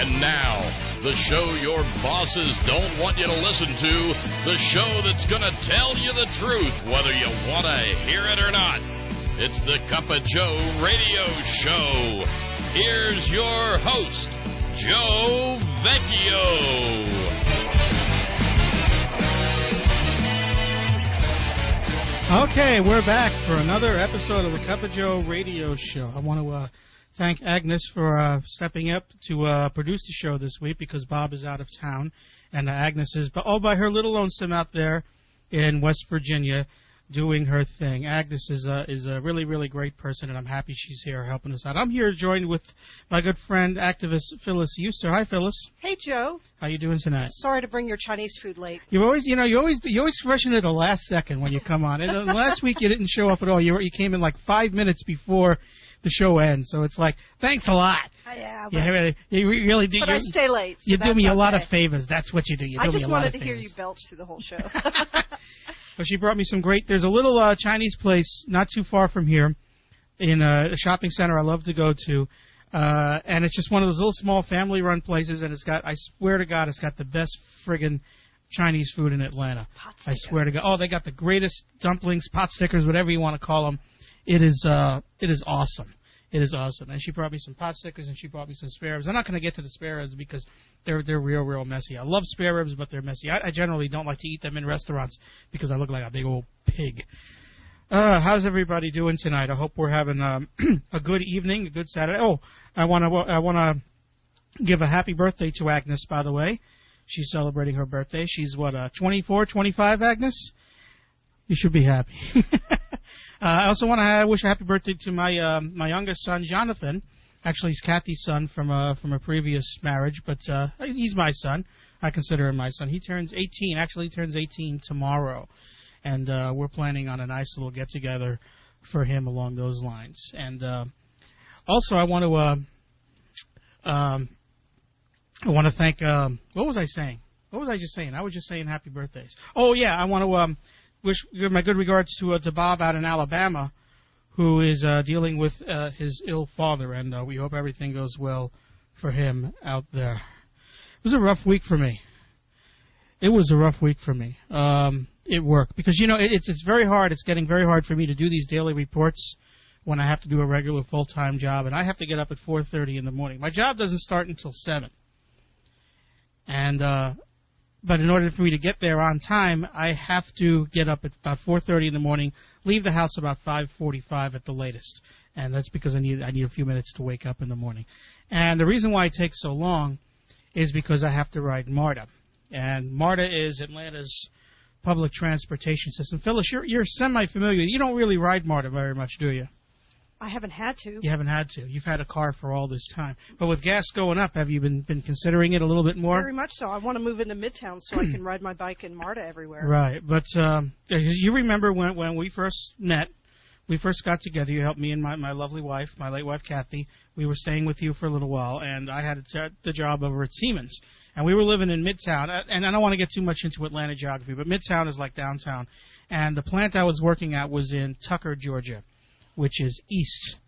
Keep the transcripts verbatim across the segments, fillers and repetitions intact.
And now, the show your bosses don't want you to listen to, the show that's going to tell you the truth, whether you want to hear it or not. It's the Cup of Joe radio show. Here's your host, Joe Vecchio. Okay, we're back for another episode of the Cup of Joe radio show. I want to uh, thank Agnes for uh, stepping up to uh, produce the show this week because Bob is out of town, and uh, Agnes is all by her little lonesome out there in West Virginia doing her thing. Agnes is a, is a really, really great person, and I'm happy she's here helping us out. I'm here joined with my good friend, activist Phyllis Euster. Hi, Phyllis. Hey, Joe. How you doing tonight? Sorry to bring your Chinese food late. You always, you know, you always, you always freshen it at the last second when you come on. And uh, last week you didn't show up at all. You were, you came in like five minutes before the show ends. So it's like, thanks a lot. Yeah, but, you really, you really do. But I stay late. So you do me a okay. lot of favors. That's what you do. You do I just me a wanted lot of to favors. hear you belch through the whole show. Well, she brought me some great. There's a little uh, Chinese place not too far from here, in a, a shopping center I love to go to, uh, and it's just one of those little small family-run places. And it's got, I swear to God, it's got the best friggin' Chinese food in Atlanta. Pot I swear to God. Oh, they got the greatest dumplings, pot stickers, whatever you want to call them. It is, uh, it is awesome. It is awesome. And she brought me some pot stickers and she brought me some spare ribs. I'm not going to get to the spare ribs because they're they're real, real messy. I love spare ribs, but they're messy. I, I generally don't like to eat them in restaurants because I look like a big old pig. Uh, how's everybody doing tonight? I hope we're having um, a good evening, a good Saturday. Oh, I want to I want to give a happy birthday to Agnes, by the way. She's celebrating her birthday. She's, what, uh, twenty-four, twenty-five, Agnes? You should be happy. Uh, I also want to wish a happy birthday to my um, my youngest son, Jonathan. Actually, he's Kathy's son from uh, from a previous marriage, but uh, he's my son. I consider him my son. He turns eighteen. Actually, he turns eighteen tomorrow, and uh, we're planning on a nice little get together for him along those lines. And uh, also, I want to uh, um, I want to thank. Um, what was I saying? What was I just saying? I was just saying happy birthdays. Oh yeah, I want to. Um, Wish give my good regards to uh, to Bob out in Alabama, who is uh, dealing with uh, his ill father, and uh, we hope everything goes well for him out there. It was a rough week for me. It was a rough week for me. Um, it worked because you know it, it's it's very hard. It's getting very hard for me to do these daily reports when I have to do a regular full time job, and I have to get up at four thirty in the morning. My job doesn't start until seven, and. Uh, But in order for me to get there on time, I have to get up at about four thirty in the morning, leave the house about five forty-five at the latest. And that's because I need I need a few minutes to wake up in the morning. And the reason why it takes so long is because I have to ride MARTA. And MARTA is Atlanta's public transportation system. Phyllis, you're, you're semi-familiar. You don't really ride MARTA very much, do you? I haven't had to. You haven't had to. You've had a car for all this time. But with gas going up, have you been, been considering it a little bit more? Very much so. I want to move into Midtown so I can ride my bike in MARTA everywhere. Right. But um, you remember when, when we first met, we first got together. You helped me and my, my lovely wife, my late wife, Kathy. We were staying with you for a little while, and I had a, the job over at Siemens. And we were living in Midtown. And I don't want to get too much into Atlanta geography, but Midtown is like downtown. And the plant I was working at was in Tucker, Georgia, which is east.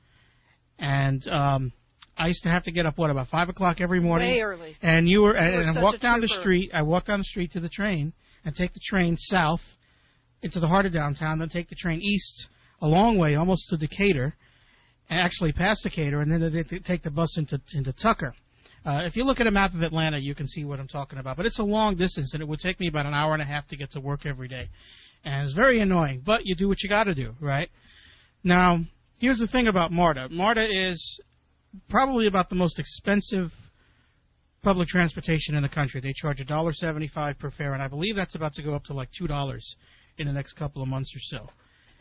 And um, I used to have to get up, what, about five o'clock every morning? Way early. And you were, you and, were and I such walked a down the trooper. street. I walked down the street to the train and take the train south into the heart of downtown, then take the train east a long way, almost to Decatur, and actually past Decatur, and then they take the bus into into Tucker. Uh, if you look at a map of Atlanta, you can see what I'm talking about. But it's a long distance, and it would take me about an hour and a half to get to work every day. And it's very annoying, but you do what you got to do, right? Now, here's the thing about MARTA. MARTA is probably about the most expensive public transportation in the country. They charge one dollar seventy-five per fare, and I believe that's about to go up to like two dollars in the next couple of months or so.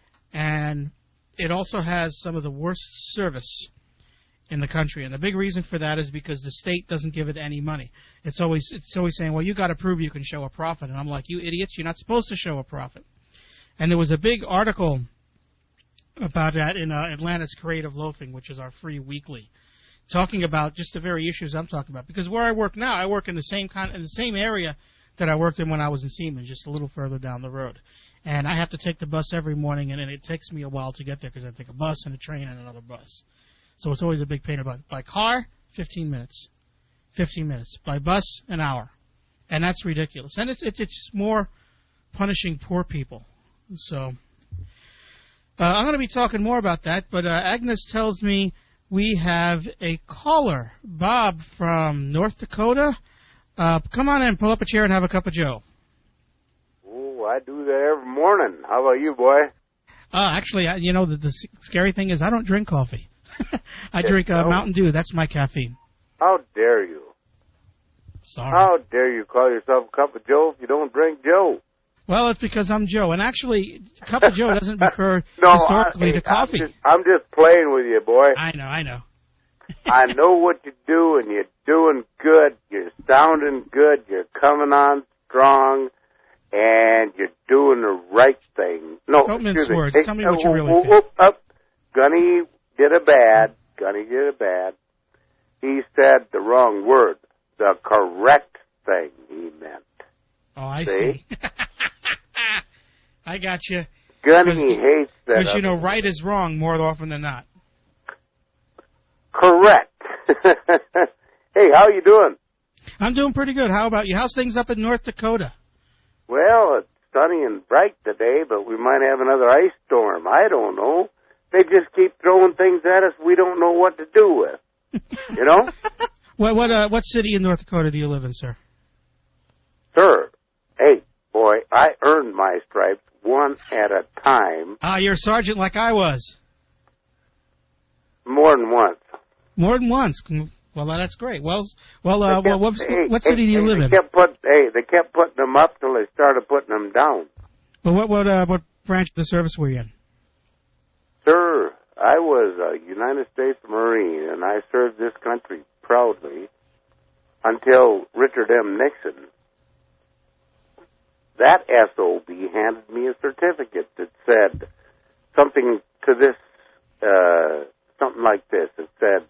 And it also has some of the worst service in the country, and the big reason for that is because the state doesn't give it any money. It's always it's always saying, well, you got to prove you can show a profit, and I'm like, you idiots, you're not supposed to show a profit. And there was a big article about that in uh, Atlanta's Creative Loafing, which is our free weekly, talking about just the very issues I'm talking about. Because where I work now, I work in the same kind in the same area that I worked in when I was in Siemens, just a little further down the road. And I have to take the bus every morning, and it takes me a while to get there because I take a bus and a train and another bus. So it's always a big pain. About by car, fifteen minutes. fifteen minutes. By bus, an hour. And that's ridiculous. And it's it's, it's more punishing poor people. So uh, I'm going to be talking more about that, but uh, Agnes tells me we have a caller, Bob from North Dakota. Uh, come on in, pull up a chair, and have a cup of Joe. Oh, I do that every morning. How about you, boy? Uh, actually, I, you know, the, the scary thing is I don't drink coffee. I drink uh, Mountain Dew. That's my caffeine. How dare you? Sorry. How dare you call yourself a cup of Joe if you don't drink Joe? Well, it's because I'm Joe. And actually, cup of Joe doesn't refer no, historically I, to coffee. I'm just, I'm just playing with you, boy. I know, I know. I know what you do, and you're doing good. You're sounding good. You're coming on strong, and you're doing the right thing. No, Don't mince excuse words. me. Tell me uh, what you really whoop, think. whoop, up. Gunny did a bad. Gunny did a bad. He said the wrong word. The correct thing he meant. Oh, I see. see. I got you. Gunny hates that. Because, you know, right is wrong more often than not. Correct. Hey, how you doing? I'm doing pretty good. How about you? How's things up in North Dakota? Well, it's sunny and bright today, but we might have another ice storm. I don't know. They just keep throwing things at us we don't know what to do with. You know? What what uh, what city in North Dakota do you live in, sir? Sir, hey, boy, I earned my stripes one at a time. Ah, you're a sergeant like I was. More than once. More than once. Well, that's great. Well, well, uh, kept, well what, hey, what city hey, do you hey, live they in? Kept put, hey, they kept putting them up till they started putting them down. Well, what what uh, what branch of the service were you in? Sir, I was a United States Marine, and I served this country proudly until Richard M. Nixon. That S O B handed me a certificate that said something to this, uh, something like this. It said,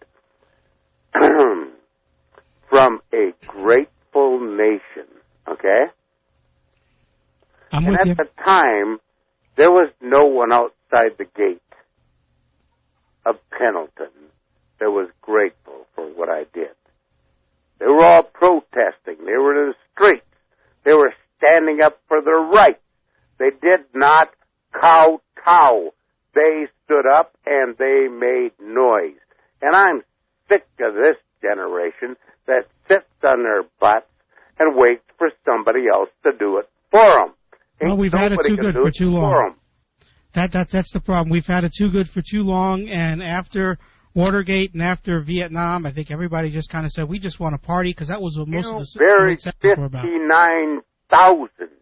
from a grateful nation, okay? I'm and with at you. the time, there was no one outside the gate of Pendleton that was grateful for what I did. They were all protesting. They were in the streets. They were standing up for their rights. They did not kowtow. They stood up and they made noise. And I'm sick of this generation that sits on their butts and waits for somebody else to do it for them. Well, we've had it too good for too long. That that's that's the problem. We've had it too good for too long, and after Watergate and after Vietnam, I think everybody just kind of said we just want to party because that was what most you of the buried sentences were about. fifty-nine thousand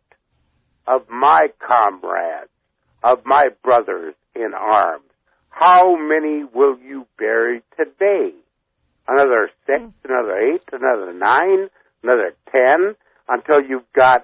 of my comrades, of my brothers in arms. How many will you bury today? Another six, another eight, another nine, another ten, until you've got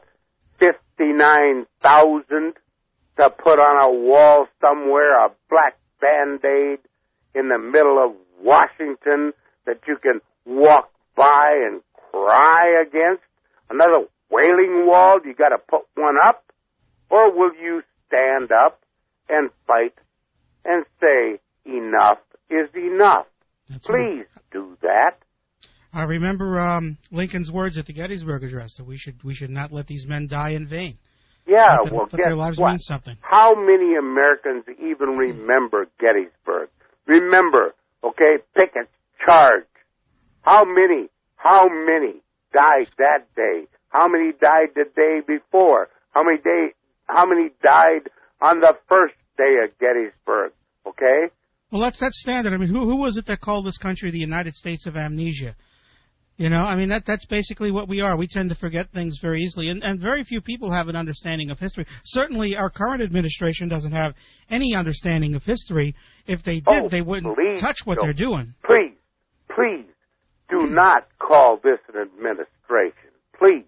fifty-nine thousand to put on a wall somewhere, a black Band-Aid in the middle of Washington that you can walk by and cry against? Another Wailing Wall, you got to put one up? Or will you stand up and fight and say, enough is enough? That's Please right. do that. I remember um, Lincoln's words at the Gettysburg Address that we should we should not let these men die in vain. Yeah, let them, well, let guess their lives what? mean something. How many Americans even remember Gettysburg? Remember, okay, Pickett's charge. How many, how many died that day? How many died the day before? How many day, how many died on the first day of Gettysburg? Okay? Well, that's that's standard. I mean, who who was it that called this country the United States of Amnesia? You know, I mean, that that's basically what we are. We tend to forget things very easily, and, and very few people have an understanding of history. Certainly, our current administration doesn't have any understanding of history. If they did, Oh, they wouldn't please touch what don't. they're doing. Please, please, do not call this an administration. Please.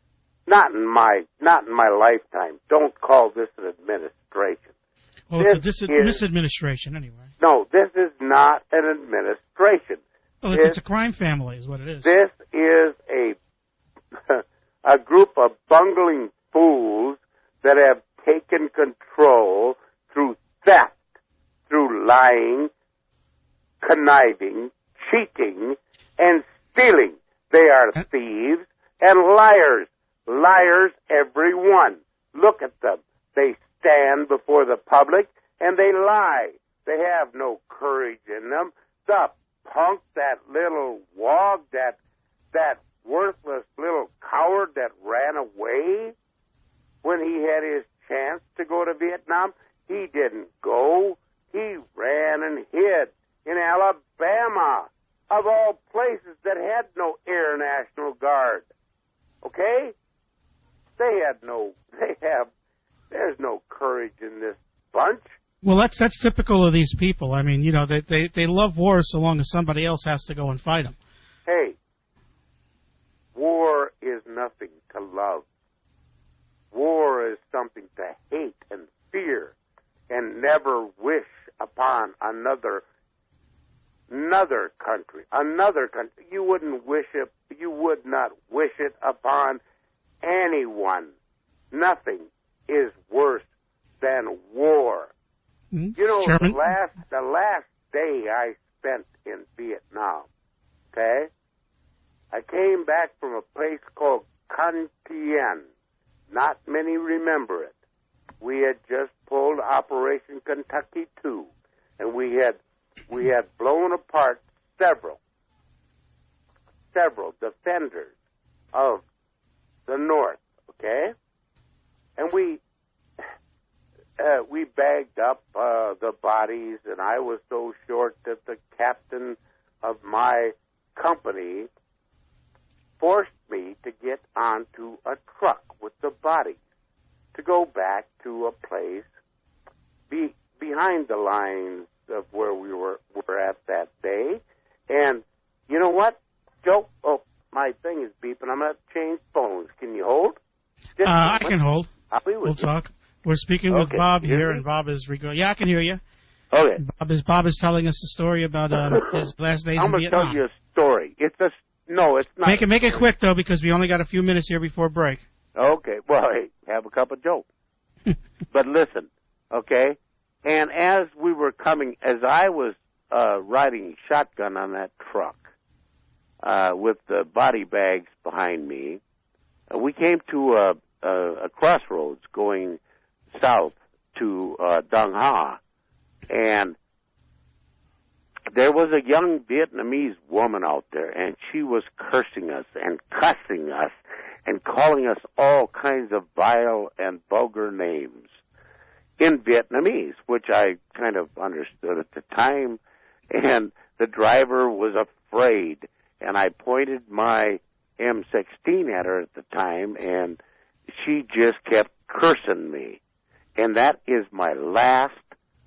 Not in my, not in my lifetime. Don't call this an administration. Well, it's a This dis- is- misadministration anyway. No, this is not an administration. Well, This- it's a crime family is what it is. This is a a group of bungling fools that have taken control through theft, through lying, conniving, cheating, and stealing. They are thieves and liars. Liars, every one. Look at them. They stand before the public and they lie. They have no courage in them. The punk, that little wog, that that worthless little coward that ran away when he had his chance to go to Vietnam, he didn't go. He ran and hid in Alabama, of all places that had no Air National Guard. Okay? They had no, they have, there's no courage in this bunch. Well, that's that's typical of these people. I mean, you know, they, they, they love war so long as somebody else has to go and fight them. Hey, war is nothing to love. War is something to hate and fear and never wish upon another another country, another country. You wouldn't wish it, you would not wish it upon anyone. Nothing is worse than war. Mm-hmm. You know, Sherman? the last the last day I spent in Vietnam, okay, I came back from a place called Con Tien. Not many remember it. We had just pulled Operation Kentucky two, and we had we had blown apart several several defenders of the North, okay? And we uh, we bagged up uh, the bodies, and I was so short that the captain of my company forced me to get onto a truck with the bodies to go back to a place be, behind the lines of where we were, were at that day. And you know what, Joe? Oh, my thing is beeping. I'm going to change phones. Can you hold? Uh, I can hold. I'll be with We'll you. talk. We're speaking with Okay. Bob Hear here, me? and Bob is rego- Yeah, I can hear you. Okay. Bob is Bob is telling us a story about uh, his last days I'm in going to Vietnam. tell you a story. It's a no. It's not. Make it make it quick though, because we only got a few minutes here before break. Okay. Well, hey, have a cup of Joe. But listen, okay? And as we were coming, as I was uh, riding shotgun on that truck uh, with the body bags behind me, uh, we came to a, a, a crossroads going south to uh, Dong Ha. And there was a young Vietnamese woman out there, and she was cursing us and cussing us and calling us all kinds of vile and vulgar names in Vietnamese, which I kind of understood at the time. And the driver was afraid, and I pointed my M sixteen at her at the time, and she just kept cursing me. And that is my last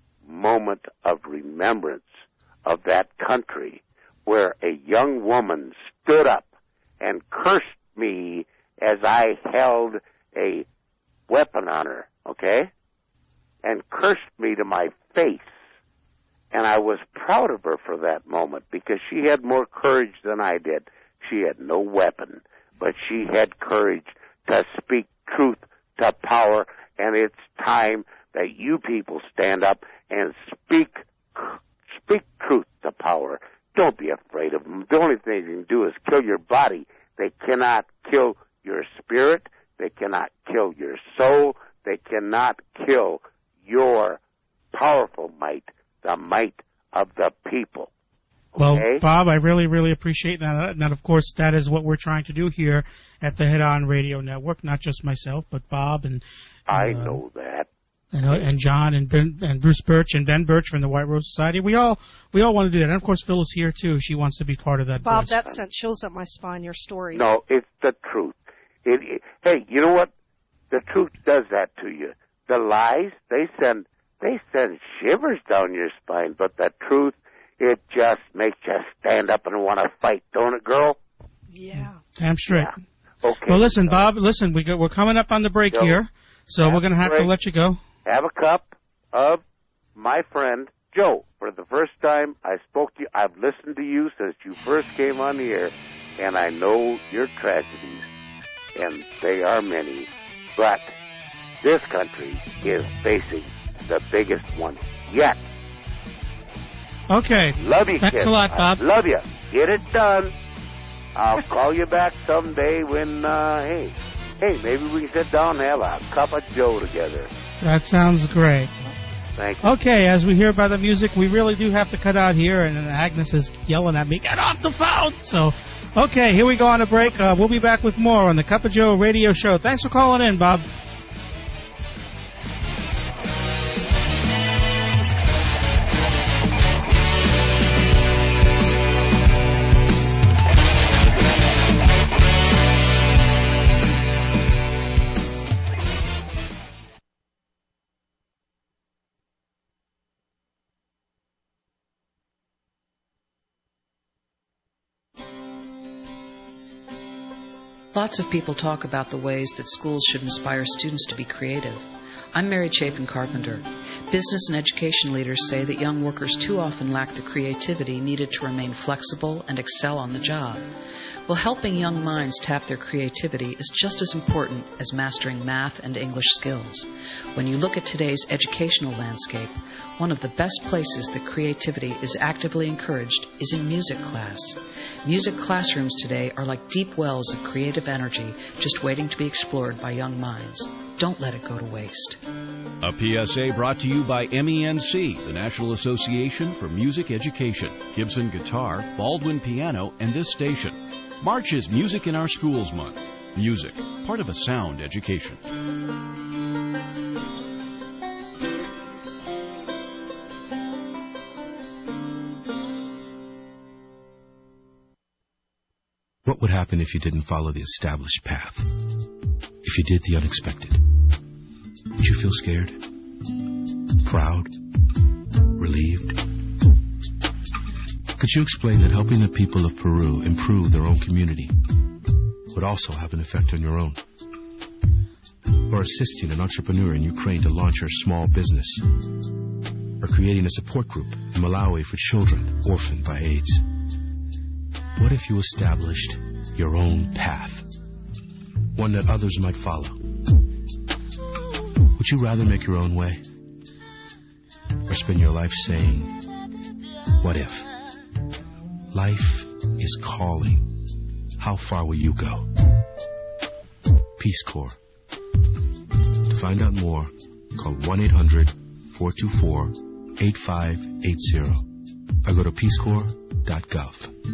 moment of remembrance of that country, where a young woman stood up and cursed me as I held a weapon on her, okay? And cursed me to my face. And I was proud of her for that moment because she had more courage than I did. She had no weapon, but she had courage to speak truth to power, and it's time that you people stand up and speak speak truth to power. Don't be afraid of them. The only thing they can do is kill your body. They cannot kill your spirit. They cannot kill your soul. They cannot kill your powerful might, the might of the people. Well, Okay? Bob, I really, really appreciate that. And that, of course, that is what we're trying to do here at the Head On Radio Network. Not just myself, but Bob and, I and, uh, know that. and, uh, and John and Ben, and Bruce Birch and Ben Birch from the White Rose Society. We all we all want to do that. And of course, Phyllis here too. She wants to be part of that. Bob, voice. that sent chills up my spine, your story. No, it's the truth. It, it, hey, you know what? The truth does that to you. The lies, they send they send shivers down your spine, but the truth, it just makes you stand up and want to fight, don't it, girl? Yeah. Damn straight. Yeah. Okay. Well, listen, Bob. Listen, we go, we're coming up on the break Go. here, so Have we're going to a have to break. let you go. Have a cup of my friend Joe. For the first time I spoke to you, I've listened to you since you first came on the air, and I know your tragedies, and they are many, but this country is facing the biggest one yet. Okay. Love you, Thanks kid. a lot, Bob. I love you. Get it done. I'll call you back someday when, uh, hey, hey, maybe we can sit down and have a cup of Joe together. That sounds great. Thank you. Okay, as we hear by the music, we really do have to cut out here, and Agnes is yelling at me, get off the phone! So, okay, here we go on a break. Uh, we'll be back with more on the Cup of Joe radio show. Thanks for calling in, Bob. Lots of people talk about the ways that schools should inspire students to be creative. I'm Mary Chapin Carpenter. Business and education leaders say that young workers too often lack the creativity needed to remain flexible and excel on the job. Well, helping young minds tap their creativity is just as important as mastering math and English skills. When you look at today's educational landscape, one of the best places that creativity is actively encouraged is in music class. Music classrooms today are like deep wells of creative energy just waiting to be explored by young minds. Don't let it go to waste. A P S A brought to you by M E N C, the National Association for Music Education, Gibson Guitar, Baldwin Piano, and this station. March is Music in Our Schools Month. Music, part of a sound education. What would happen if you didn't follow the established path? If you did the unexpected? Would you feel scared? Proud? Relieved? Could you explain that helping the people of Peru improve their own community would also have an effect on your own? Or assisting an entrepreneur in Ukraine to launch her small business? Or creating a support group in Malawi for children orphaned by AIDS? What if you established your own path? One that others might follow? Would you rather make your own way? Or spend your life saying, what if? Life is calling. How far will you go? Peace Corps. To find out more, call one eight hundred, four two four, eight five eight zero or go to peace corps dot gov.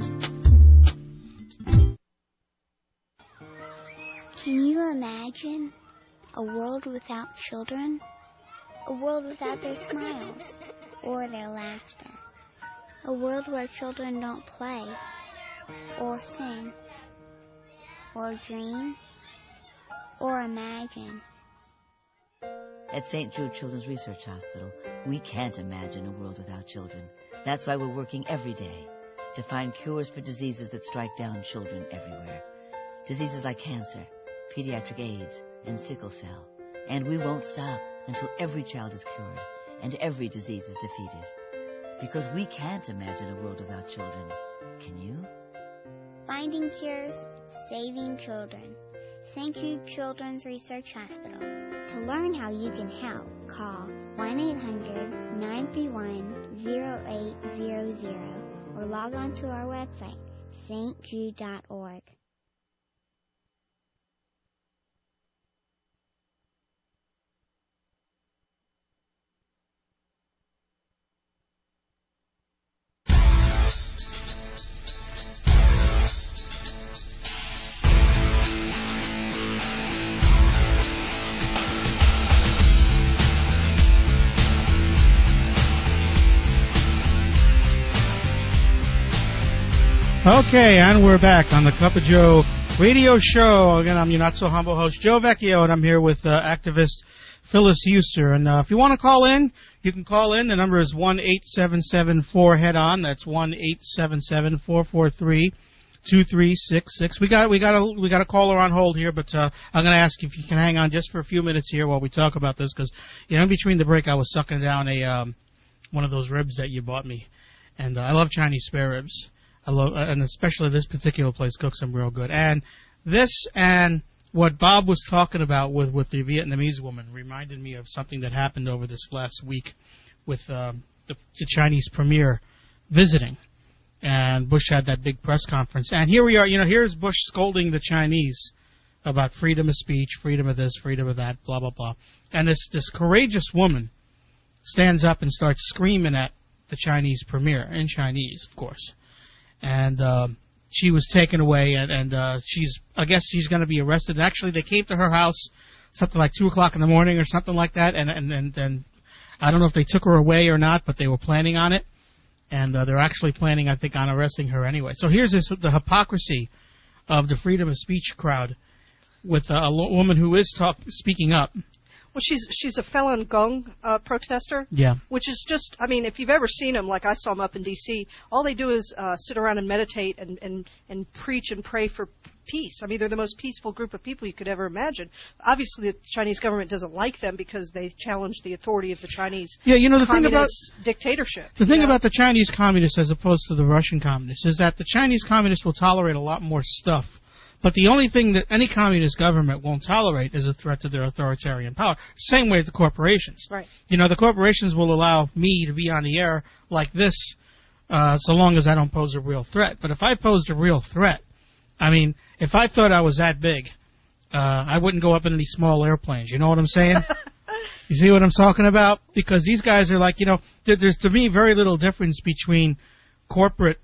Can you imagine a world without children? A world without their smiles or their laughter? A world where children don't play or sing or dream or imagine? At Saint Jude Children's Research Hospital, we can't imagine a world without children. That's why we're working every day to find cures for diseases that strike down children everywhere. Diseases like cancer, pediatric AIDS, and sickle cell. And we won't stop until every child is cured and every disease is defeated. Because we can't imagine a world without children. Can you? Finding cures, saving children. Saint Jude Children's Research Hospital. To learn how you can help, call one eight hundred, nine three one, zero eight zero zero or log on to our website, saint jude dot org. Okay, and we're back on the Cup of Joe radio show. Again, I'm your not-so-humble host, Joe Vecchio, and I'm here with uh, activist Phyllis Euster. And uh, if you want to call in, you can call in. The number is one eight seven seven four head on. That's one eight seven seven, four four three, two three six six. We got we got a we got a caller on hold here, but uh, I'm going to ask if you can hang on just for a few minutes here while we talk about this, because you know, in between the break, I was sucking down a um, one of those ribs that you bought me, and uh, I love Chinese spare ribs. I love, and especially this particular place cooks them real good. And this and what Bob was talking about with, with the Vietnamese woman reminded me of something that happened over this last week with um, the, the Chinese premier visiting. And Bush had that big press conference. And here we are, you know, here's Bush scolding the Chinese about freedom of speech, freedom of this, freedom of that, blah, blah, blah. And this, this courageous woman stands up and starts screaming at the Chinese premier, in Chinese, of course. And uh, she was taken away, and, and uh, she's, I guess she's going to be arrested. And actually, they came to her house something like two o'clock in the morning or something like that, and, and, and, and I don't know if they took her away or not, but they were planning on it. And uh, they're actually planning, I think, on arresting her anyway. So here's this, the hypocrisy of the freedom of speech crowd with uh, a lo- woman who is talk, speaking up. Well, she's she's a Falun Gong uh, protester. Yeah. Which is just, I mean, if you've ever seen them, like I saw them up in D C, all they do is uh, sit around and meditate and, and, and preach and pray for peace. I mean, they're the most peaceful group of people you could ever imagine. Obviously, the Chinese government doesn't like them because they challenge the authority of the Chinese yeah, you know, the thing about dictatorship. The thing know? about the Chinese communists as opposed to the Russian communists is that the Chinese communists will tolerate a lot more stuff. But the only thing that any communist government won't tolerate is a threat to their authoritarian power. Same way with the corporations. Right. You know, the corporations will allow me to be on the air like this uh, so long as I don't pose a real threat. But if I posed a real threat, I mean, if I thought I was that big, uh, I wouldn't go up in any small airplanes. You know what I'm saying? You see what I'm talking about? Because these guys are like, you know, there, there's to me very little difference between corporate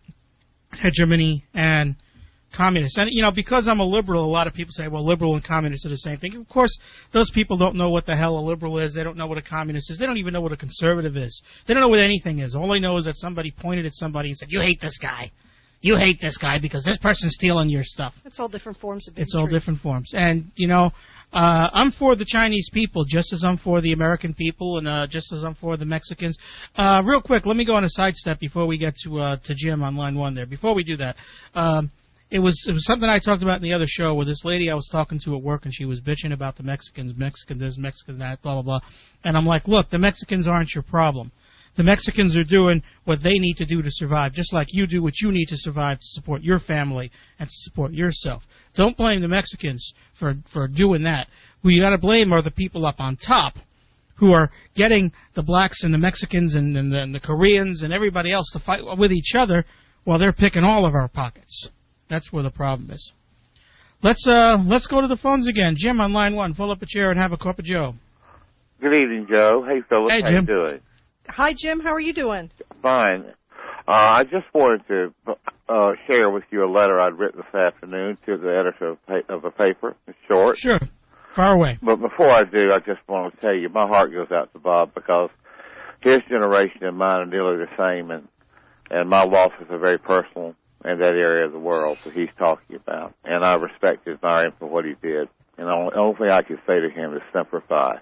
hegemony and communists. And, you know, because I'm a liberal, a lot of people say, well, liberal and communist are the same thing. Of course, those people don't know what the hell a liberal is. They don't know what a communist is. They don't even know what a conservative is. They don't know what anything is. All they know is that somebody pointed at somebody and said, you hate this guy. You hate this guy because this person's stealing your stuff. It's all different forms of bigotry. It's all different forms. And, you know, uh, I'm for the Chinese people just as I'm for the American people and uh, just as I'm for the Mexicans. Uh, real quick, let me go on a sidestep before we get to uh, to Jim on line one there. Before we do that, um, It was it was something I talked about in the other show where this lady I was talking to at work and she was bitching about the Mexicans, Mexican this, Mexican that, blah, blah, blah. And I'm like, look, the Mexicans aren't your problem. The Mexicans are doing what they need to do to survive, just like you do what you need to survive to support your family and to support yourself. Don't blame the Mexicans for, for doing that. Who you got to blame are the people up on top who are getting the blacks and the Mexicans and, and, the, and the Koreans and everybody else to fight with each other while they're picking all of our pockets. That's where the problem is. Let's uh let's go to the phones again. Jim on line one. Pull up a chair and have a cup of Joe. Good evening, Joe. Hey, Philip. Hey, How Jim. you doing? Hi, Jim. How are you doing? Fine. Uh, I just wanted to uh, share with you a letter I'd written this afternoon to the editor of, pa- of a paper. It's short. Sure. Far away. But before I do, I just want to tell you, my heart goes out to Bob because his generation and mine are nearly the same, and, and my losses are very personal in that area of the world that he's talking about. And I respect and admire him for what he did. And the only, only thing I can say to him is Semper Fi.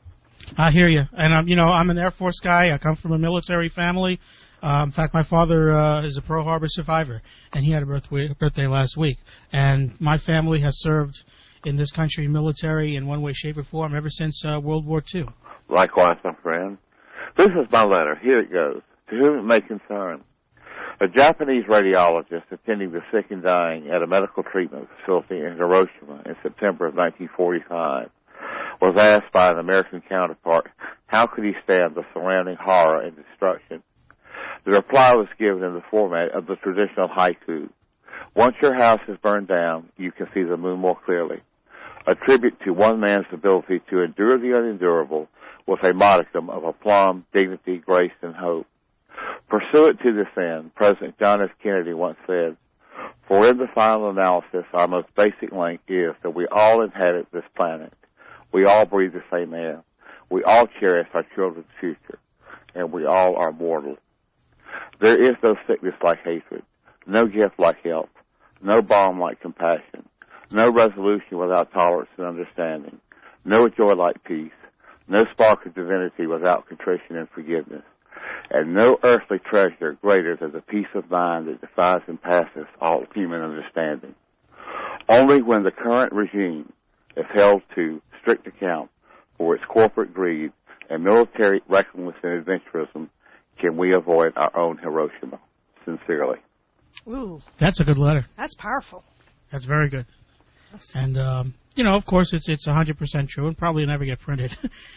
I hear you. And, um, you know, I'm an Air Force guy. I come from a military family. Uh, in fact, my father uh, is a Pearl Harbor survivor, and he had a birthday, birthday last week. And my family has served in this country military in one way, shape, or form ever since uh, World War Two. Likewise, my friend. This is my letter. Here it goes. To whom it may concern. A Japanese radiologist attending the sick and dying at a medical treatment facility in Hiroshima in September of nineteen forty-five was asked by an American counterpart how could he stand the surrounding horror and destruction. The reply was given in the format of the traditional haiku. Once your house is burned down, you can see the moon more clearly. A tribute to one man's ability to endure the unendurable with a modicum of aplomb, dignity, grace, and hope. Pursuant to this end, President John F. Kennedy once said, for in the final analysis, our most basic link is that we all inhabit this planet. We all breathe the same air. We all cherish our children's future. And we all are mortal. There is no sickness like hatred, no gift like health, no balm like compassion, no resolution without tolerance and understanding, no joy like peace, no spark of divinity without contrition and forgiveness, and no earthly treasure greater than the peace of mind that defies and passes all human understanding. Only when the current regime is held to strict account for its corporate greed and military recklessness and adventurism can we avoid our own Hiroshima. Sincerely. Ooh. That's a good letter. That's powerful. That's very good. That's... And, um, you know, of course, it's it's one hundred percent true and probably never get printed.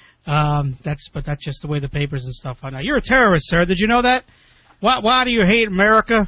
um, that's But that's just the way the papers and stuff are now. You're a terrorist, sir. Did you know that? Why, why do you hate America?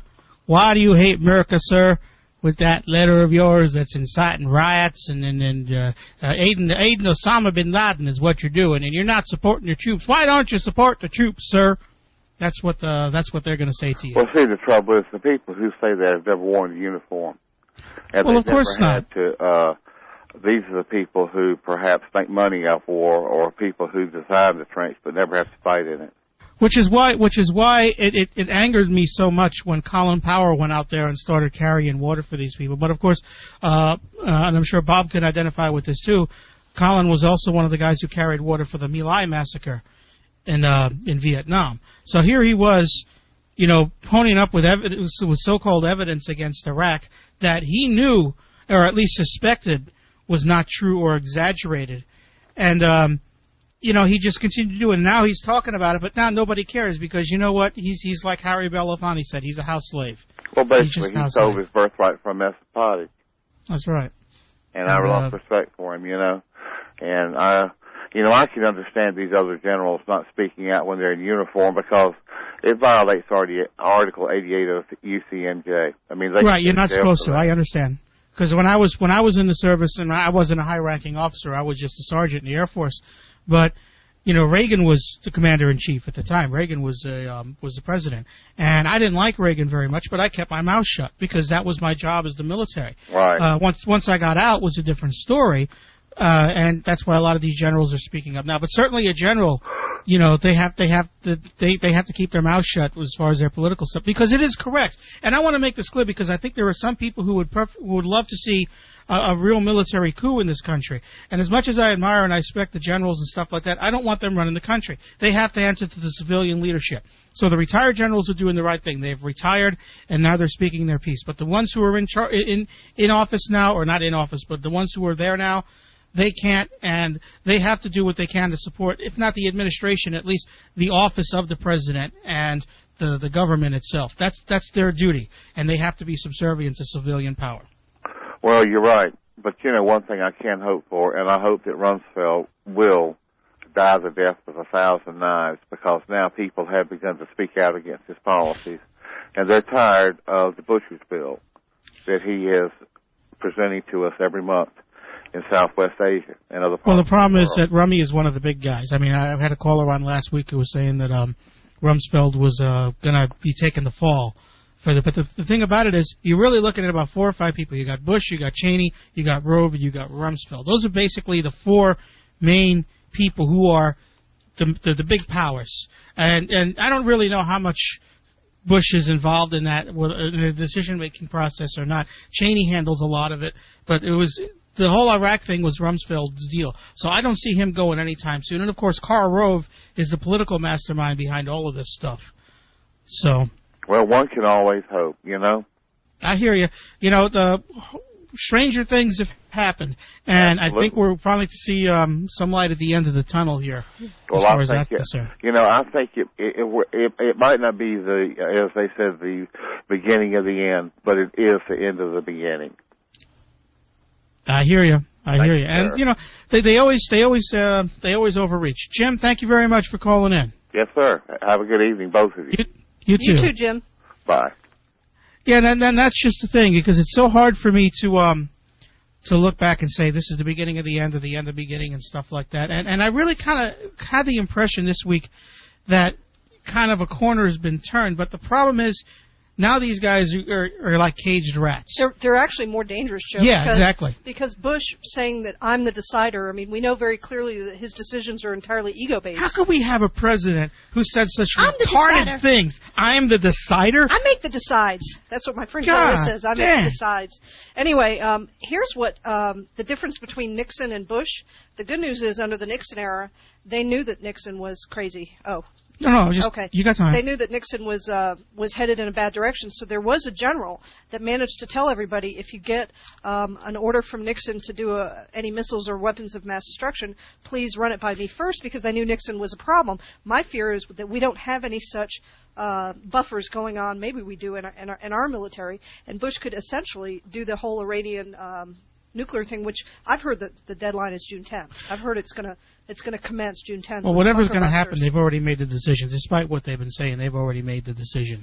why do you hate America, sir? With that letter of yours that's inciting riots and and, and uh, uh, aiding, aiding Osama bin Laden is what you're doing, and you're not supporting your troops. Why don't you support the troops, sir? That's what uh, that's what they're going to say to you. Well, see, the trouble is the people who say that have never worn a uniform. And well, of never course had not. To, uh, these are the people who perhaps make money off war, or people who design the trench but never have to fight in it. Which is why, which is why it, it, it angered me so much when Colin Powell went out there and started carrying water for these people. But of course, uh, uh, and I'm sure Bob can identify with this too, Colin was also one of the guys who carried water for the My Lai massacre in uh, in Vietnam. So here he was, you know, ponying up with evidence, with so-called evidence against Iraq that he knew, or at least suspected, was not true or exaggerated, and. Um, You know, he just continued to do it. And now he's talking about it, but now nobody cares because you know what? He's he's like Harry Belafonte said. He's a house slave. Well, basically, he sold his birthright for a mess of pottage. That's right. And I lost respect for him, you know. And I, you know, I can understand these other generals not speaking out when they're in uniform because it violates Article eighty-eight of the U C M J. I mean, they right. You're not supposed to. I understand. Because when I was when I was in the service and I wasn't a high-ranking officer, I was just a sergeant in the Air Force. But, you know, Reagan was the commander-in-chief at the time. Reagan was a, um, was the president. And I didn't like Reagan very much, but I kept my mouth shut because that was my job as the military. Right. Uh, once once I got out was a different story, uh, and that's why a lot of these generals are speaking up now. But certainly a general, you know, they have they have to they they have to keep their mouth shut as far as their political stuff because it is correct. And I want to make this clear because I think there are some people who would pref- who would love to see a, a real military coup in this country. And as much as I admire and I respect the generals and stuff like that, I don't want them running the country. They have to answer to the civilian leadership. So the retired generals are doing the right thing. They've retired, and now they're speaking their piece. But the ones who are in char- in in office now, or not in office, but the ones who are there now, they can't, and they have to do what they can to support, if not the administration, at least the office of the president and the the government itself. That's that's their duty, and they have to be subservient to civilian power. Well, you're right. But, you know, one thing I can hope for, and I hope that Rumsfeld will die the death of a thousand knives because now people have begun to speak out against his policies. And they're tired of the Bush's bill that he is presenting to us every month in Southwest Asia and other parts. Well, the problem of is that Rummy is one of the big guys. I mean, I had a caller on last week who was saying that um, Rumsfeld was uh, going to be taking the fall. For the, but the, the thing about it is, you're really looking at about four or five people. You got Bush, you got Cheney, you got Rove, and you got Rumsfeld. Those are basically the four main people who are the the, the big powers. And and I don't really know how much Bush is involved in that, in the decision-making process or not. Cheney handles a lot of it, but it was the whole Iraq thing was Rumsfeld's deal. So I don't see him going anytime soon. And of course, Karl Rove is the political mastermind behind all of this stuff. So. Well, one can always hope, you know. I hear you. You know, the stranger things have happened, and Absolutely. I think we're finally to see um, some light at the end of the tunnel here. Well, as far I as think that's it, concerned. You know, I think it it, it it it might not be the, as they said, the beginning of the end, but it is the end of the beginning. I hear you. I thank hear you. you And you know, they they always they always uh, they always overreach. Jim, thank you very much for calling in. Yes, sir. Have a good evening, both of you. You, you too. You too, Jim. Bye. Yeah, and then that's just the thing, because it's so hard for me to um to look back and say this is the beginning of the end of the end of the beginning and stuff like that. And and I really kind of had the impression this week that kind of a corner has been turned. But the problem is now these guys are, are like caged rats. They're, they're actually more dangerous, Joe. Yeah, because, exactly. Because Bush saying that I'm the decider, I mean, we know very clearly that his decisions are entirely ego-based. How could we have a president who said such I'm retarded things? I'm the decider? I make the decides. That's what my friend God always says. I damn. make the decides. Anyway, um, here's what um, the difference between Nixon and Bush. The good news is under the Nixon era, they knew that Nixon was crazy. Oh. No, no, just, okay. You got time. They knew that Nixon was uh, was headed in a bad direction, so there was a general that managed to tell everybody, if you get um, an order from Nixon to do a, any missiles or weapons of mass destruction, please run it by me first, because they knew Nixon was a problem. My fear is that we don't have any such uh, buffers going on. Maybe we do in our, in our, in our military, and Bush could essentially do the whole Iranian um, nuclear thing, which I've heard that the deadline is June tenth. I've heard it's gonna it's gonna commence June tenth. Well, whatever's going to happen, they've already made the decision. Despite what they've been saying, they've already made the decision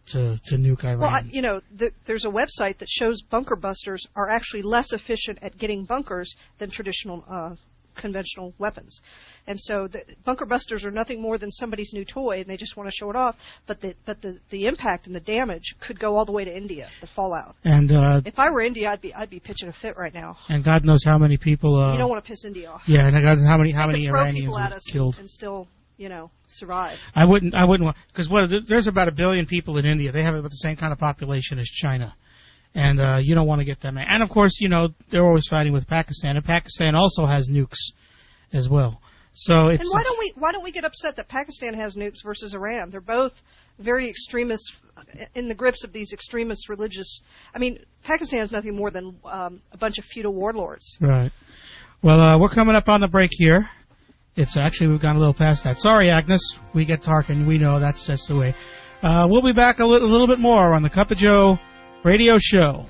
to, to nuke Iran. Well, I, you know, the, there's a website that shows bunker busters are actually less efficient at getting bunkers than traditional uh, conventional weapons. And so the bunker busters are nothing more than somebody's new toy, and they just want to show it off. But the but the, the impact and the damage could go all the way to India, the fallout. And uh, if I were India, I'd be I'd be pitching a fit right now. And God knows how many people. Uh, you don't want to piss India off. Yeah, and God knows how many how they many throw Iranians people at are us killed. And, and still, you know, survive. I wouldn't. I wouldn't want because what there's about a billion people in India. They have about the same kind of population as China. And uh, you don't want to get them. And, of course, you know, they're always fighting with Pakistan. And Pakistan also has nukes as well. So it's, and why don't we why don't we get upset that Pakistan has nukes versus Iran? They're both very extremist, in the grips of these extremist religious. I mean, Pakistan is nothing more than um, a bunch of feudal warlords. Right. Well, uh, we're coming up on the break here. It's actually we've gone a little past that. Sorry, Agnes. We get Tarkin. We know that's just the way. Uh, we'll be back a little, a little bit more on the Cup of Joe radio show.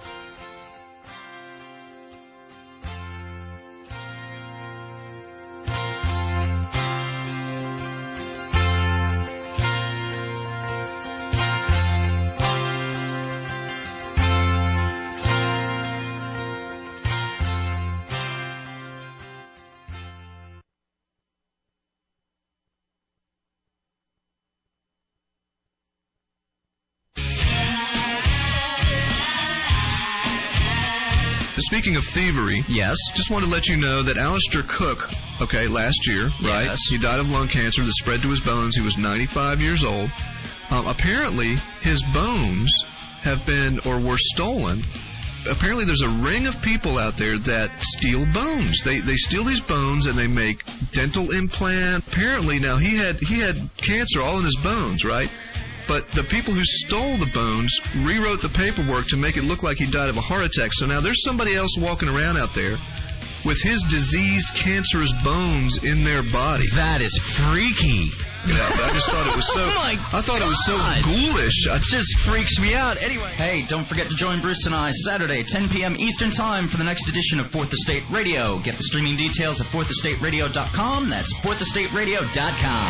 Speaking of thievery, yes, just want to let you know that Alistair Cook, okay, last year, right? Yes. He died of lung cancer that spread to his bones. He was ninety-five years old. Um, apparently, his bones have been or were stolen. Apparently, there's a ring of people out there that steal bones. They they steal these bones and they make dental implants. Apparently, now he had he had cancer all in his bones, right? But the people who stole the bones rewrote the paperwork to make it look like he died of a heart attack. So now there's somebody else walking around out there with his diseased, cancerous bones in their body. That is freaky. Yeah, I just thought it was so. Oh my I thought God. it was so ghoulish. It just freaks me out. Anyway, hey, don't forget to join Bruce and I Saturday, ten p.m. Eastern Time for the next edition of Fourth Estate Radio. Get the streaming details at fourth estate radio dot com. That's fourth estate radio dot com.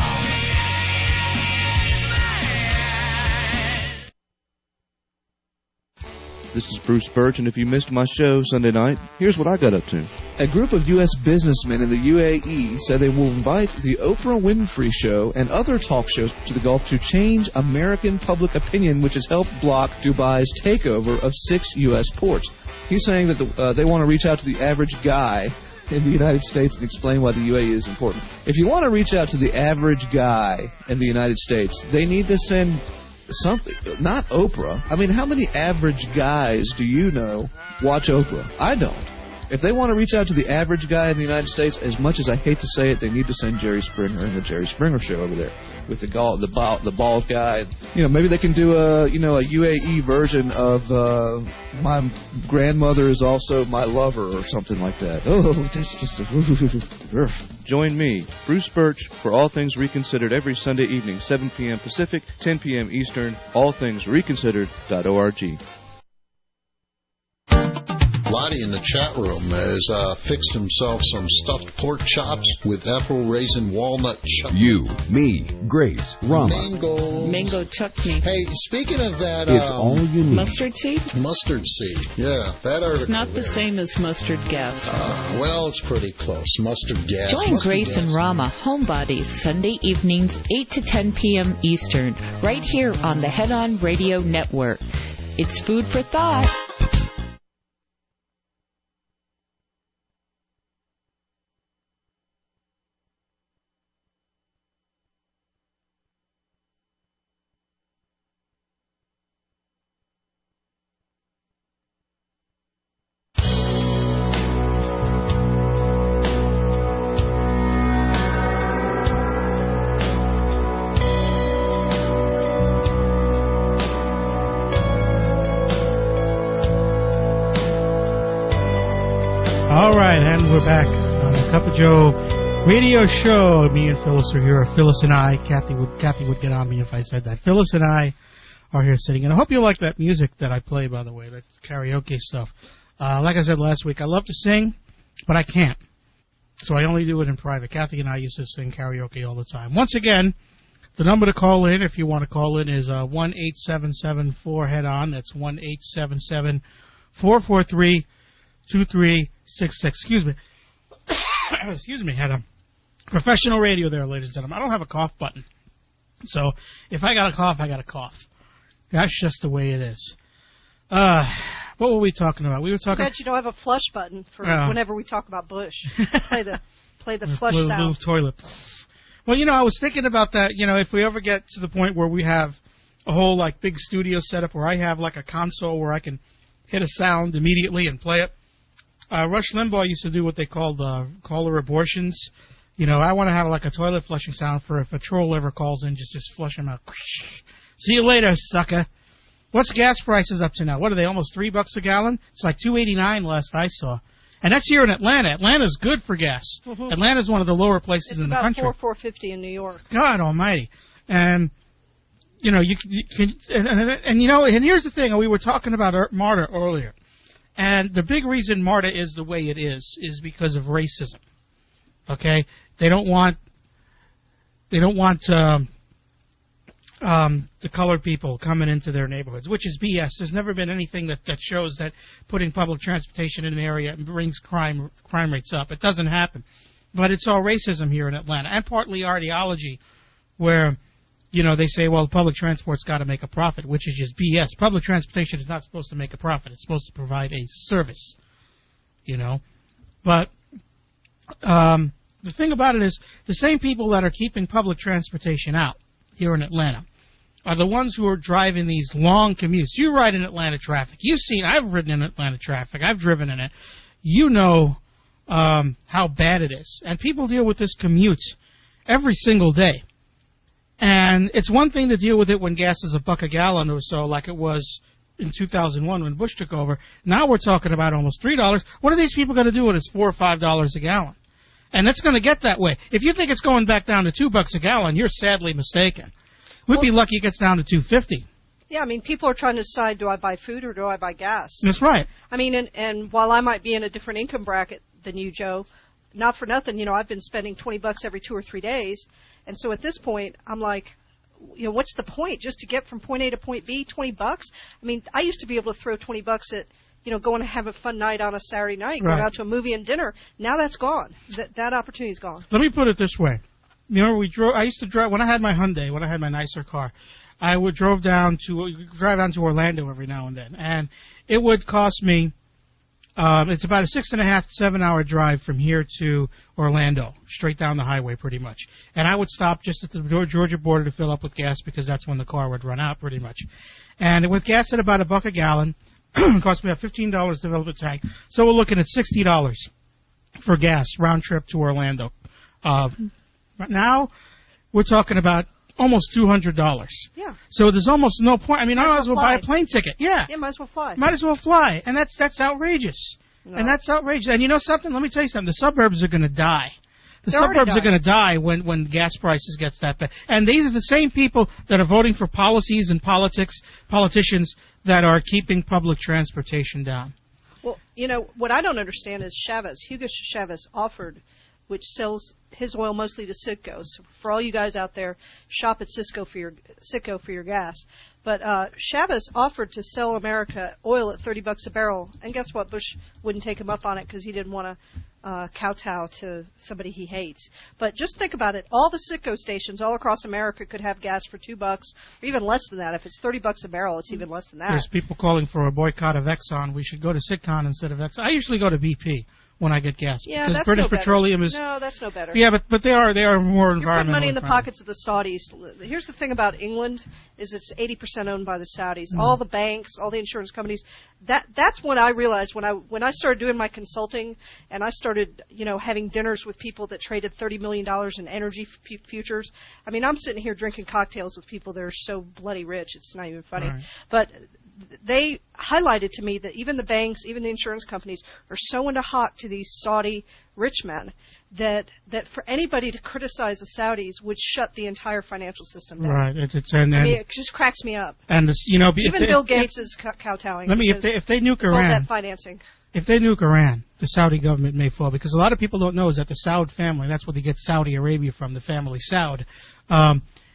This is Bruce Birch, and if you missed my show Sunday night, here's what I got up to. A group of U S businessmen in the U A E said they will invite the Oprah Winfrey Show and other talk shows to the Gulf to change American public opinion, which has helped block Dubai's takeover of six U S ports. He's saying that the, uh, they want to reach out to the average guy in the United States and explain why the U A E is important. If you want to reach out to the average guy in the United States, they need to send something, not Oprah. I mean, how many average guys do you know watch Oprah? I don't. If they want to reach out to the average guy in the United States, as much as I hate to say it, they need to send Jerry Springer and the Jerry Springer Show over there with the bald, the bald, the bald guy. You know, maybe they can do a you know a U A E version of uh, My Grandmother Is Also My Lover or something like that. Oh, that's just a... Join me, Bruce Birch, for All Things Reconsidered every Sunday evening, seven p.m. Pacific, ten p.m. Eastern, all things reconsidered dot org. Lottie in the chat room has uh, fixed himself some stuffed pork chops with apple raisin walnut chutney. You, me, Grace, Rama. Mango. Mango chutney. Hey, speaking of that... It's um, all you need. Mustard seed? Mustard seed, yeah. That article It's not the there. same as mustard gas. Uh, well, it's pretty close. Mustard gas. Join mustard Grace gas. and Rama, Homebodies, Sunday evenings, eight to ten p.m. Eastern, right here on the Head On Radio Network. It's food for thought. All right, and we're back on the Cup of Joe radio show. Me and Phyllis are here. Phyllis and I, Kathy would Kathy would get on me if I said that. Phyllis and I are here sitting, and I hope you like that music that I play, by the way, that karaoke stuff. Uh, like I said last week, I love to sing, but I can't. So I only do it in private. Kathy and I used to sing karaoke all the time. Once again, The number to call in, if you want to call in, is uh, one eight seven seven four head on. That's one eight seven seven four four three two three six six. Excuse me. Excuse me. Had a professional radio there, ladies and gentlemen. I don't have a cough button. So if I got a cough, I got a cough. That's just the way it is. Uh, what were we talking about? We were talking. I bet you don't have a flush button for uh, whenever we talk about Bush. play the play the flush little, sound. Little toilet. Well, you know, I was thinking about that. You know, if we ever get to the point where we have a whole like big studio setup where I have like a console where I can hit a sound immediately and play it. Uh, Rush Limbaugh used to do what they called uh, caller abortions. You know, I want to have like a toilet flushing sound for if a troll ever calls in, just just flush him out. See you later, sucker. What's gas prices up to now? What are they, almost three bucks a gallon? It's like two eighty-nine last I saw. And that's here in Atlanta. Atlanta's good for gas. Mm-hmm. Atlanta's one of the lower places it's in the country. It's about four four fifty in New York. God Almighty. And you know, you, you can, and, and, and you know, and here's the thing. We were talking about MARTA earlier, and the big reason MARTA is the way it is is because of racism. Okay, they don't want they don't want um, um, the colored people coming into their neighborhoods, which is B S. There's never been anything that, that shows that putting public transportation in an area brings crime crime rates up. It doesn't happen, but it's all racism here in Atlanta, and partly ideology, where you know they say, well, public transport's got to make a profit, which is just B S. Public transportation is not supposed to make a profit; it's supposed to provide a service, you know, but. Um, the thing about it is the same people that are keeping public transportation out here in Atlanta are the ones who are driving these long commutes. You ride in Atlanta traffic. You've seen, I've ridden in Atlanta traffic. I've driven in it. You know um, how bad it is. And people deal with this commute every single day. And it's one thing to deal with it when gas is a buck a gallon or so, like it was in two thousand one when Bush took over. Now we're talking about almost three dollars. What are these people going to do when it's four or five dollars a gallon? And it's going to get that way. If you think it's going back down to two bucks a gallon, you're sadly mistaken. We'd well, be lucky it gets down to two fifty. Yeah, I mean, people are trying to decide, do I buy food or do I buy gas? That's right. I mean, and, and while I might be in a different income bracket than you, Joe, not for nothing, you know, I've been spending twenty bucks every two or three days. And so at this point, I'm like, you know, what's the point? Just to get from point A to point B, twenty bucks? I mean, I used to be able to throw twenty bucks at, you know, going to have a fun night on a Saturday night, right. going out to a movie and dinner. Now that's gone. That that opportunity's gone. Let me put it this way. You know, we drove. I used to drive when I had my Hyundai, when I had my nicer car. I would drove down to drive down to Orlando every now and then, and it would cost me. Um, it's about a six and a half, seven hour drive from here to Orlando, straight down the highway, pretty much. And I would stop just at the Georgia border to fill up with gas because that's when the car would run out, pretty much. And with gas at about a buck a gallon, it cost me about fifteen dollars to fill up a tank. So we're looking at sixty dollars for gas round trip to Orlando. Uh, but now we're talking about almost two hundred dollars. Yeah. So there's almost no point. I mean, might I might as well fly. buy a plane ticket. Yeah. Yeah, might as well fly. Might as well fly. And that's that's outrageous. No. And that's outrageous. And you know something? Let me tell you something. The suburbs are going to die. The They're suburbs are going to die when, when gas prices gets that bad. And these are the same people that are voting for policies and politics, politicians that are keeping public transportation down. Well, you know, what I don't understand is Chavez, Hugo Chavez offered, which sells his oil mostly to Citgo. So for all you guys out there, shop at Cisco for your Citgo for your gas. But uh, Chavez offered to sell America oil at thirty bucks a barrel, and guess what? Bush wouldn't take him up on it because he didn't want to uh, kowtow to somebody he hates. But just think about it: all the Citgo stations all across America could have gas for two bucks, or even less than that. If it's thirty bucks a barrel, it's even less than that. There's people calling for a boycott of Exxon. We should go to Sitcon instead of Exxon. I usually go to B P when I get gas. Yeah, because that's British no Petroleum better. is No, that's no better. Yeah, but but they are they are more environmental. You're putting money in the friendly. pockets of the Saudis. Here's the thing about England: is it's eighty percent owned by the Saudis. Mm. All the banks, all the insurance companies. That that's when I realized when I when I started doing my consulting and I started you know having dinners with people that traded thirty million dollars in energy f- futures. I mean, I'm sitting here drinking cocktails with people that are so bloody rich. It's not even funny. Right. But they highlighted to me that even the banks, even the insurance companies, are so into hock to these Saudi rich men that that for anybody to criticize the Saudis would shut the entire financial system down. Right. It, it's and, and I mean, it just cracks me up. And this, you know, even they, Bill if, Gates if, is kowtowing. Let me if they if they nuke it's Iran, all that financing. If they nuke Iran, the Saudi government may fall because a lot of people don't know is that the Saud family, that's where they get Saudi Arabia from, the family Saud. Um,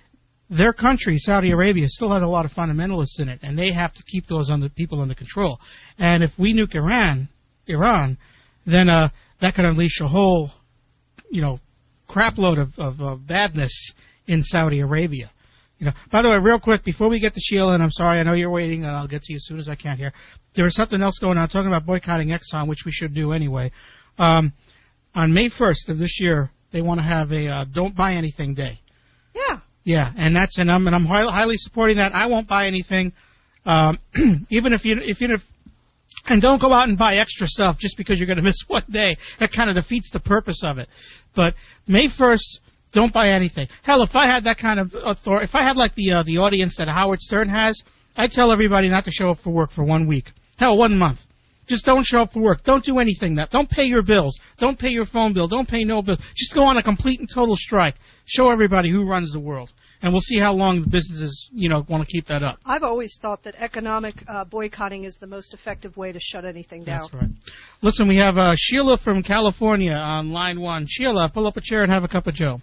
their country, Saudi Arabia, still has a lot of fundamentalists in it, and they have to keep those under, people under control. And if we nuke Iran, Iran, then uh, that could unleash a whole, you know, crapload of, of, of badness in Saudi Arabia. You know. By the way, real quick, before we get to Sheila, and I'm sorry, I know you're waiting, and I'll get to you as soon as I can here. There is something else going on, talking about boycotting Exxon, which we should do anyway. Um, on May first of this year, they want to have a uh, Don't Buy Anything Day. Yeah. Yeah, and that's and I'm and I'm highly supporting that. I won't buy anything, um, even if you if you if, and don't go out and buy extra stuff just because you're going to miss one day. That kind of defeats the purpose of it. But May first, don't buy anything. Hell, if I had that kind of authority, if I had like the uh, the audience that Howard Stern has, I'd tell everybody not to show up for work for one week. Hell, one month. Just don't show up for work. Don't do anything. That don't pay your bills. Don't pay your phone bill. Don't pay no bills. Just go on a complete and total strike. Show everybody who runs the world, and we'll see how long the businesses, you know, want to keep that up. I've always thought that economic uh, boycotting is the most effective way to shut anything down. That's right. Listen, we have uh, Sheila from California on line one. Sheila, pull up a chair and have a cup of Joe.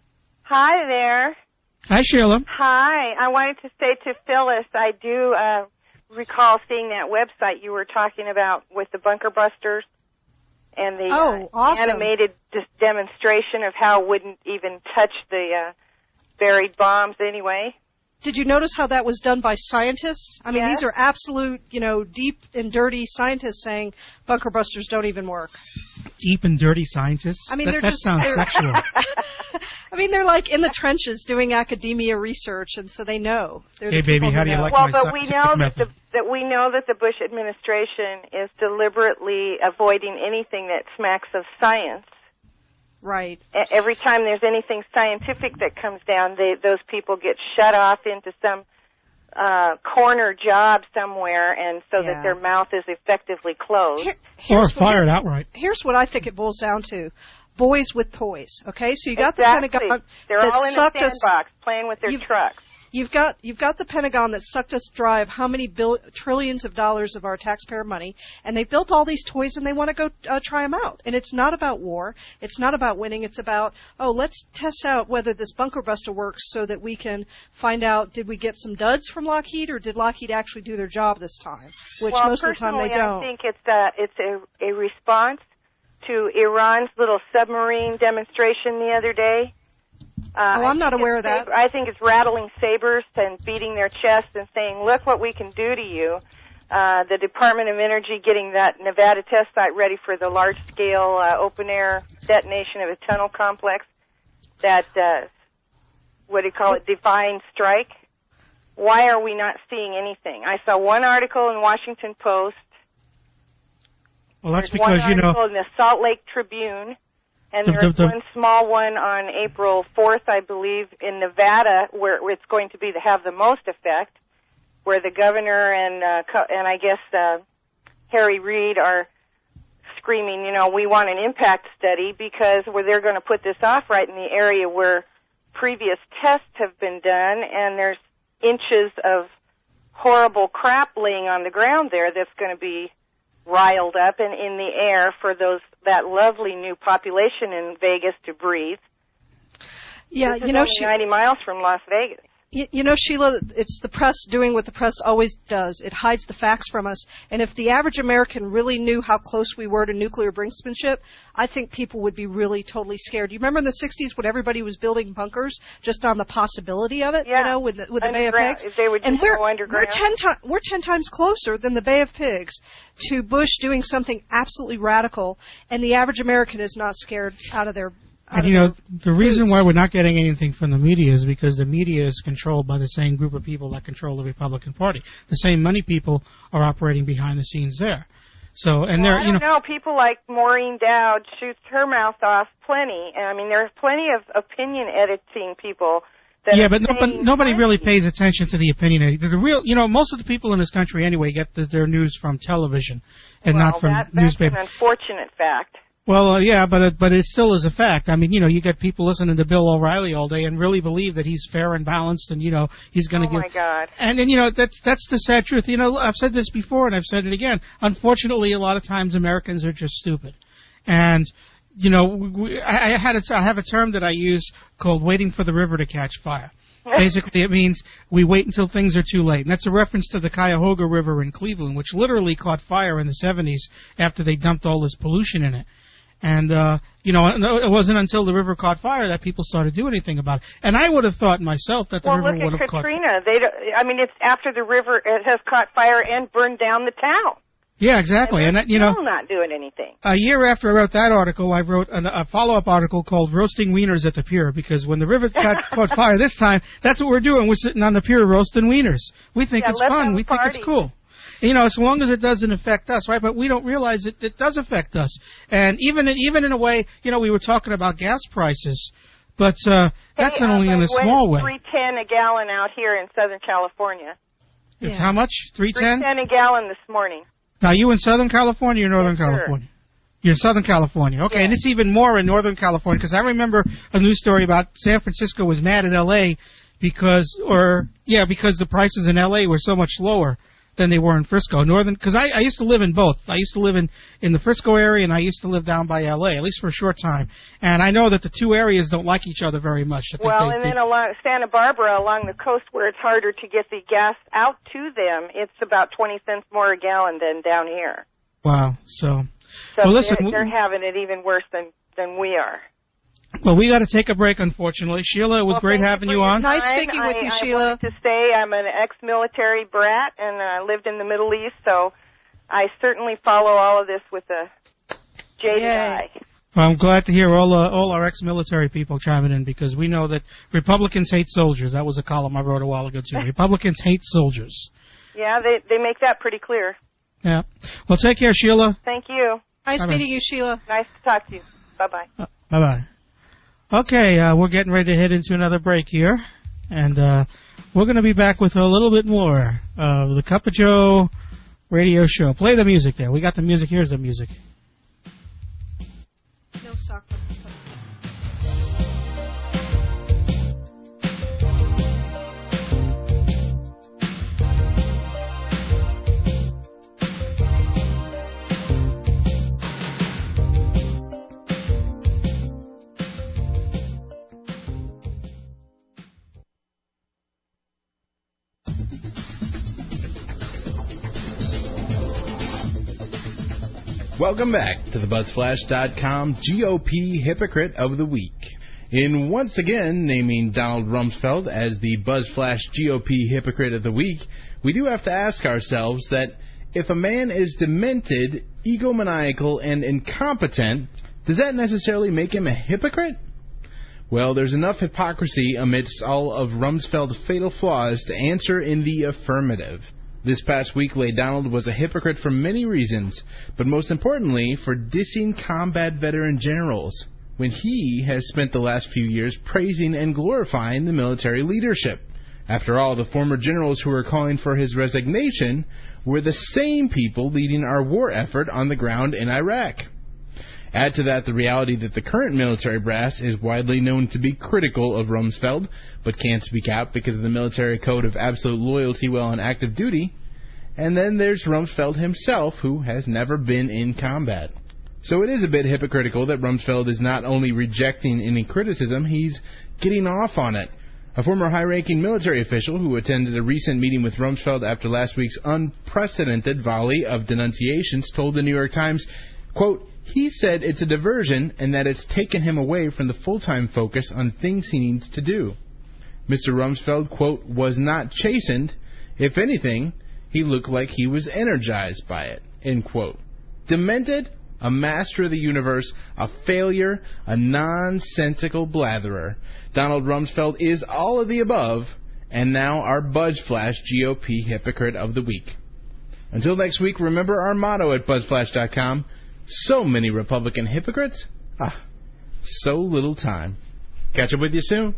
Hi there. Hi, Sheila. Hi. I wanted to say to Phyllis, I do uh, recall seeing that website you were talking about with the bunker busters and the oh, uh, awesome. animated dis- demonstration of how it wouldn't even touch the uh, buried bombs anyway. Did you notice how that was done by scientists? I mean, yes. These are absolute, you know, deep and dirty scientists saying bunker busters don't even work. Deep and dirty scientists? I mean, that, they're that just, sounds they're, sexual. I mean, they're like in the trenches doing academia research, and so they know. They're hey, the baby, how do you know. like well, my but we know that the, that we know that the Bush administration is deliberately avoiding anything that smacks of science. Right. Every time there's anything scientific that comes down, they, those people get shut off into some uh, corner job somewhere, and so yeah. that their mouth is effectively closed. Here, or fired what, outright. Here's what I think it boils down to. Boys with toys, okay? So you got exactly. the Pentagon They're that all in a sucked sandbox us, playing with their you've, trucks. You've got you've got the Pentagon that sucked us dry of how many bill, trillions of dollars of our taxpayer money, and they built all these toys, and they want to go uh, try them out. And it's not about war. It's not about winning. It's about, oh, let's test out whether this bunker buster works so that we can find out, did we get some duds from Lockheed, or did Lockheed actually do their job this time, which well, most of the time they don't. I think it's a, it's a, a response to Iran's little submarine demonstration the other day. Uh, oh, I'm not aware of that. Saber, I think it's rattling sabers and beating their chests and saying, look what we can do to you. Uh, the Department of Energy getting that Nevada test site ready for the large-scale uh, open-air detonation of a tunnel complex. That, uh, what do you call it, defying strike. Why are we not seeing anything? I saw one article in Washington Post. Well, that's There's because, one you know... article in the Salt Lake Tribune. And the, there's the, the, one small one on April fourth, I believe, in Nevada, where it's going to be to have the most effect, where the governor and uh, and I guess uh, Harry Reid are screaming, you know, we want an impact study because where they're going to put this off right in the area where previous tests have been done, and there's inches of horrible crap laying on the ground there that's going to be riled up and in the air for those that lovely new population in Vegas to breathe. Yeah, this you know, is only she, ninety miles from Las Vegas. You, you know, Sheila, it's the press doing what the press always does. It hides the facts from us. And if the average American really knew how close we were to nuclear brinksmanship, I think people would be really totally scared. You remember in the sixties when everybody was building bunkers just on the possibility of it, yeah. you know, with the, with the Bay of Pigs? If they would just and we're, go underground. We're ten, ti- we're ten times closer than the Bay of Pigs to Bush doing something absolutely radical, and the average American is not scared out of their And, you know, the reason why we're not getting anything from the media is because the media is controlled by the same group of people that control the Republican Party. The same money people are operating behind the scenes there. So, and well, they're, I you don't know, know. People like Maureen Dowd shoots her mouth off plenty. And I mean, there's plenty of opinion editing people. That yeah, are but, no, but nobody plenty. really pays attention to the opinion. The real, you know, most of the people in this country anyway get the, their news from television and well, not from that, newspaper. That's an unfortunate fact. Well, uh, yeah, but it, but it still is a fact. I mean, you know, you get people listening to Bill O'Reilly all day and really believe that he's fair and balanced, and you know, he's going to oh give. Oh my God! And then you know, that's that's the sad truth. You know, I've said this before, and I've said it again. Unfortunately, a lot of times Americans are just stupid, and you know, we, I, I had a, I have a term that I use called "waiting for the river to catch fire." Basically, it means we wait until things are too late. And that's a reference to the Cuyahoga River in Cleveland, which literally caught fire in the seventies after they dumped all this pollution in it. And, uh, you know, it wasn't until the river caught fire that people started doing anything about it. And I would have thought myself that the well, river look would at have caught fire. Katrina. They don't, I mean, it's after the river it has caught fire and burned down the town. Yeah, exactly. And, and that, you know, still not doing anything. A year after I wrote that article, I wrote an, a follow-up article called Roasting Wieners at the Pier, because when the river got, caught fire this time, that's what we're doing. We're sitting on the pier roasting wieners. We think yeah, it's let's fun. have a We think party. it's cool. You know, as long as it doesn't affect us, right? But we don't realize it, it does affect us. And even in, even in a way, you know, we were talking about gas prices, but uh, that's hey, not uh, only in a small way. three ten a gallon out here in Southern California. It's yeah. how much? three ten? three ten a gallon this morning. Now, you in Southern California or Northern yes, California? You're in Southern California. Okay, yeah. and it's even more in Northern California, because I remember a news story about San Francisco was mad at L A because, or, yeah, because the prices in L A were so much lower than they were in Frisco. Northern, because I, I used to live in both. I used to live in, in the Frisco area, and I used to live down by L A, at least for a short time. And I know that the two areas don't like each other very much. I think well, they, and they, then along Santa Barbara, along the coast where it's harder to get the gas out to them, it's about twenty cents more a gallon than down here. Wow. So, so well, listen, they're, they're having it even worse than, than we are. Well, we got to take a break, unfortunately. Sheila, it was well, great having you, you on. Nice speaking I, with you, I Sheila. I wanted to say I'm an ex-military brat, and I lived in the Middle East, so I certainly follow all of this with a jaded eye. Well, I'm glad to hear all uh, all our ex-military people chiming in, because we know that Republicans hate soldiers. That was a column I wrote a while ago, too. Republicans hate soldiers. Yeah, they they make that pretty clear. Yeah. Well, take care, Sheila. Thank you. Nice Bye-bye. meeting you, Sheila. Nice to talk to you. Bye-bye. Uh, bye-bye. Okay, uh, we're getting ready to head into another break here, and uh, we're going to be back with a little bit more of the Cup of Joe radio show. Play the music there. We got the music. Here's the music. No soccer. Welcome back to the Buzz Flash dot com G O P Hypocrite of the Week. In once again naming Donald Rumsfeld as the Buzz Flash G O P Hypocrite of the Week, we do have to ask ourselves that if a man is demented, egomaniacal, and incompetent, does that necessarily make him a hypocrite? Well, there's enough hypocrisy amidst all of Rumsfeld's fatal flaws to answer in the affirmative. This past week, Leigh Donald was a hypocrite for many reasons, but most importantly, for dissing combat veteran generals, when he has spent the last few years praising and glorifying the military leadership. After all, the former generals who were calling for his resignation were the same people leading our war effort on the ground in Iraq. Add to that the reality that the current military brass is widely known to be critical of Rumsfeld, but can't speak out because of the military code of absolute loyalty while on active duty. And then there's Rumsfeld himself, who has never been in combat. So it is a bit hypocritical that Rumsfeld is not only rejecting any criticism, he's getting off on it. A former high-ranking military official who attended a recent meeting with Rumsfeld after last week's unprecedented volley of denunciations told the New York Times, quote, he said it's a diversion and that it's taken him away from the full-time focus on things he needs to do. Mister Rumsfeld, quote, was not chastened. If anything, he looked like he was energized by it, end quote. Demented, a master of the universe, a failure, a nonsensical blatherer. Donald Rumsfeld is all of the above, and now our Buzz Flash G O P Hypocrite of the Week. Until next week, remember our motto at Buzz Flash dot com. So many Republican hypocrites? Ah, so little time. Catch up with you soon.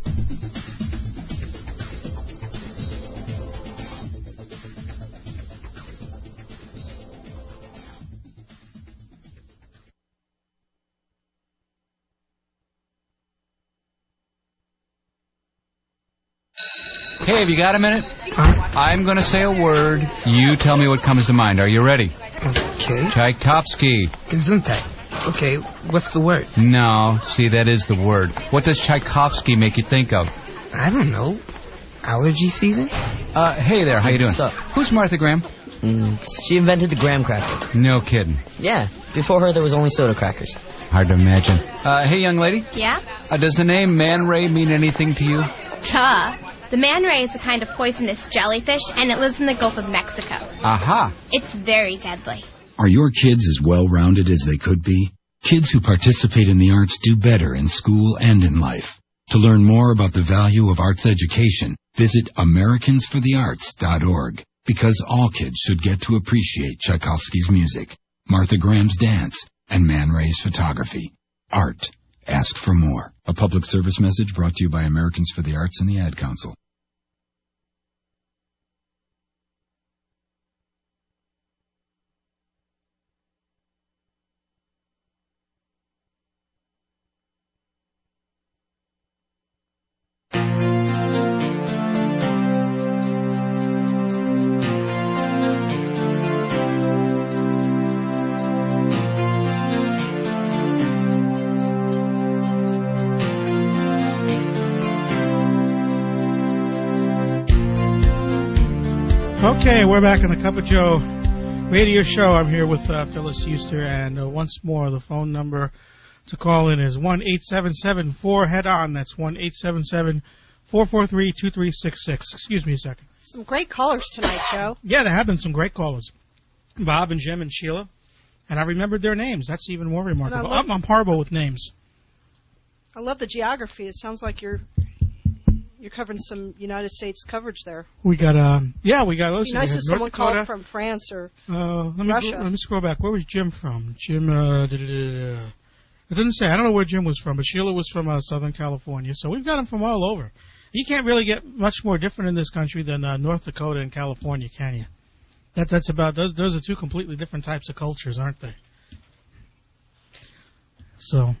Hey, have you got a minute? Huh? I'm going to say a word. You tell me what comes to mind. Are you ready? Okay. Tchaikovsky. Gesundheit. Okay, what's the word? No, see, that is the word. What does Tchaikovsky make you think of? I don't know. allergy season? Uh, hey there, how you doing? What's up? Who's Martha Graham? Mm, she invented the graham cracker. No kidding. Yeah, before her there was only soda crackers. Hard to imagine. Uh, hey, young lady. Yeah? Uh, does the name Man Ray mean anything to you? Duh. The man ray is a kind of poisonous jellyfish, and it lives in the Gulf of Mexico. Aha. It's very deadly. Are your kids as well-rounded as they could be? Kids who participate in the arts do better in school and in life. To learn more about the value of arts education, visit Americans for the Arts dot org. Because all kids should get to appreciate Tchaikovsky's music, Martha Graham's dance, and Man Ray's photography. Art. Ask for more. A public service message brought to you by Americans for the Arts and the Ad Council. Okay, we're back on the Cup of Joe radio show. I'm here with uh, Phyllis Euster, and uh, once more, the phone number to call in is one eight seven seven four head on. That's one eight seven seven four four three two three six six. Excuse me a second. Some great callers tonight, Joe. Yeah, there have been some great callers. Bob and Jim and Sheila. And I remembered their names. That's even more remarkable. love- I'm, I'm horrible with names. I love the geography. It sounds like you're you're covering some United States coverage there. We got, um, yeah, we got, It'd be listen, we nice have if someone North Dakota. called from France or Uh, let me Russia. let me scroll back. Where was Jim from? Jim. Uh, da, da, da, da. It didn't say. I don't know where Jim was from, but Sheila was from uh, Southern California. So we've got them from all over. You can't really get much more different in this country than uh, North Dakota and California, can you? That that's about those. Those are two completely different types of cultures, aren't they? So.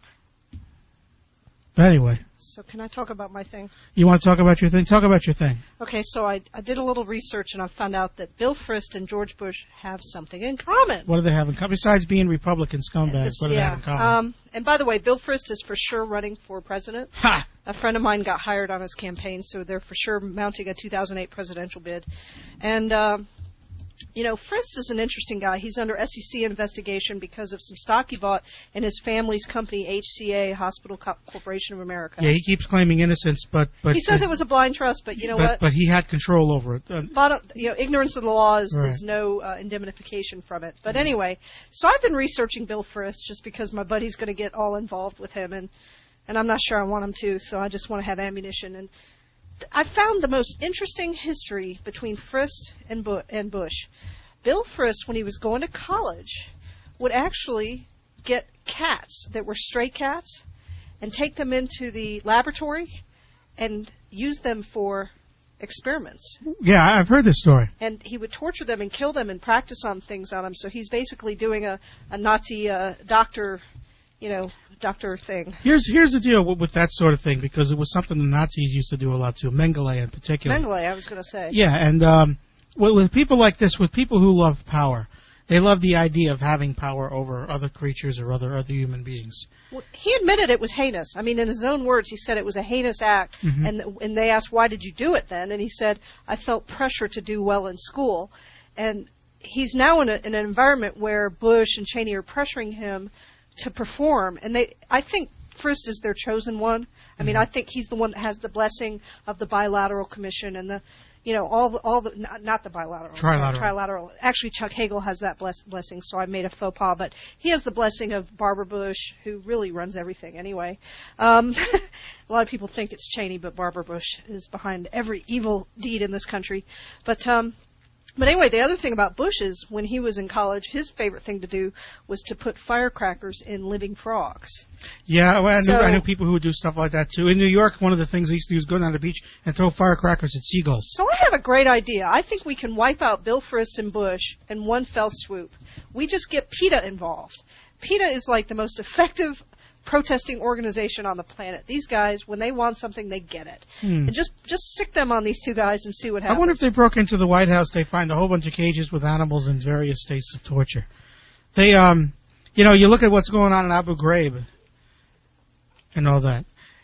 Anyway, So can I talk about my thing? you want to talk about your thing? Talk about your thing. Okay, so I, I did a little research and I found out that Bill Frist and George Bush have something in common. What do they have in common? Besides being Republican scumbags, This- what do they yeah. have in common? Um, and by the way, Bill Frist is for sure running for president. Ha! A friend of mine got hired on his campaign, so they're for sure mounting a two thousand eight presidential bid. And, um, you know, Frist is an interesting guy. He's under S E C investigation because of some stock he bought in his family's company, H C A, Hospital Co- Corporation of America. Yeah, he keeps claiming innocence, but but he says it was a blind trust, but you know but, what? But he had control over it. Uh, Bottom, you know, ignorance of the law is, Right. is no uh, indemnification from it. But anyway, so I've been researching Bill Frist just because my buddy's going to get all involved with him, and and I'm not sure I want him to, so I just want to have ammunition. And th- I found the most interesting history between Frist and, Bu- and Bush. Bill Frist, when he was going to college, would actually get cats that were stray cats and take them into the laboratory and use them for experiments. yeah, I've heard this story. And he would torture them and kill them and practice on things on them. So he's basically doing a, a Nazi uh, doctor, you know, doctor thing. Here's here's the deal with, with that sort of thing, because it was something the Nazis used to do a lot too, Mengele in particular. Mengele, I was going to say. Yeah, and um, with, with people like this, with people who love power, they love the idea of having power over other creatures or other other human beings. Well, he admitted it was heinous. I mean, in his own words, he said it was a heinous act. Mhm. And and they asked, why did you do it then? And he said, I felt pressure to do well in school. And he's now in, a, in an environment where Bush and Cheney are pressuring him to perform. And they, I think Frist is their chosen one. I mean, I think he's the one that has the blessing of the Bilateral Commission and the, you know, all the, all the, not, not the bilateral. sorry, Trilateral. trilateral. Actually, Chuck Hagel has that bless, blessing, so I made a faux pas, but he has the blessing of Barbara Bush, who really runs everything anyway. Um, a lot of people think it's Cheney, but Barbara Bush is behind every evil deed in this country. But, um, But anyway, the other thing about Bush is when he was in college, his favorite thing to do was to put firecrackers in living frogs. Yeah, well, I, So- knew, I knew people who would do stuff like that too. In New York, one of the things they used to do is go down to the beach and throw firecrackers at seagulls. So I have a great idea. I think we can wipe out Bill Frist and Bush in one fell swoop. We just get PETA involved. PETA is like the most effective protesting organization on the planet. These guys, when they want something, they get it. Hmm. And just just stick them on these two guys and see what happens. I wonder if they broke into the White House, they find a whole bunch of cages with animals in various states of torture. They, um, you know, you look at what's going on in Abu Ghraib and all that.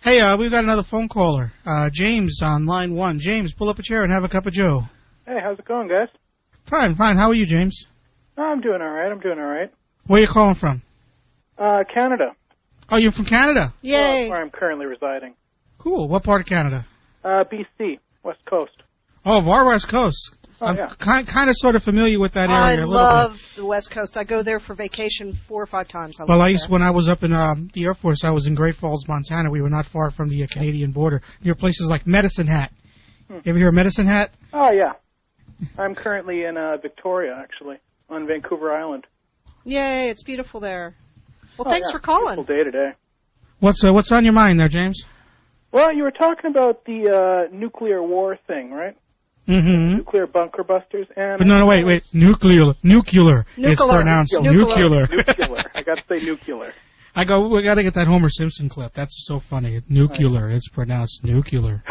Hey, uh, we've got another phone caller. Uh, James on line one. James, pull up a chair and have a cup of Joe. Hey, how's it going, guys? Fine, fine. How are you, James? Oh, I'm doing all right. I'm doing all right. Where are you calling from? Uh, Canada. Oh, you're from Canada? Yay. Well, where I'm currently residing. Cool. What part of Canada? Uh, B C, West Coast. Oh, our West Coast. Oh, I'm yeah. kind, kind of sort of familiar with that I area a little love bit. the West Coast. I go there for vacation four or five times. I Well, love I used there. when I was up in um, the Air Force, I was in Great Falls, Montana. We were not far from the uh, Canadian border, near places like Medicine Hat. Hmm. You ever hear of Medicine Hat? Oh, yeah. I'm currently in uh, Victoria, actually, on Vancouver Island. Yay, it's beautiful there. Well, Oh, thanks yeah. for calling. Beautiful day today. What's uh, what's on your mind there, James? Well, you were talking about the uh, nuclear war thing, right? Mm-hmm. Nuclear bunker busters. And But no, no, wait, wait. Nuclear, nuclear. It's Nuclear. pronounced Nuclear. nuclear. Nuclear. I got to say nuclear. I go. We got to get that Homer Simpson clip. That's so funny. Nuclear. It's pronounced nuclear.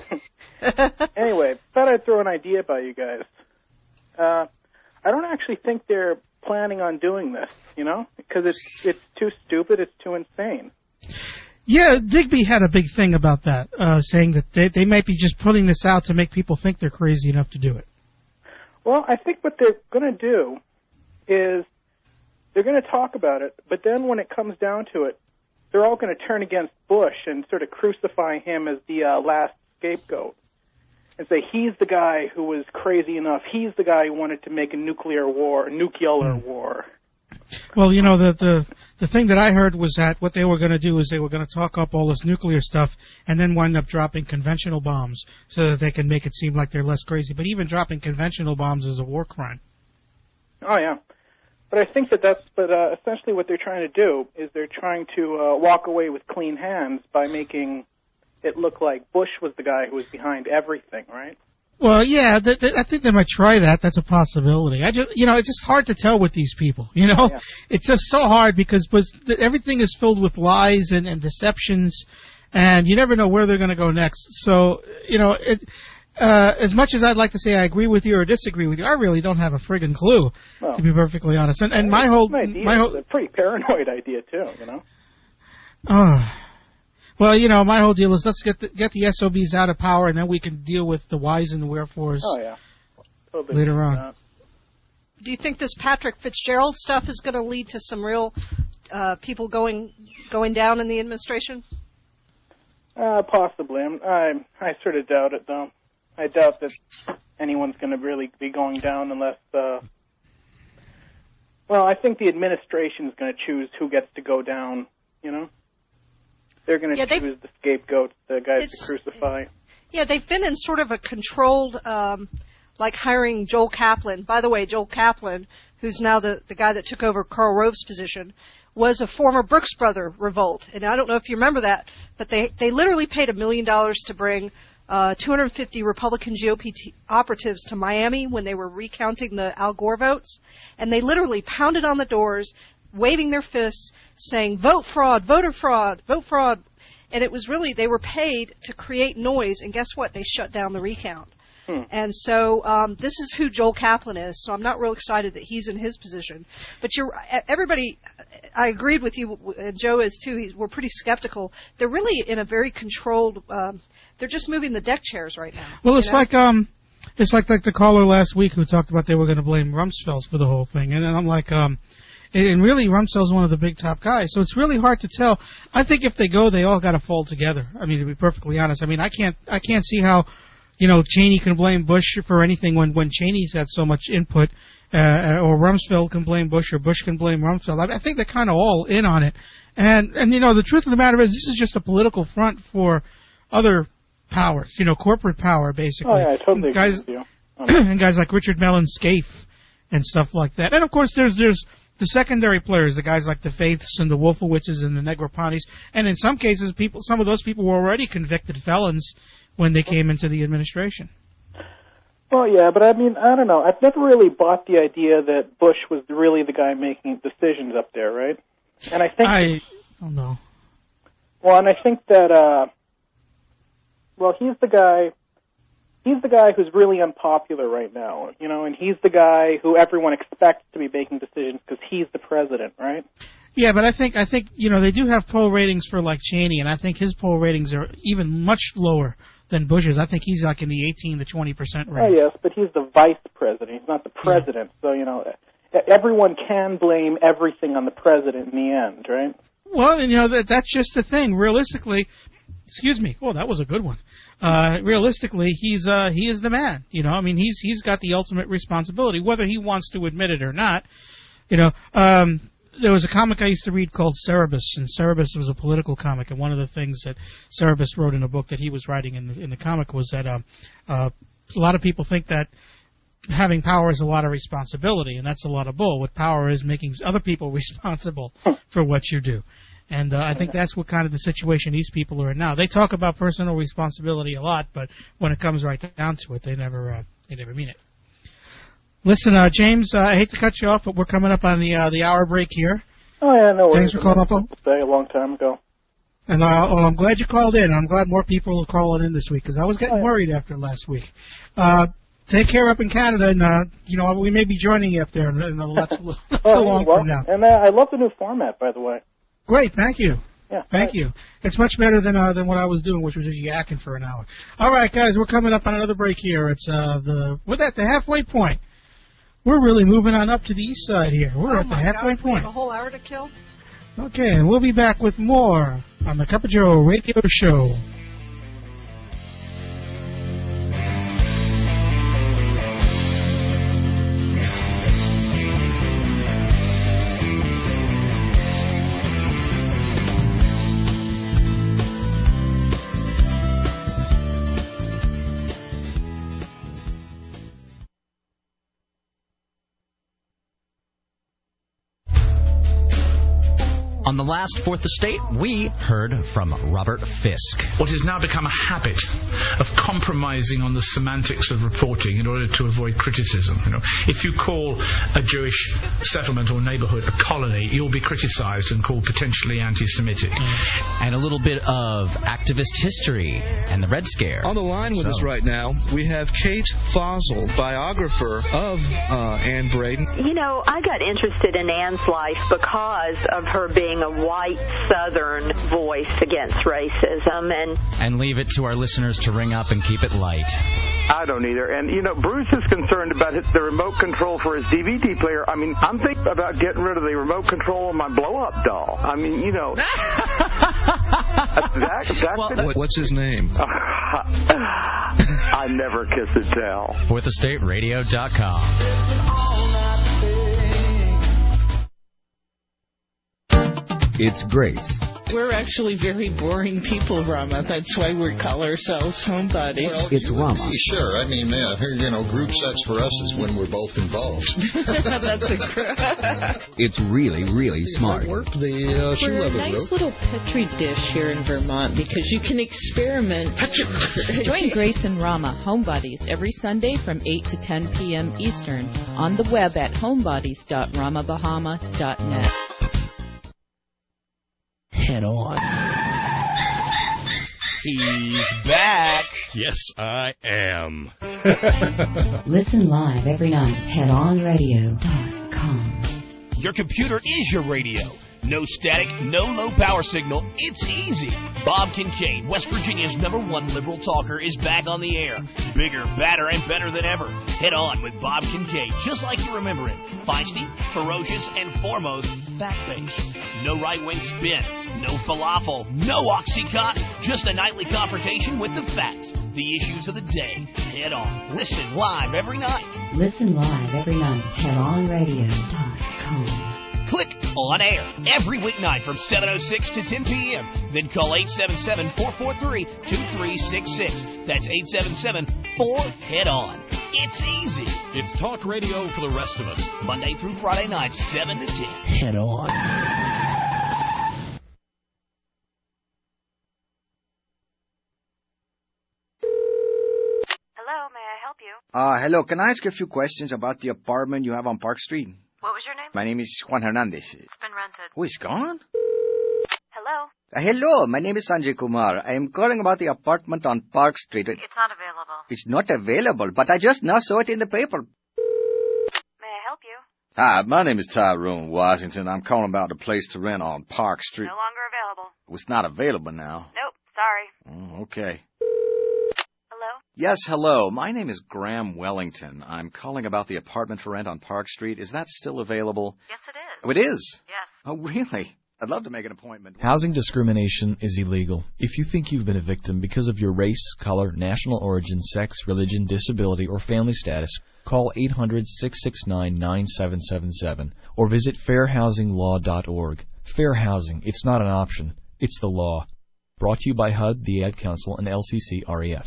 Anyway, thought I'd throw an idea by you guys. Uh, I don't actually think they're planning on doing this, you know, because it's it's too stupid, it's too insane. Yeah, Digby had a big thing about that, uh, saying that they, they might be just putting this out to make people think they're crazy enough to do it. Well, I think what they're going to do is they're going to talk about it, but then when it comes down to it, they're all going to turn against Bush and sort of crucify him as the uh, last scapegoat and say he's the guy who was crazy enough, he's the guy who wanted to make a nuclear war, a nuclear war. Well, you know, the, the the thing that I heard was that what they were going to do is they were going to talk up all this nuclear stuff and then wind up dropping conventional bombs so that they can make it seem like they're less crazy. But even dropping conventional bombs is a war crime. Oh, yeah. But I think that that's, but uh, essentially what they're trying to do is they're trying to uh, walk away with clean hands by making it look like Bush was the guy who was behind everything, right? Well, yeah, th- th- I think they might try that. That's a possibility. I just, you know, it's just hard to tell with these people. You know, Yeah. it's just so hard because but th- everything is filled with lies and, and deceptions, and you never know where they're going to go next. So, you know, it, uh, as much as I'd like to say I agree with you or disagree with you, I really don't have a friggin' clue, Well, to be perfectly honest. And, and my whole, my idea my whole, is a pretty paranoid idea too, you know. oh. Well, you know, my whole deal is let's get the, get the S O Bs out of power, and then we can deal with the whys and the wherefores Oh yeah. Totally later agree with on. Do you think this Patrick Fitzgerald stuff is going to lead to some real uh, people going going down in the administration? Uh, possibly. I'm, I I sort of doubt it, though. I doubt that anyone's going to really be going down unless. Uh, well, I think the administration is going to choose who gets to go down. You know, they're going to Yeah, they- choose the scapegoats, the guys It's- to crucify. Yeah, they've been in sort of a controlled, um, like hiring Joel Kaplan. By the way, Joel Kaplan, who's now the, the guy that took over Karl Rove's position, was a former Brooks Brother revolt. And I don't know if you remember that, but they, they literally paid a million dollars to bring uh, two hundred fifty Republican G O P t- operatives to Miami when they were recounting the Al Gore votes. And they literally pounded on the doors, waving their fists, saying, vote fraud, voter fraud, vote fraud. And it was really, they were paid to create noise, and guess what? They shut down the recount. Hmm. And so um, this is who Joel Kaplan is, so I'm not real excited that he's in his position. But you're, everybody, I agreed with you, and Joe is too, he's, we're pretty skeptical. They're really in a very controlled, um, they're just moving the deck chairs right now. Well, it's you know? like um, it's like like the caller last week who talked about they were going to blame Rumsfeld for the whole thing, and then I'm like, um, and, and really Rumsfeld's one of the big top guys, so it's really hard to tell. I think if they go, they all got to fall together. I mean, to be perfectly honest, I mean, I can't I can't see how, you know, Cheney can blame Bush for anything when when Cheney's had so much input, uh, or Rumsfeld can blame Bush, or Bush can blame Rumsfeld. I, I think they're kind of all in on it, and and you know, the truth of the matter is, this is just a political front for other powers, you know, corporate power, basically. Oh, yeah, I totally agree guys, with you. and guys like Richard Mellon Scaife and stuff like that. And of course, there's there's the secondary players, the guys like the Faiths and the Wolfowitzes and the Negropontes, and in some cases, people, some of those people were already convicted felons when they came into the administration. Well, yeah, but I mean, I don't know. I've never really bought the idea that Bush was really the guy making decisions up there, right? And I think I don't know. Well, and I think that, uh, well, he's the guy he's the guy who's really unpopular right now, you know, and he's the guy who everyone expects to be making decisions because he's the president, right? Yeah, but I think I think you know they do have poll ratings for like Cheney, and I think his poll ratings are even much lower than Bush's. I think he's like in the eighteen to twenty percent range. Oh yes, but he's the vice president. He's not the president. Yeah. So you know, everyone can blame everything on the president in the end, right? Well, and you know that that's just the thing. Realistically, excuse me. Oh, that was a good one. Uh, realistically, he's uh, he is the man. You know, I mean, he's he's got the ultimate responsibility, whether he wants to admit it or not. You know. Um, There was a comic I used to read called Cerebus, and Cerebus was a political comic. And one of the things that Cerebus wrote in a book that he was writing in the, in the comic was that um, uh, a lot of people think that having power is a lot of responsibility, and that's a lot of bull. What power is making other people responsible for what you do. And uh, I think that's what kind of the situation these people are in now. They talk about personal responsibility a lot, but when it comes right down to it, they never uh, they never mean it. Listen, uh, James, uh, I hate to cut you off, but we're coming up on the uh, the hour break here. Oh, yeah, no worries. Thanks for calling up. A long time ago. And uh, well, I'm glad you called in. I'm glad more people are calling in this week because I was getting oh, yeah. worried after last week. Uh, take care up in Canada, and, uh, you know, we may be joining you up there in, in a lot too oh, long well, from now. And uh, I love the new format, by the way. Great, thank you. Yeah, Thank right. you. It's much better than uh, than what I was doing, which was just yakking for an hour. All right, guys, we're coming up on another break here. It's uh, the we're at the halfway point. We're really moving on up to the east side here. We're oh at the my halfway God, point. We have a whole hour to kill. Okay, and we'll be back with more on the Cup of Joe radio show. On the last Fourth Estate, we heard from Robert Fisk. What has now become a habit of compromising on the semantics of reporting in order to avoid criticism. You know, if you call a Jewish settlement or neighborhood a colony, you'll be criticized and called potentially anti-Semitic. And a little bit of activist history and the Red Scare. On the line with so. us right now, we have Kate Fossil, biographer of uh, Anne Braden. You know, I got interested in Anne's life because of her being a white Southern voice against racism. And and leave it to our listeners to ring up and keep it light. I don't either. And, you know, Bruce is concerned about his, the remote control for his D V D player. I mean, I'm thinking about getting rid of the remote control of my blow-up doll. I mean, you know. that, that well, could, what's his name? I never kiss a tell. fourth estate radio dot com. It's Grace. We're actually very boring people, Rama. That's why we call ourselves homebodies. Well, it's Rama. Sure. I mean, yeah, you know, group sex for us is when we're both involved. That's a It's really, really smart. Work the uh, shoe We're a leather nice rope. little petri dish here in Vermont because you can experiment. Join Grace and Rama, Homebodies, every Sunday from eight to ten p.m. Eastern on the web at homebodies dot rama bahama dot net. Head on. He's back. Yes, I am. Listen live every night. head on radio dot com. Your computer is your radio. No static, no low power signal. It's easy. Bob Kincaid, West Virginia's number one liberal talker, is back on the air. Bigger, badder, and better than ever. Head on with Bob Kincaid, just like you remember it. Feisty, ferocious, and foremost, fact-based. No right-wing spin. No falafel. No Oxycontin. Just a nightly confrontation with the facts. The issues of the day. Head on. Listen live every night. Listen live every night. head on radio dot com. Click on air every weeknight from seven oh six to ten p.m. Then call eight seven seven, four four three, two three six six. That's eight seven seven, four, head on. It's easy. It's talk radio for the rest of us. Monday through Friday night, seven to ten. Head on. Hello, may I help you? Uh, hello. Can I ask you a few questions about the apartment you have on Park Street? What was your name? My name is Juan Hernandez. It's been rented. Who is gone? Hello? Uh, hello, my name is Sanjay Kumar. I am calling about the apartment on Park Street. It's not available. It's not available, but I just now saw it in the paper. May I help you? Hi, my name is Tyrone Washington. I'm calling about a place to rent on Park Street. No longer available. It's not available now. Nope, sorry. Oh, okay. Hello? Yes, hello. My name is Graham Wellington. I'm calling about the apartment for rent on Park Street. Is that still available? Yes, it is. Oh, it is? Yes. Oh, really? I'd love to make an appointment. Housing discrimination is illegal. If you think you've been a victim because of your race, color, national origin, sex, religion, disability, or family status, call eight hundred, six six nine, nine seven seven seven or visit fair housing law dot org. Fair housing, it's not an option, it's the law. Brought to you by H U D, the Ad Council, and L C C R E F.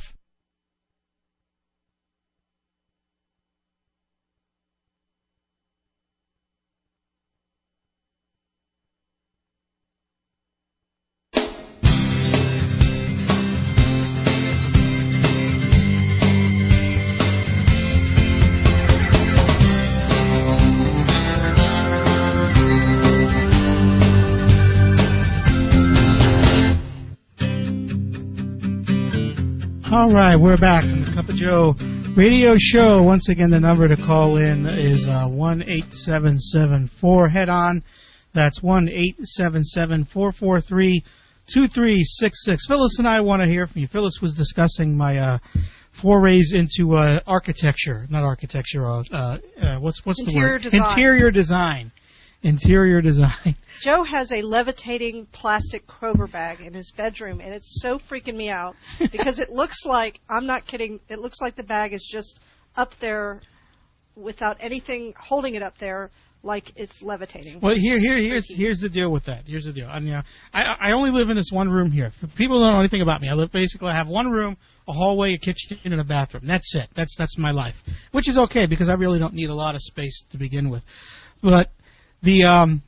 All right, we're back on the Cup of Joe radio show. Once again, the number to call in is uh, one eight seven seven four head on. That's one eight seven seven, four four three, two three six six. Phyllis and I want to hear from you. Phyllis was discussing my uh, forays into uh, architecture, not architecture. Uh, uh, what's what's Interior the word? design. Interior design. Interior design. Joe has a levitating plastic Kroger bag in his bedroom, and it's so freaking me out because it looks like, I'm not kidding, it looks like the bag is just up there without anything holding it up there, like it's levitating. Well, here, here, here's here's the deal with that. Here's the deal. I mean, I I only live in this one room here. For people who don't know anything about me, I live basically. I have one room, a hallway, a kitchen, and a bathroom. That's it. That's that's my life, which is okay because I really don't need a lot of space to begin with. But the um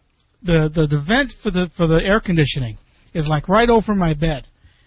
the the, the vent for the for the air conditioning is like right over my bed.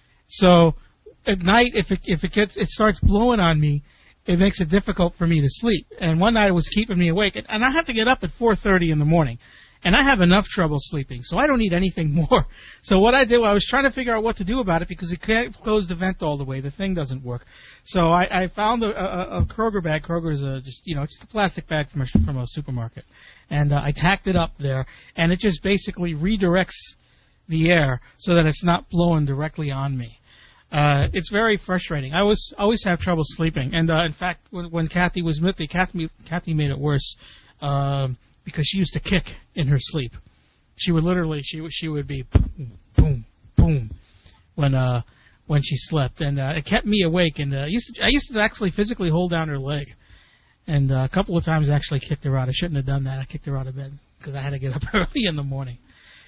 So at night, if it if it gets it starts blowing on me, it makes it difficult for me to sleep. And one night it was keeping me awake, and I have to get up at four thirty in the morning, and I have enough trouble sleeping, so I don't need anything more. So what I did, I was trying to figure out what to do about it because it can't close the vent all the way. The thing doesn't work. So I, I found a, a, a Kroger bag. Kroger is a just you know just a plastic bag from a from a supermarket, and uh, I tacked it up there, and it just basically redirects the air so that it's not blowing directly on me. Uh, it's very frustrating. I always always have trouble sleeping, and uh, in fact, when, when Kathy was with me, Kathy, Kathy made it worse uh, because she used to kick in her sleep. She would literally, she would she would be boom, boom, boom when uh when she slept, and uh, it kept me awake. And uh, I used to, I used to actually physically hold down her leg, and uh, a couple of times I actually kicked her out. I shouldn't have done that. I kicked her out of bed because I had to get up early in the morning.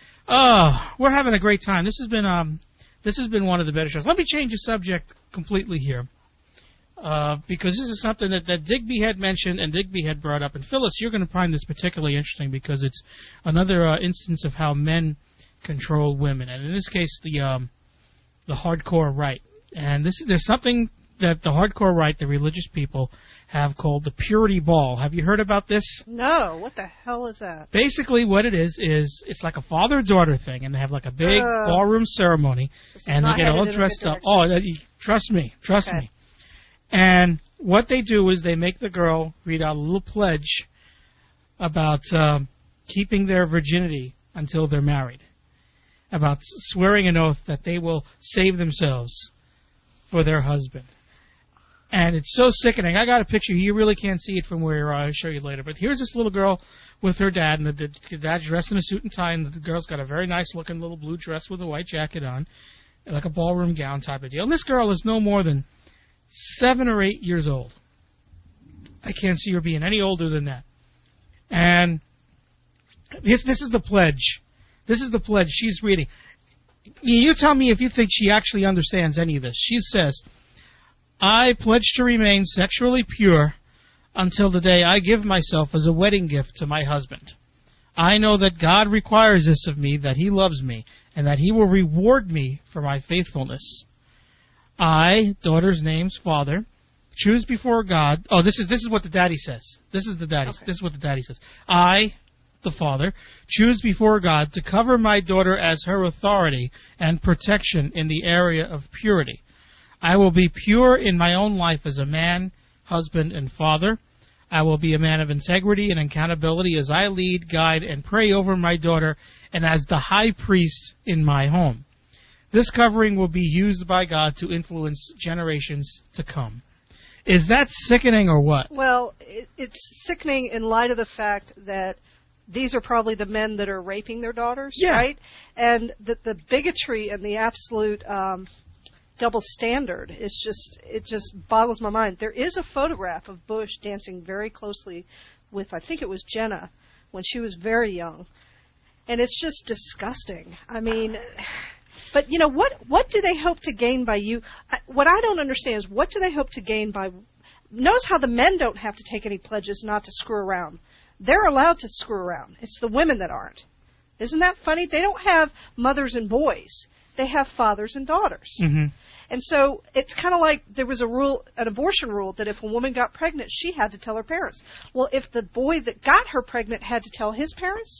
Oh, we're having a great time. This has been um. This has been one of the better shows. Let me change the subject completely here, uh, because this is something that, that Digby had mentioned and Digby had brought up. And Phyllis, you're going to find this particularly interesting because it's another uh, instance of how men control women, and in this case, the um, the hardcore right. And this there's something that the hardcore right, the religious people, have called the purity ball. Have you heard about this? No. What the hell is that? Basically, what it is is it's like a father-daughter thing, and they have like a big uh, ballroom ceremony, and they get all dressed up. Oh, that, trust me, trust okay. me. And what they do is they make the girl read out a little pledge about um, keeping their virginity until they're married, about swearing an oath that they will save themselves for their husband. And it's so sickening. I got a picture. You really can't see it from where uh, I'll show you later. But here's this little girl with her dad, and the, the, the dad's dressed in a suit and tie, and the girl's got a very nice-looking little blue dress with a white jacket on, like a ballroom gown type of deal. And this girl is no more than seven or eight years old. I can't see her being any older than that. And this, this is the pledge. This is the pledge she's reading. You tell me if you think she actually understands any of this. She says, I pledge to remain sexually pure until the day I give myself as a wedding gift to my husband. I know that God requires this of me, that He loves me, and that He will reward me for my faithfulness. I, daughter's name's father, choose before God. Oh, this is this is what the daddy says. This is the daddy. Okay. This is what the daddy says. I, the father, choose before God to cover my daughter as her authority and protection in the area of purity. I will be pure in my own life as a man, husband, and father. I will be a man of integrity and accountability as I lead, guide, and pray over my daughter and as the high priest in my home. This covering will be used by God to influence generations to come. Is that sickening or what? Well, it, it's sickening in light of the fact that these are probably the men that are raping their daughters, yeah. right? And that the bigotry and the absolute um, double standard is just, it just boggles my mind. There is a photograph of Bush dancing very closely with, I think it was Jenna, when she was very young. And it's just disgusting. I mean... But, you know, what what do they hope to gain by you? What I don't understand is what do they hope to gain by... Notice how the men don't have to take any pledges not to screw around. They're allowed to screw around. It's the women that aren't. Isn't that funny? They don't have mothers and boys. They have fathers and daughters. Mm-hmm. And so it's kind of like there was a rule, an abortion rule, that if a woman got pregnant, she had to tell her parents. Well, if the boy that got her pregnant had to tell his parents...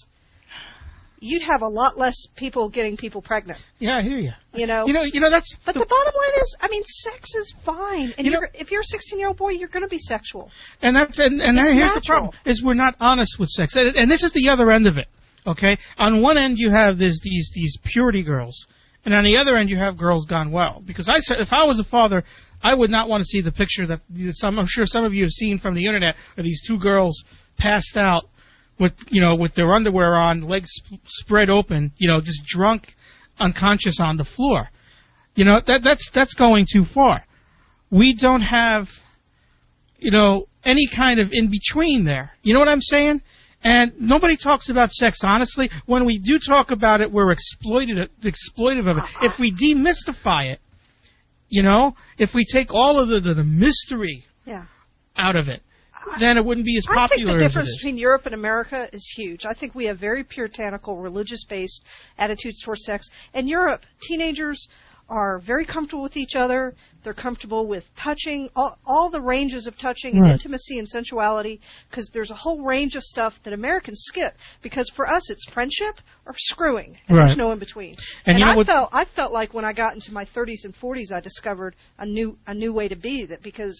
you'd have a lot less people getting people pregnant. Yeah, I hear you. You know, you know, you know that's. But the, the bottom line is, I mean, sex is fine, and you you're, know, if you're a sixteen-year-old boy, you're going to be sexual. And that's and, and it's here's natural. the problem: is we're not honest with sex, and, and this is the other end of it. Okay, on one end you have this, these these purity girls, and on the other end you have girls gone well. Because I said, if I was a father, I would not want to see the picture that some I'm sure some of you have seen from the internet of these two girls passed out. With you know, with their underwear on, legs sp- spread open, you know, just drunk, unconscious on the floor. You know, that that's that's going too far. We don't have, you know, any kind of in between there. You know what I'm saying? And nobody talks about sex honestly. When we do talk about it, we're exploited exploitive of it. If we demystify it, you know, if we take all of the the, the mystery yeah. out of it, then it wouldn't be as popular as it is. I think the difference between Europe and America is huge. I think we have very puritanical, religious-based attitudes towards sex. In Europe, teenagers are very comfortable with each other. They're comfortable with touching, all, all the ranges of touching and right. intimacy and sensuality, because there's a whole range of stuff that Americans skip. Because for us, it's friendship or screwing, and right. there's no in between. And, and you know I what? felt I felt like when I got into my thirties and forties, I discovered a new a new way to be that because.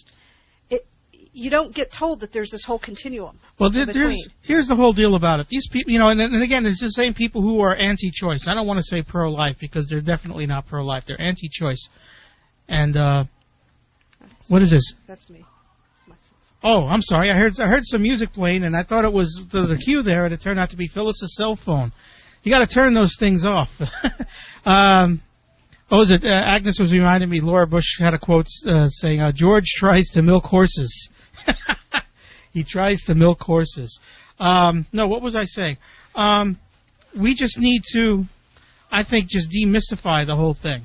You don't get told that there's this whole continuum. Well, there, there's, here's the whole deal about it. These people, you know, and, and again, it's the same people who are anti-choice. I don't want to say pro-life because they're definitely not pro-life. They're anti-choice. And uh, what is this? That's me. That's myself. Oh, I'm sorry. I heard I heard some music playing, and I thought it was there was a cue there, and it turned out to be Phyllis's cell phone. You got to turn those things off. um, what was it? Uh, Agnes was reminding me. Laura Bush had a quote uh, saying, uh, "George tries to milk horses." He tries to milk horses. Um, no, what was I saying? Um, we just need to, I think, just demystify the whole thing.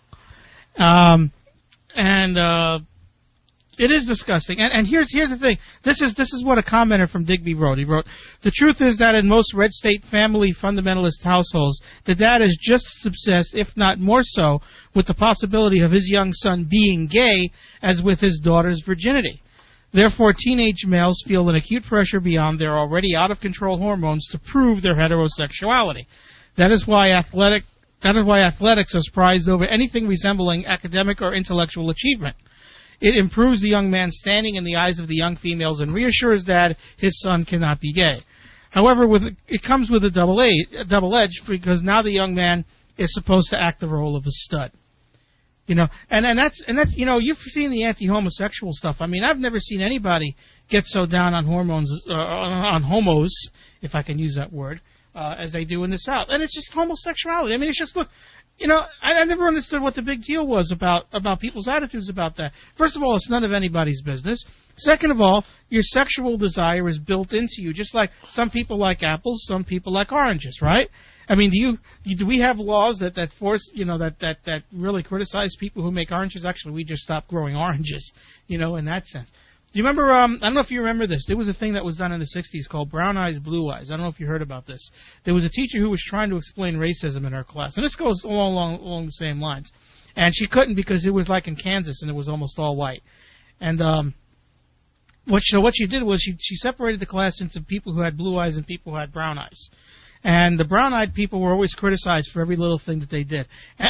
Um, and uh, it is disgusting. And, and here's here's the thing. This is this is what a commenter from Digby wrote. He wrote, "The truth is that in most red state family fundamentalist households, the dad is just as obsessed, if not more so, with the possibility of his young son being gay as with his daughter's virginity. Therefore, teenage males feel an acute pressure beyond their already out-of-control hormones to prove their heterosexuality. That is why athletic that is why athletics is prized over anything resembling academic or intellectual achievement. It improves the young man's standing in the eyes of the young females and reassures Dad his son cannot be gay. However, with it comes with a double a, a double edge because now the young man is supposed to act the role of a stud." You know, and, and that's, and that's, you know, you've seen the anti-homosexual stuff. I mean, I've never seen anybody get so down on hormones, uh, on homos, if I can use that word, uh, as they do in the South. And it's just homosexuality. I mean, it's just, look, you know, I, I never understood what the big deal was about, about people's attitudes about that. First of all, it's none of anybody's business. Second of all, your sexual desire is built into you, just like some people like apples, some people like oranges, right? I mean, do you do we have laws that, that force, you know, that, that, that really criticize people who make oranges? Actually, we just stopped growing oranges, you know, in that sense. Do you remember, um, I don't know if you remember this, there was a thing that was done in the sixties called Brown Eyes, Blue Eyes. I don't know if you heard about this. There was a teacher who was trying to explain racism in her class, and this goes along, along, along the same lines. And she couldn't because it was like in Kansas and it was almost all white. And, um, what, so what she did was she, she separated the class into people who had blue eyes and people who had brown eyes. And the brown-eyed people were always criticized for every little thing that they did. And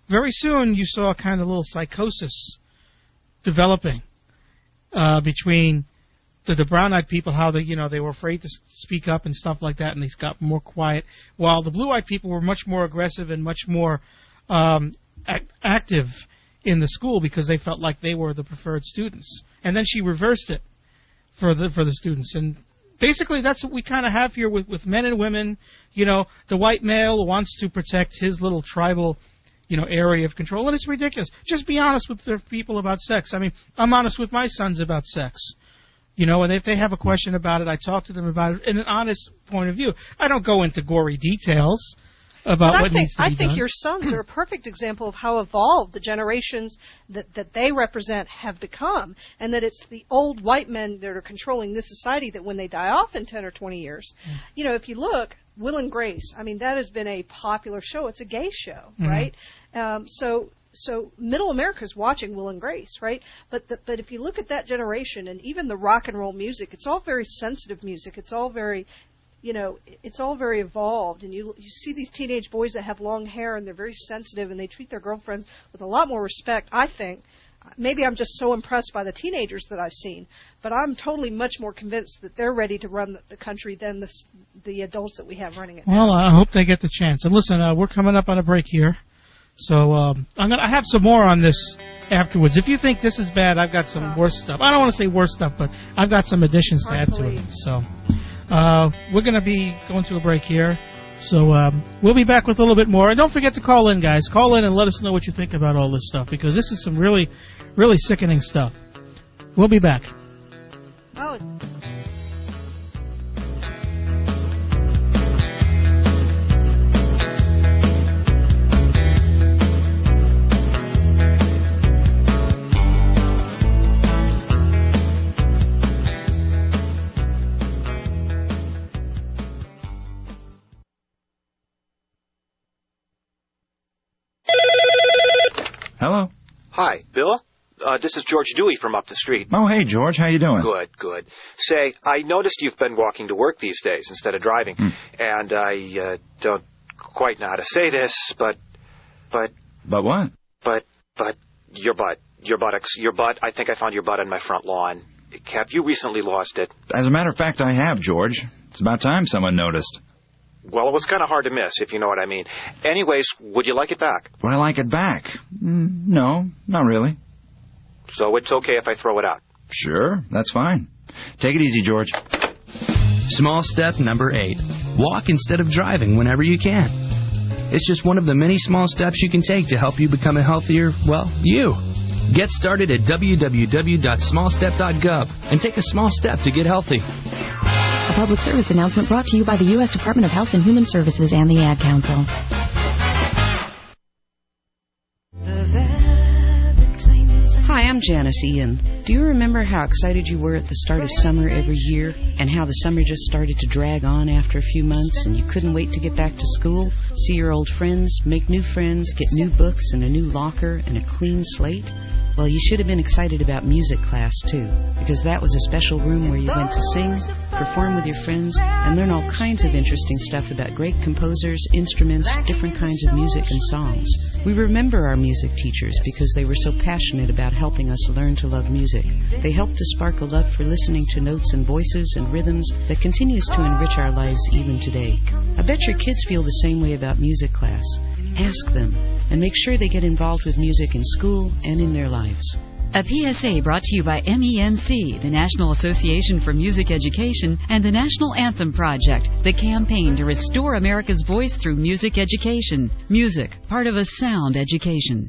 very soon you saw a kind of little psychosis developing uh, between the, the brown-eyed people, how they, you know, they were afraid to speak up and stuff like that, and they got more quiet, while the blue-eyed people were much more aggressive and much more um, ac- active in the school because they felt like they were the preferred students. And then she reversed it for the for the students. And basically that's what we kind of have here with, with men and women. You know, the white male wants to protect his little tribal, you know, area of control, and it's ridiculous. Just be honest with their people about sex. I mean, I'm honest with my sons about sex. You know, and if they have a question about it, I talk to them about it in an honest point of view. I don't go into gory details about but what I think, needs to be I think done. your sons are a perfect example of how evolved the generations that, that they represent have become, and that it's the old white men that are controlling this society that when they die off in ten or twenty years, mm. you know, if you look, Will and Grace, I mean, that has been a popular show. It's a gay show, mm-hmm. right? Um, so... So middle America's watching Will and Grace, right? But the, but if you look at that generation and even the rock and roll music, it's all very sensitive music. It's all very, you know, it's all very evolved. And you you see these teenage boys that have long hair and they're very sensitive and they treat their girlfriends with a lot more respect, I think. Maybe I'm just so impressed by the teenagers that I've seen, but I'm totally much more convinced that they're ready to run the, the country than the, the adults that we have running it. Well, I hope they get the chance. And listen, uh, we're coming up on a break here. So um, I'm gonna I have some more on this afterwards. If you think this is bad, I've got some worse stuff. I don't want to say worse stuff, but I've got some additions to add to it. So uh, we're going to be going to a break here. So um, we'll be back with a little bit more. And don't forget to call in, guys. Call in and let us know what you think about all this stuff, because this is some really, really sickening stuff. We'll be back. Oh. Hello. Hi, Bill. Uh, this is George Dewey from up the street. Oh, hey, George. How you doing? Good, good. Say, I noticed you've been walking to work these days instead of driving, hmm. and I uh, don't quite know how to say this, but, but... But what? But, but, your butt. Your buttocks. Your butt. I think I found your butt on my front lawn. Have you recently lost it? As a matter of fact, I have, George. It's about time someone noticed. Well, it was kind of hard to miss, if you know what I mean. Anyways, would you like it back? Would I like it back? Mm, no, not really. So it's okay if I throw it out? Sure, that's fine. Take it easy, George. Small step number eight. Walk instead of driving whenever you can. It's just one of the many small steps you can take to help you become a healthier, well, you. Get started at w w w dot small step dot gov and take a small step to get healthy. A public service announcement brought to you by the U S Department of Health and Human Services and the Ad Council. Hi, I'm Janice Ian. Do you remember how excited you were at the start of summer every year, and how the summer just started to drag on after a few months and you couldn't wait to get back to school, see your old friends, make new friends, get new books and a new locker and a clean slate? Well, you should have been excited about music class, too, because that was a special room where you went to sing, perform with your friends, and learn all kinds of interesting stuff about great composers, instruments, different kinds of music and songs. We remember our music teachers because they were so passionate about helping us learn to love music. They helped to spark a love for listening to notes and voices and rhythms that continues to enrich our lives even today. I bet your kids feel the same way about music class. Ask them, and make sure they get involved with music in school and in their lives. A P S A brought to you by M E N C, the National Association for Music Education, and the National Anthem Project, the campaign to restore America's voice through music education. Music, part of a sound education.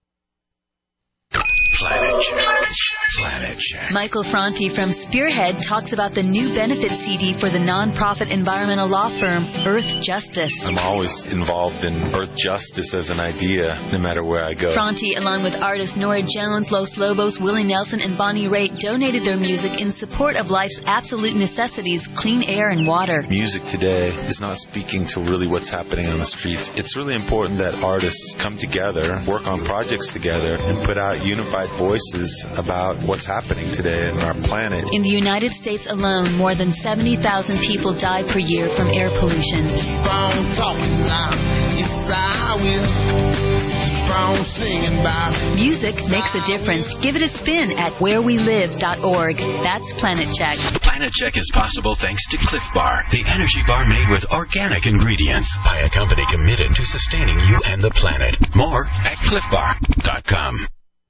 Planet Check. Planet Check. Michael Franti from Spearhead talks about the new benefit C D for the nonprofit environmental law firm Earth Justice. I'm always involved in Earth Justice as an idea, no matter where I go. Franti, along with artists Nora Jones, Los Lobos, Willie Nelson, and Bonnie Raitt, donated their music in support of life's absolute necessities, clean air and water. Music today is not speaking to really what's happening on the streets. It's really important that artists come together, work on projects together, and put out unified voices about what's happening today in our planet. In the United States alone, more than seventy thousand people die per year from air pollution. Keep on talking now. Yes, I will. Keep song singing about. Music makes a difference. Give it a spin at where we live dot org. That's Planet Check. Planet Check is possible thanks to Cliff Bar, the energy bar made with organic ingredients by a company committed to sustaining you and the planet. More at cliff bar dot com.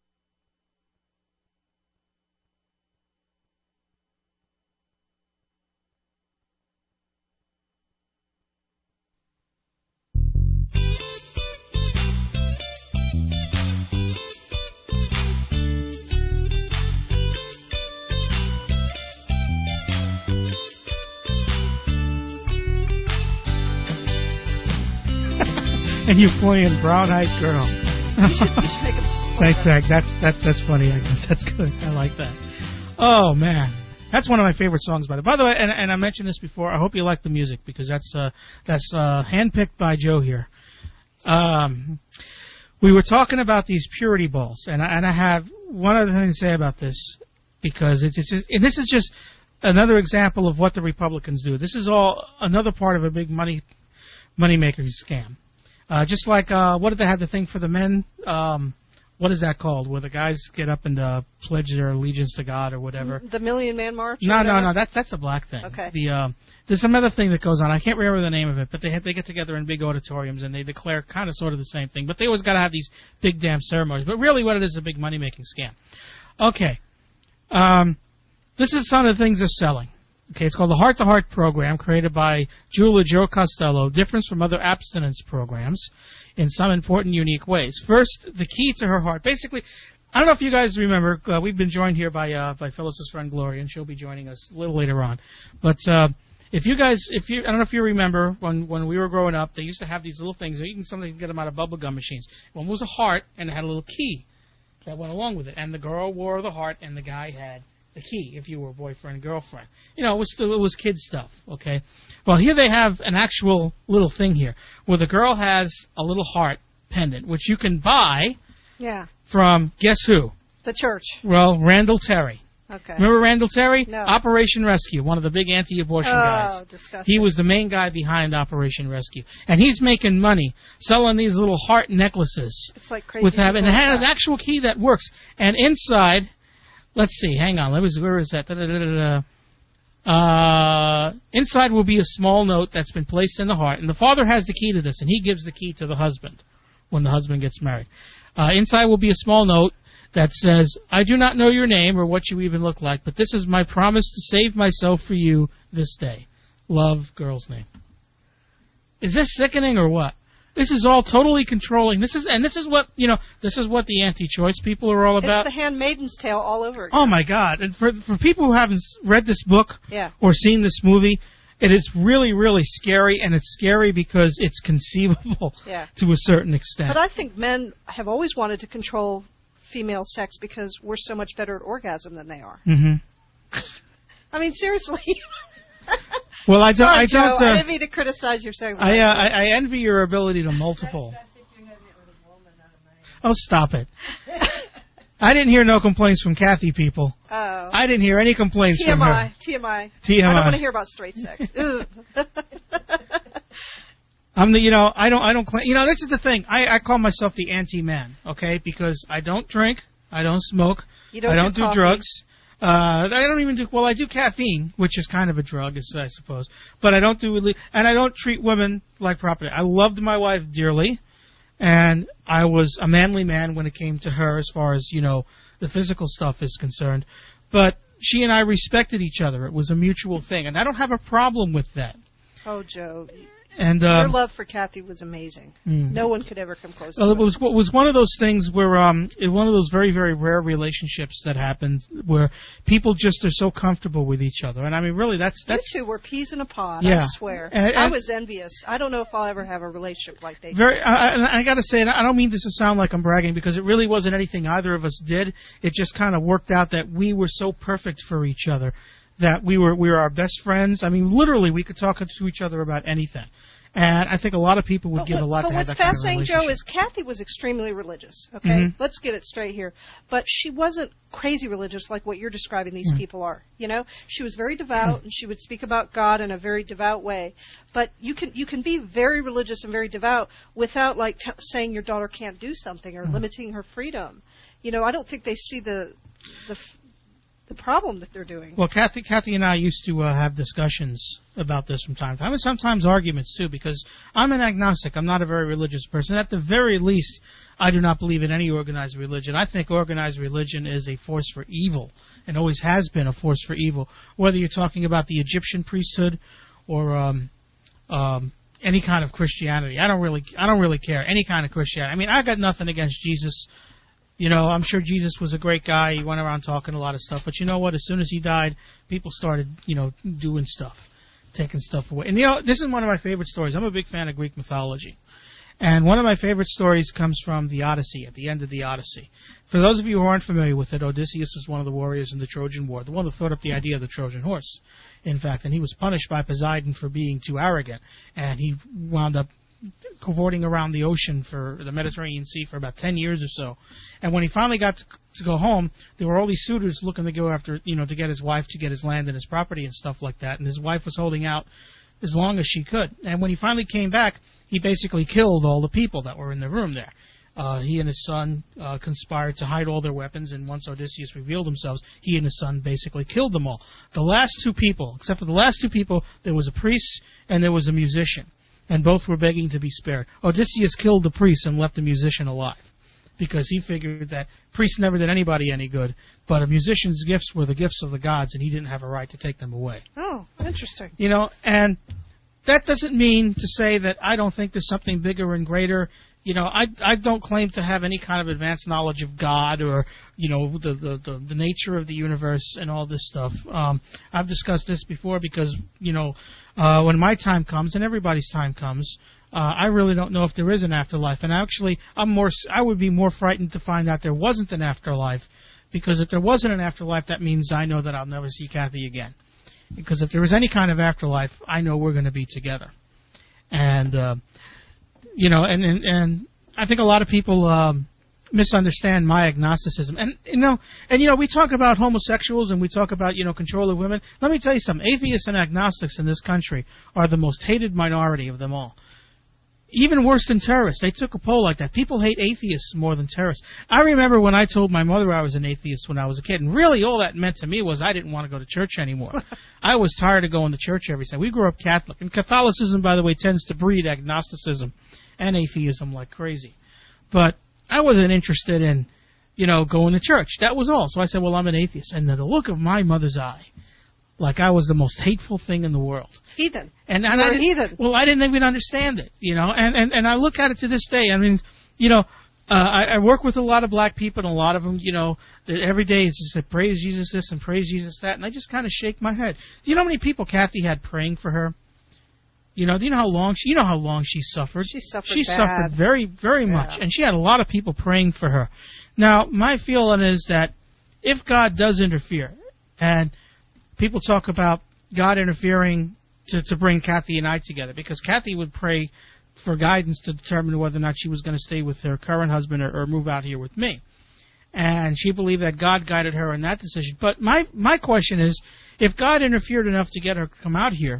And you playing Brown Eyed Girl. You should, you should make a Thanks, Zach. That's that's that's funny. I guess that's good. I like that. Oh man, that's one of my favorite songs. By the by the way, and, and I mentioned this before. I hope you like the music because that's uh, that's uh, handpicked by Joe here. Um, we were talking about these purity balls, and I, and I have one other thing to say about this because it's, it's just, and this is just another example of what the Republicans do. This is all another part of a big money moneymaker scam. Uh, just like, uh, what did they have the thing for the men? Um, what is that called? Where the guys get up and uh, pledge their allegiance to God or whatever. The Million Man March? No, no, no, no. That's that's a black thing. Okay. The uh, there's some other thing that goes on. I can't remember the name of it, but they have, they get together in big auditoriums and they declare kind of sort of the same thing. But they always got to have these big damn ceremonies. But really, what it is is a big money making scam. Okay. Um, this is some of the things they're selling. Okay, it's called the Heart to Heart program, created by Julia Joe Costello, difference from other abstinence programs in some important, unique ways. First, the key to her heart. Basically, I don't know if you guys remember, uh, we've been joined here by uh, by Phyllis's friend Gloria, and she'll be joining us a little later on. But uh, if you guys, if you, I don't know if you remember when when we were growing up, they used to have these little things. You can sometimes get them out of bubblegum machines. One was a heart, and it had a little key that went along with it, and the girl wore the heart, and the guy had the key if you were boyfriend, girlfriend. You know, it was still, it was kid stuff, okay? Well, here they have an actual little thing here where the girl has a little heart pendant, which you can buy Yeah. from, guess who? The church. Well, Randall Terry. Okay. Remember Randall Terry? No. Operation Rescue, one of the big anti-abortion Oh, guys. disgusting. He was the main guy behind Operation Rescue. And he's making money selling these little heart necklaces. It's like crazy. With having, and it people had like an that. actual key that works. And inside, let's see, hang on, let me, where is that? Da-da-da-da-da. Uh, inside will be a small note that's been placed in the heart, and the father has the key to this, and he gives the key to the husband when the husband gets married. Uh, inside will be a small note that says, I do not know your name or what you even look like, but this is my promise to save myself for you this day. Love, girl's name. Is this sickening or what? This is all totally controlling. This is, and this is what, you know, this is what the anti-choice people are all about. It's the Handmaiden's Tale all over again. Oh my God! And for for people who haven't read this book Yeah. or seen this movie, it is really, really scary, and it's scary because it's conceivable Yeah. to a certain extent. But I think men have always wanted to control female sex because we're so much better at orgasm than they are. Mm-hmm. I mean, seriously. Well, I don't. Sorry, I don't. Joe, Uh, I didn't mean to criticize your sex. I, uh, I I envy your ability to multiple. Oh, stop it! I didn't hear no complaints from Kathy people. Oh. I didn't hear any complaints T M I. from her. T M I. T M I. I don't want to hear about straight sex. Ugh. I'm the, you know, I don't, I don't claim, you know, this is the thing. I, I call myself the anti-man, okay? Because I don't drink, I don't smoke, You don't I don't do do, coffee. drugs. Uh, I don't even do, well, I do caffeine, which is kind of a drug, I suppose. But I don't do, and I don't treat women like property. I loved my wife dearly, and I was a manly man when it came to her as far as, you know, the physical stuff is concerned. But she and I respected each other. It was a mutual thing, and I don't have a problem with that. Oh, Joe. And Your um, love for Kathy was amazing. Mm. No one could ever come close Well, to it was it was one of those things where um, it one of those very very rare relationships that happened where people just are so comfortable with each other, and I mean really that's that's You two were peas in a pod. Yeah. I swear. And- I and- was envious. I don't know if I'll ever have a relationship like they very. did. I, I, I got to say, and I don't mean this to sound like I'm bragging because it really wasn't anything either of us did. It just kind of worked out that we were so perfect for each other that we were we were our best friends. I mean, literally, we could talk to each other about anything. And I think a lot of people would But give what- a lot but to have what's that kind of fascinating, relationship. Joe, is Kathy was extremely religious. Okay, Mhm. let's get it straight here. But she wasn't crazy religious like what you're describing these Mm. people are. You know, she was very devout, Mm. and she would speak about God in a very devout way. But you can you can be very religious and very devout without like t- saying your daughter can't do something or Mm. limiting her freedom. You know, I don't think they see the the f- the problem that they're doing. Well, Kathy, Kathy and I used to uh, have discussions about this from time to time, and sometimes arguments too, because I'm an agnostic. I'm not a very religious person. At the very least, I do not believe in any organized religion. I think organized religion is a force for evil, and always has been a force for evil. Whether you're talking about the Egyptian priesthood or um, um, any kind of Christianity, I don't really, I don't really care. Any kind of Christianity. I mean, I got nothing against Jesus. You know, I'm sure Jesus was a great guy. He went around talking a lot of stuff. But you know what? As soon as he died, people started, you know, doing stuff, taking stuff away. And, you know, this is one of my favorite stories. I'm a big fan of Greek mythology. And one of my favorite stories comes from the Odyssey, at the end of the Odyssey. For those of you who aren't familiar with it, Odysseus was one of the warriors in the Trojan War, the one who thought up the idea of the Trojan horse, in fact. And he was punished by Poseidon for being too arrogant. And he wound up cavorting around the ocean for the Mediterranean Sea for about ten years or so. And when he finally got to, to go home, there were all these suitors looking to go after, you know, to get his wife, to get his land and his property and stuff like that. And his wife was holding out as long as she could. And when he finally came back, he basically killed all the people that were in the room there. Uh, he and his son uh, conspired to hide all their weapons, and once Odysseus revealed themselves, he and his son basically killed them all. The last two people, except for the last two people, there was a priest and there was a musician. And both were begging to be spared. Odysseus killed the priest and left the musician alive, because he figured that priests never did anybody any good, but a musician's gifts were the gifts of the gods, and he didn't have a right to take them away. Oh, interesting. You know, and that doesn't mean to say that I don't think there's something bigger and greater. You know, I I don't claim to have any kind of advanced knowledge of God or, you know, the the, the, the nature of the universe and all this stuff. Um, I've discussed this before because, you know, uh, when my time comes and everybody's time comes, uh, I really don't know if there is an afterlife. And actually, I'm more I would be more frightened to find out there wasn't an afterlife, because if there wasn't an afterlife, that means I know that I'll never see Kathy again. Because if there is any kind of afterlife, I know we're going to be together. And uh, You know, and, and and I think a lot of people um, misunderstand my agnosticism. And you know, and you know, we talk about homosexuals and we talk about, you know, control of women. Let me tell you something: atheists and agnostics in this country are the most hated minority of them all. Even worse than terrorists. They took a poll like that. People hate atheists more than terrorists. I remember when I told my mother I was an atheist when I was a kid, and really all that meant to me was I didn't want to go to church anymore. I was tired of going to church every Sunday. We grew up Catholic, and Catholicism, by the way, tends to breed agnosticism and atheism like crazy. But I wasn't interested in, you know, going to church. That was all. So I said, well, I'm an atheist. And the look of my mother's eye, like I was the most hateful thing in the world. Heathen. And, You're and I a didn't- heathen. Well, I didn't even understand it, you know. And, and, and I look at it to this day. I mean, you know, uh, I, I work with a lot of black people, and a lot of them, you know, that every day it's just like, praise Jesus this and praise Jesus that. And I just kind of shake my head. Do you know how many people Kathy had praying for her? You know, do you know how long she, you know how long she suffered? She suffered She bad. suffered very, very Yeah. much, and she had a lot of people praying for her. Now, my feeling is that if God does interfere, and people talk about God interfering to, to bring Kathy and I together, because Kathy would pray for guidance to determine whether or not she was going to stay with her current husband or, or move out here with me. And she believed that God guided her in that decision. But my, my question is, if God interfered enough to get her to come out here,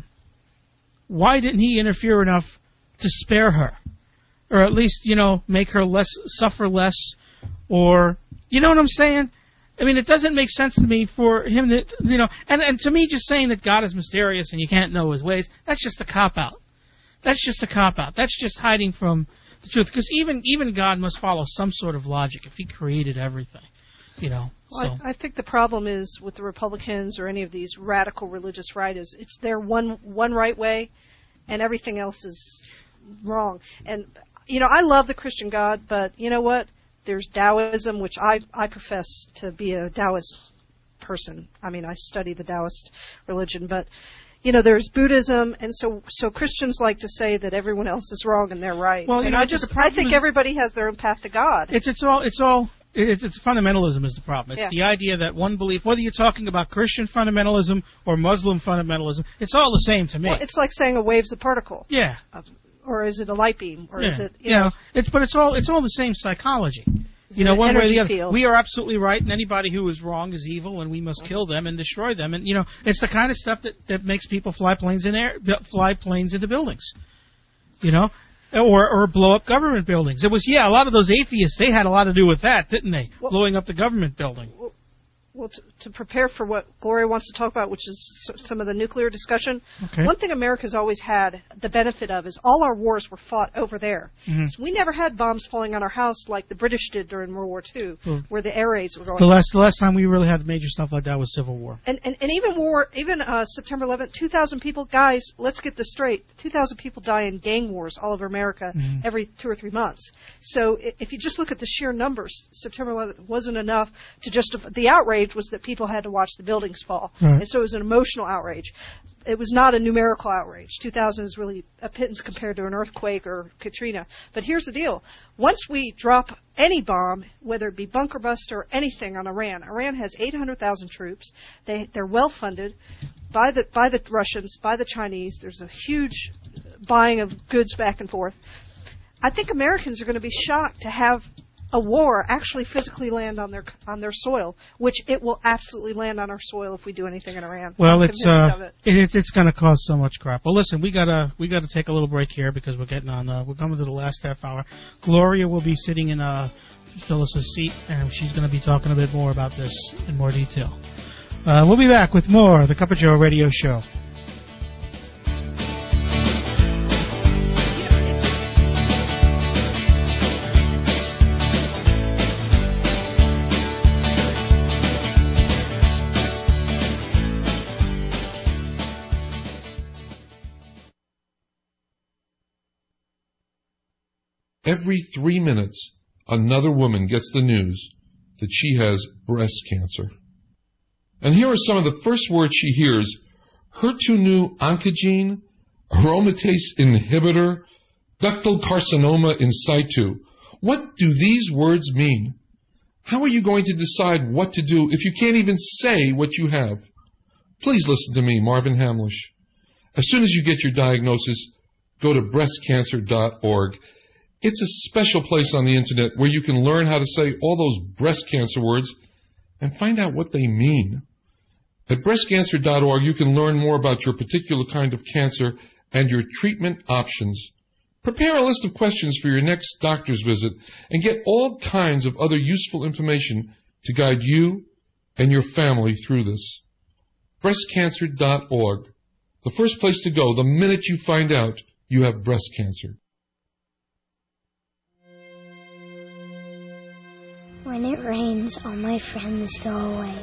why didn't he interfere enough to spare her? Or at least, you know, make her less, suffer less, or, you know what I'm saying? I mean, it doesn't make sense to me for him to, you know, and, and to me just saying that God is mysterious and you can't know his ways, that's just a cop-out. That's just a cop-out. That's just hiding from the truth. Because even, even God must follow some sort of logic if he created everything, you know. Well, So. I, I think the problem is with the Republicans or any of these radical religious right is it's their one one right way, and everything else is wrong. And you know, I love the Christian God, but you know what? There's Taoism, which I I profess to be a Taoist person. I mean, I study the Taoist religion, but you know, there's Buddhism, and so so Christians like to say that everyone else is wrong and they're right. Well, you and know, I but just the problem I think is- everybody has their own path to God. It's it's all it's all it's, it's fundamentalism is the problem. It's Yeah. the idea that one belief, whether you're talking about Christian fundamentalism or Muslim fundamentalism, it's all the same to me. Well, it's like saying a wave's a particle. Yeah. Uh, or is it a light beam, or yeah. is it you yeah. know? It's but it's all it's all the same psychology. Is You it know, an one way or energy the other. field? We are absolutely right, and anybody who is wrong is evil, and we must kill them and destroy them. And you know, it's the kind of stuff that, that makes people fly planes in air, fly planes into buildings. You know, or or blow up government buildings. It was yeah, a lot of those atheists. They had a lot to do with that, didn't they? Well, blowing up the government building. Well, well to, to prepare for what Gloria wants to talk about, which is some of the nuclear discussion, okay. One thing America's always had the benefit of is all our wars were fought over there. Mm-hmm. So we never had bombs falling on our house like the British did during World War Two, mm. where the air raids were going. The last the last time we really had major stuff like that was Civil War. And and, and even war, even uh, September eleventh, two thousand people. Guys, let's get this straight. two thousand people die in gang wars all over America mm-hmm. every two or three months. So if you just look at the sheer numbers, September eleventh wasn't enough to justify. The outrage was that people had to watch the buildings fall. Right. And so it was an emotional outrage. It was not a numerical outrage. two thousand is really a pittance compared to an earthquake or Katrina. But here's the deal. Once we drop any bomb, whether it be bunker buster or anything on Iran, Iran has eight hundred thousand troops. They, they're well funded by the, by the Russians, by the Chinese. There's a huge buying of goods back and forth. I think Americans are going to be shocked to have a war actually physically land on their on their soil, which it will absolutely land on our soil if we do anything in Iran. Well, I'm it's convinced uh, of it. it, it's it's going to cause so much crap. Well, listen, we gotta we gotta take a little break here because we're getting on. Uh, we're coming to the last half hour. Gloria will be sitting in uh, Phyllis's seat, and she's going to be talking a bit more about this in more detail. Uh, we'll be back with more of the Cup of Joe Radio Show. Every three minutes, another woman gets the news that she has breast cancer. And here are some of the first words she hears: H E R two neu oncogene, aromatase inhibitor, ductal carcinoma in situ. What do these words mean? How are you going to decide what to do if you can't even say what you have? Please listen to me, Marvin Hamlish. As soon as you get your diagnosis, go to breast cancer dot org. It's a special place on the internet where you can learn how to say all those breast cancer words and find out what they mean. At breast cancer dot org, you can learn more about your particular kind of cancer and your treatment options. Prepare a list of questions for your next doctor's visit and get all kinds of other useful information to guide you and your family through this. breast cancer dot org, the first place to go the minute you find out you have breast cancer. When it rains, all my friends go away.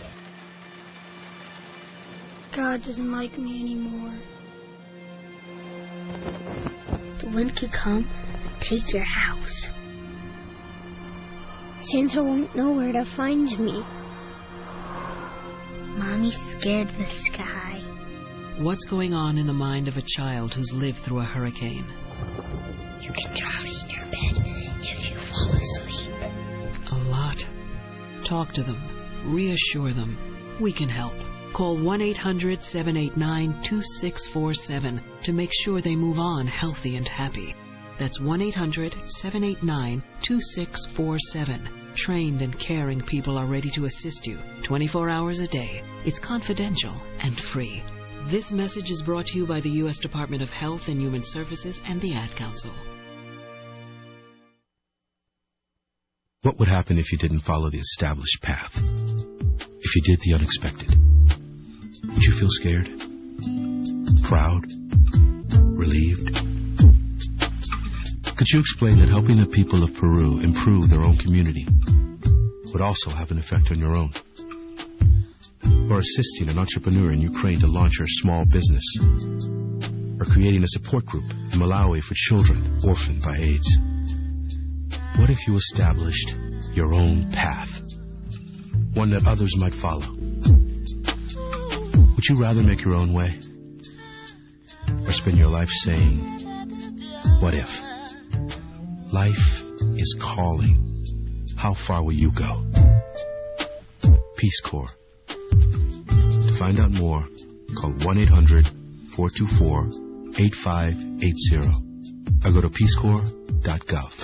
God doesn't like me anymore. The wind could come and take your house. Santa won't know where to find me. Mommy's scared of the sky. What's going on in the mind of a child who's lived through a hurricane? You can drown in your bed if you fall asleep. A lot. Talk to them. Reassure them. We can help. Call one eight hundred seven eight nine two six four seven to make sure they move on healthy and happy. That's one eight hundred seven eight nine two six four seven. Trained and caring people are ready to assist you twenty-four hours a day. It's confidential and free. This message is brought to you by the U S Department of Health and Human Services and the Ad Council. What would happen if you didn't follow the established path? If you did the unexpected? Would you feel scared? Proud? Relieved? Could you explain that helping the people of Peru improve their own community would also have an effect on your own? Or assisting an entrepreneur in Ukraine to launch her small business? Or creating a support group in Malawi for children orphaned by AIDS? What if you established your own path? One that others might follow? Would you rather make your own way? Or spend your life saying, what if? Life is calling. How far will you go? Peace Corps. To find out more, call one eight hundred four two four eight five eight zero I go to peace corps dot gov.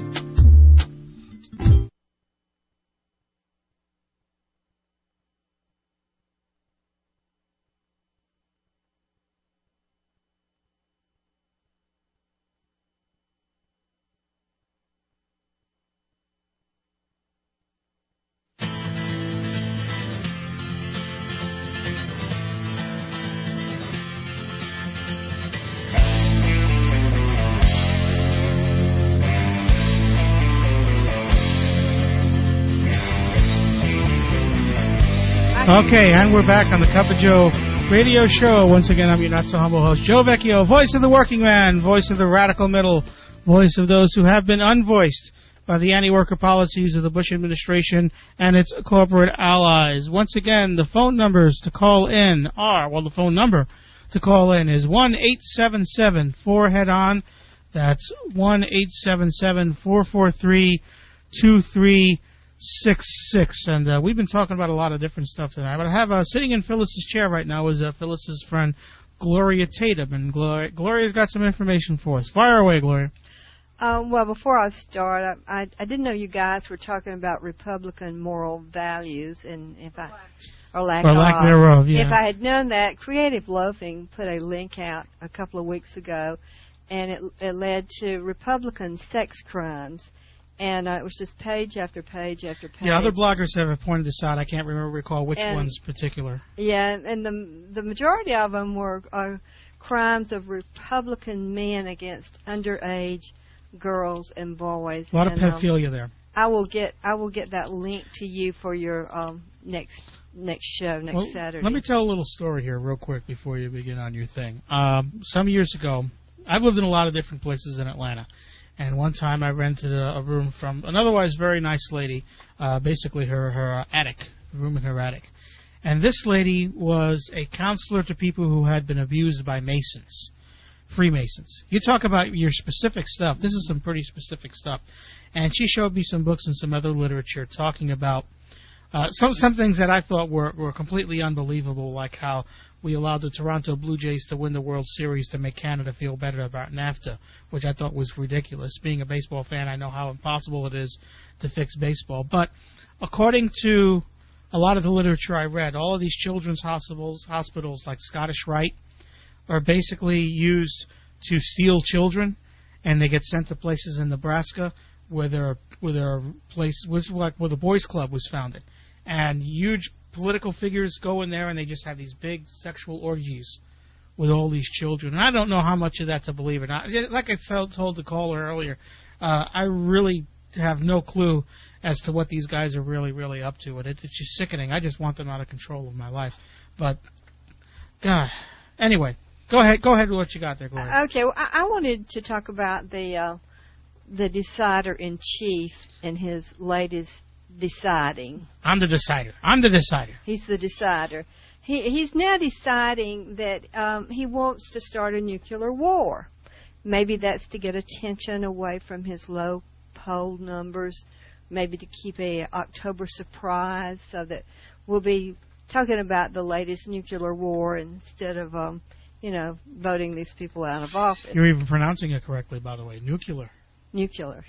Okay, and we're back on the Cup of Joe radio show. Once again, I'm your not-so-humble host, Joe Vecchio, voice of the working man, voice of the radical middle, voice of those who have been unvoiced by the anti-worker policies of the Bush administration and its corporate allies. Once again, the phone numbers to call in are, well, the phone number to call in is one eight seven seven four head on. That's one eight seven seven four four three two three six six. And uh, we've been talking about a lot of different stuff tonight. But I have uh, sitting in Phyllis's chair right now is uh, Phyllis's friend Gloria Tatum, and Gloria, Gloria's got some information for us. Fire away, Gloria. Um, well, before I start, I, I, I didn't know you guys were talking about Republican moral values, and if I or lack, or lack of, thereof. Yeah. If I had known that, Creative Loafing put a link out a couple of weeks ago, and it, it led to Republican sex crimes. And uh, it was just page after page after page. Yeah, other bloggers have pointed this out. I can't remember recall which and, ones particular. Yeah, and the the majority of them were uh, crimes of Republican men against underage girls and boys. A lot and, of pedophilia um, there. I will get I will get that link to you for your um, next next show next well, Saturday. Let me tell a little story here real quick before you begin on your thing. Um, some years ago, I've lived in a lot of different places in Atlanta. And one time I rented a, a room from an otherwise very nice lady, uh, basically her, her attic, room in her attic. And this lady was a counselor to people who had been abused by Masons, Freemasons. You talk about your specific stuff. This is some pretty specific stuff. And she showed me some books and some other literature talking about uh, some some things that I thought were, were completely unbelievable, like how we allowed the Toronto Blue Jays to win the World Series to make Canada feel better about NAFTA, which I thought was ridiculous. Being a baseball fan, I know how impossible it is to fix baseball. But according to a lot of the literature I read, all of these children's hospitals, hospitals like Scottish Rite, are basically used to steal children, and they get sent to places in Nebraska where there where there are places like where the Boys Club was founded, and huge political figures go in there and they just have these big sexual orgies with all these children. And I don't know how much of that to believe or not. Like I told the caller earlier, uh, I really have no clue as to what these guys are really, really up to. And it's just sickening. I just want them out of control of my life. But, God. Anyway, go ahead. Go ahead with what you got there, Gloria. Okay. Well, I, I wanted to talk about the uh, the decider-in-chief and his latest deciding. I'm the decider. I'm the decider. He's the decider. He he's now deciding that um, he wants to start a nuclear war. Maybe that's to get attention away from his low poll numbers. Maybe to keep a October surprise, so that we'll be talking about the latest nuclear war instead of um, you know voting these people out of office. You're even pronouncing it correctly, by the way. Nuclear. Nuclear.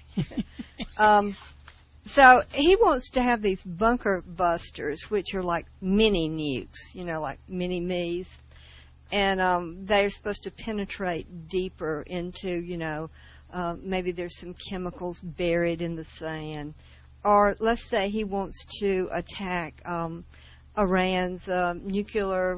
um. So he wants to have these bunker busters, which are like mini nukes, you know, like mini me's, and um, they're supposed to penetrate deeper into, you know, uh, maybe there's some chemicals buried in the sand, or let's say he wants to attack um, Iran's uh, nuclear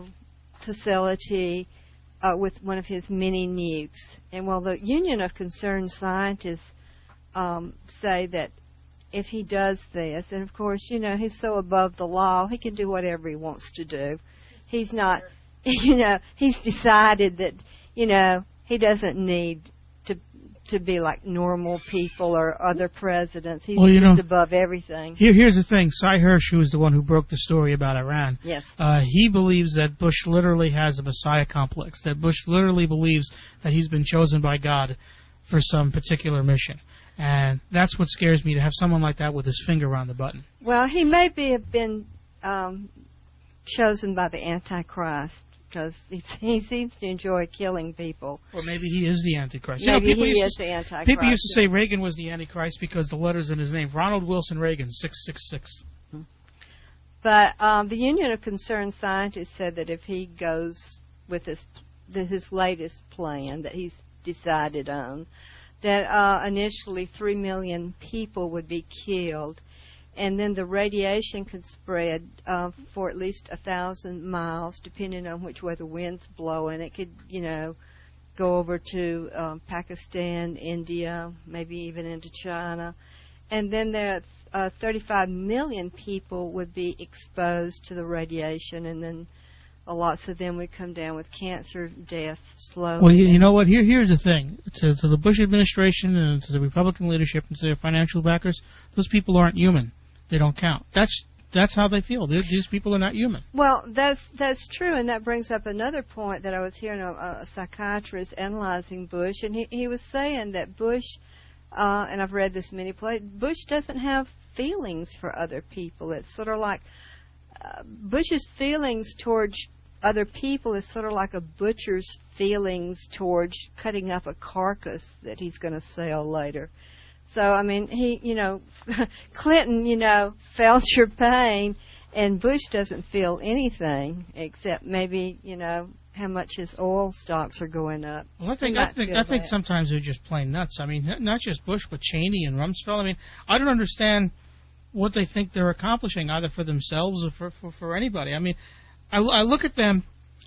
facility uh, with one of his mini nukes, and well, the Union of Concerned Scientists um, say that if he does this, and of course, you know, he's so above the law, he can do whatever he wants to do. He's not, you know, he's decided that, you know, he doesn't need to to be like normal people or other presidents. He's well, you just know, above everything. Here, here's the thing. Cy Hirsch, who is the one who broke the story about Iran, yes, uh, he believes that Bush literally has a Messiah complex, that Bush literally believes that he's been chosen by God for some particular mission. And that's what scares me, to have someone like that with his finger on the button. Well, he may be have been um, chosen by the Antichrist because he, he seems to enjoy killing people. Or maybe he is the Antichrist. Maybe you know, he is to, the Antichrist. People used to say Reagan was the Antichrist because the letters in his name. Ronald Wilson Reagan, six six six. But um, the Union of Concerned Scientists said that if he goes with his, his latest plan that he's decided on, that uh, initially three million people would be killed, and then the radiation could spread uh, for at least a thousand miles, depending on which way the wind's blowing. It could, you know, go over to um, Pakistan, India, maybe even into China. And then there's uh, thirty-five million people would be exposed to the radiation, and then uh, lots of them would come down with cancer, death, slowly. Well, you, you know what? Here, here's the thing. To, to the Bush administration and to the Republican leadership and to their financial backers, those people aren't human. They don't count. That's that's how they feel. They're, these people are not human. Well, that's that's true, and that brings up another point that I was hearing a, a psychiatrist analyzing Bush, and he, he was saying that Bush, uh, and I've read this many places, Bush doesn't have feelings for other people. It's sort of like uh, Bush's feelings towards other people is sort of like a butcher's feelings towards cutting up a carcass that he's going to sell later. So, I mean, he, you know, Clinton, you know, felt your pain, and Bush doesn't feel anything except maybe, you know, how much his oil stocks are going up. Well, I think I think I think sometimes they're just plain nuts. I mean, not just Bush, but Cheney and Rumsfeld. I mean, I don't understand what they think they're accomplishing, either for themselves or for for, for anybody. I mean, I, I look at them.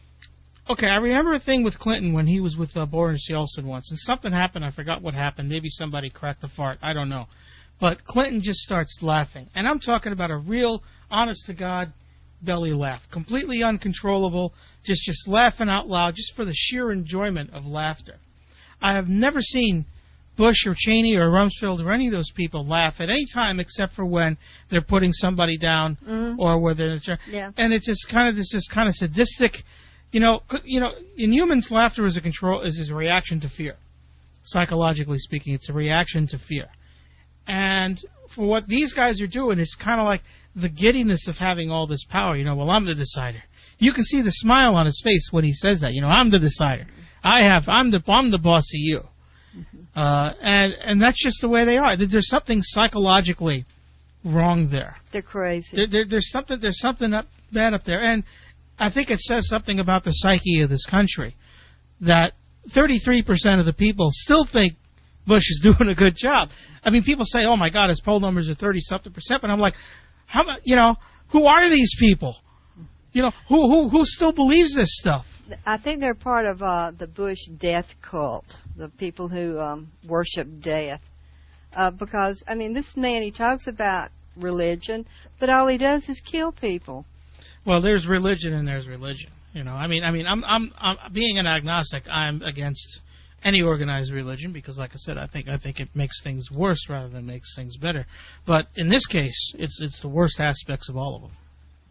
Okay, I remember a thing with Clinton when he was with uh, Boris Yeltsin once, and something happened. I forgot what happened. Maybe somebody cracked a fart. I don't know. But Clinton just starts laughing. And I'm talking about a real, honest-to-God belly laugh. Completely uncontrollable, just, just laughing out loud, just for the sheer enjoyment of laughter. I have never seen Bush or Cheney or Rumsfeld or any of those people laugh at any time except for when they're putting somebody down mm-hmm. or where they're... Yeah. And it's just kind of this just kind of sadistic... You know, you know, in humans, laughter is a control is, is a reaction to fear. Psychologically speaking, it's a reaction to fear. And for what these guys are doing, it's kind of like the giddiness of having all this power. You know, well, I'm the decider. You can see the smile on his face when he says that. You know, I'm the decider. I have. I'm the. I'm the boss of you. Mm-hmm. Uh, and and that's just the way they are. There's something psychologically wrong there. They're crazy. There, there, there's something. There's something up, bad up there. And I think it says something about the psyche of this country that thirty-three percent of the people still think Bush is doing a good job. I mean, people say, "Oh my God, his poll numbers are thirty-something percent," but I'm like, how? You know, who are these people? You know, who who who still believes this stuff? I think they're part of uh, the Bush death cult, the people who um, worship death. Uh, because I mean, this man, he talks about religion, but all he does is kill people. Well, there's religion and there's religion. You know, I mean, I mean, I'm, I'm, I'm being an agnostic. I'm against any organized religion because, like I said, I think, I think it makes things worse rather than makes things better. But in this case, it's, it's the worst aspects of all of them.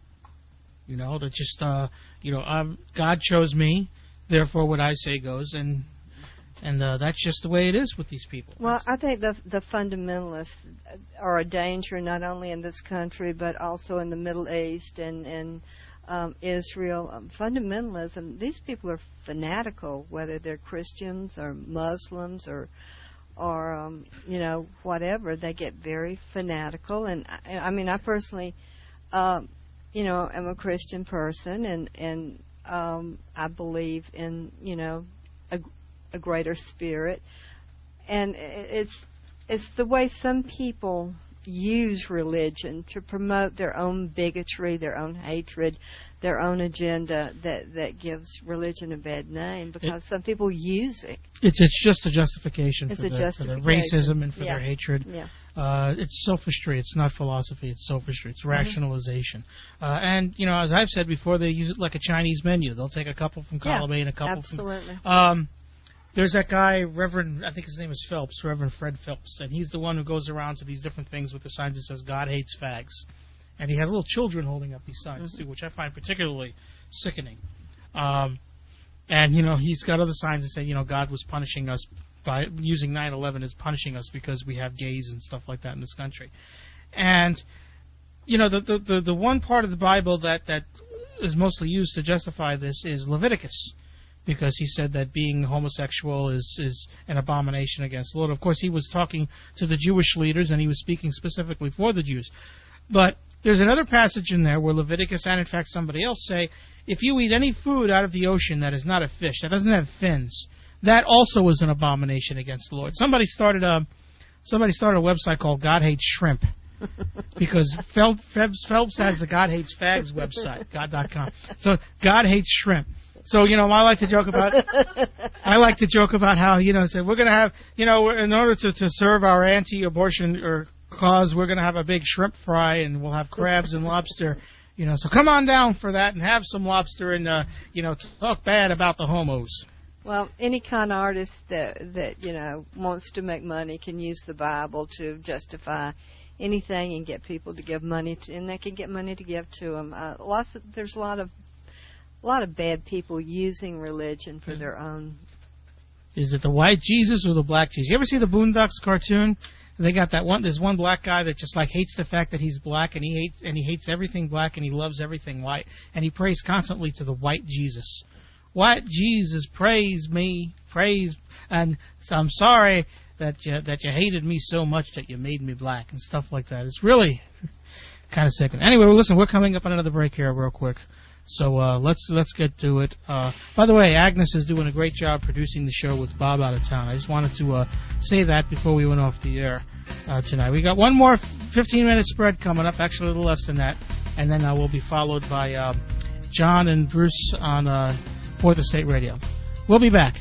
You know, that just, uh, you know, um, God chose me, therefore what I say goes, and and uh, that's just the way it is with these people. Well, I think the the fundamentalists are a danger not only in this country but also in the Middle East and and um, Israel. Um, fundamentalism. These people are fanatical, whether they're Christians or Muslims or or um, you know whatever. They get very fanatical, and I, I mean, I personally, um, you know, am a Christian person, and and um, I believe in you know. a a greater spirit, and it's it's the way some people use religion to promote their own bigotry, their own hatred, their own agenda that that gives religion a bad name because it, some people use it. It's it's just a justification, it's for, a the, justification. for their racism and for yeah. their hatred. Yeah. Uh, it's sophistry. It's not philosophy. It's sophistry. It's rationalization. Mm-hmm. Uh, and, you know, as I've said before, they use it like a Chinese menu. They'll take a couple from column yeah, A and a couple absolutely. from... Um, There's that guy, Reverend, I think his name is Phelps, Reverend Fred Phelps, and he's the one who goes around to these different things with the signs that says, God hates fags. And he has little children holding up these signs, mm-hmm. too, which I find particularly sickening. Um, and, you know, he's got other signs that say, you know, God was punishing us by using nine eleven as punishing us because we have gays and stuff like that in this country. And, you know, the the, the, the one part of the Bible that, that is mostly used to justify this is Leviticus, because he said that being homosexual is, is an abomination against the Lord. Of course, he was talking to the Jewish leaders, and he was speaking specifically for the Jews. But there's another passage in there where Leviticus and, in fact, somebody else say, if you eat any food out of the ocean that is not a fish, that doesn't have fins, that also is an abomination against the Lord. Somebody started a, somebody started a website called God Hates Shrimp, because Phelps, Phelps has the God Hates Fags website, God dot com. So God Hates Shrimp. So, you know, I like to joke about I like to joke about how, you know, say we're going to have, you know, in order to, to serve our anti-abortion or cause, we're going to have a big shrimp fry, and we'll have crabs and lobster, you know. So come on down for that and have some lobster and, uh, you know, talk bad about the homos. Well, any kind of artist that, that, you know, wants to make money can use the Bible to justify anything and get people to give money to, and they can get money to give to them. Uh, lots of, there's a lot of a lot of bad people using religion for their own. Is it the white Jesus or the black Jesus? You ever see the Boondocks cartoon? They got that one. There's one black guy that just like hates the fact that he's black, and he hates and he hates everything black, and he loves everything white, and he prays constantly to the white Jesus. White Jesus, praise me, praise, and so I'm sorry that you, that you hated me so much that you made me black and stuff like that. It's really kind of sickening. Anyway, well, listen, we're coming up on another break here real quick. So uh, let's let's get to it. Uh, by the way, Agnes is doing a great job producing the show with Bob out of town. I just wanted to uh, say that before we went off the air uh, tonight. We got one more fifteen-minute spread coming up, actually a little less than that, and then uh, we'll be followed by uh, John and Bruce on uh, Fourth Estate Radio. We'll be back.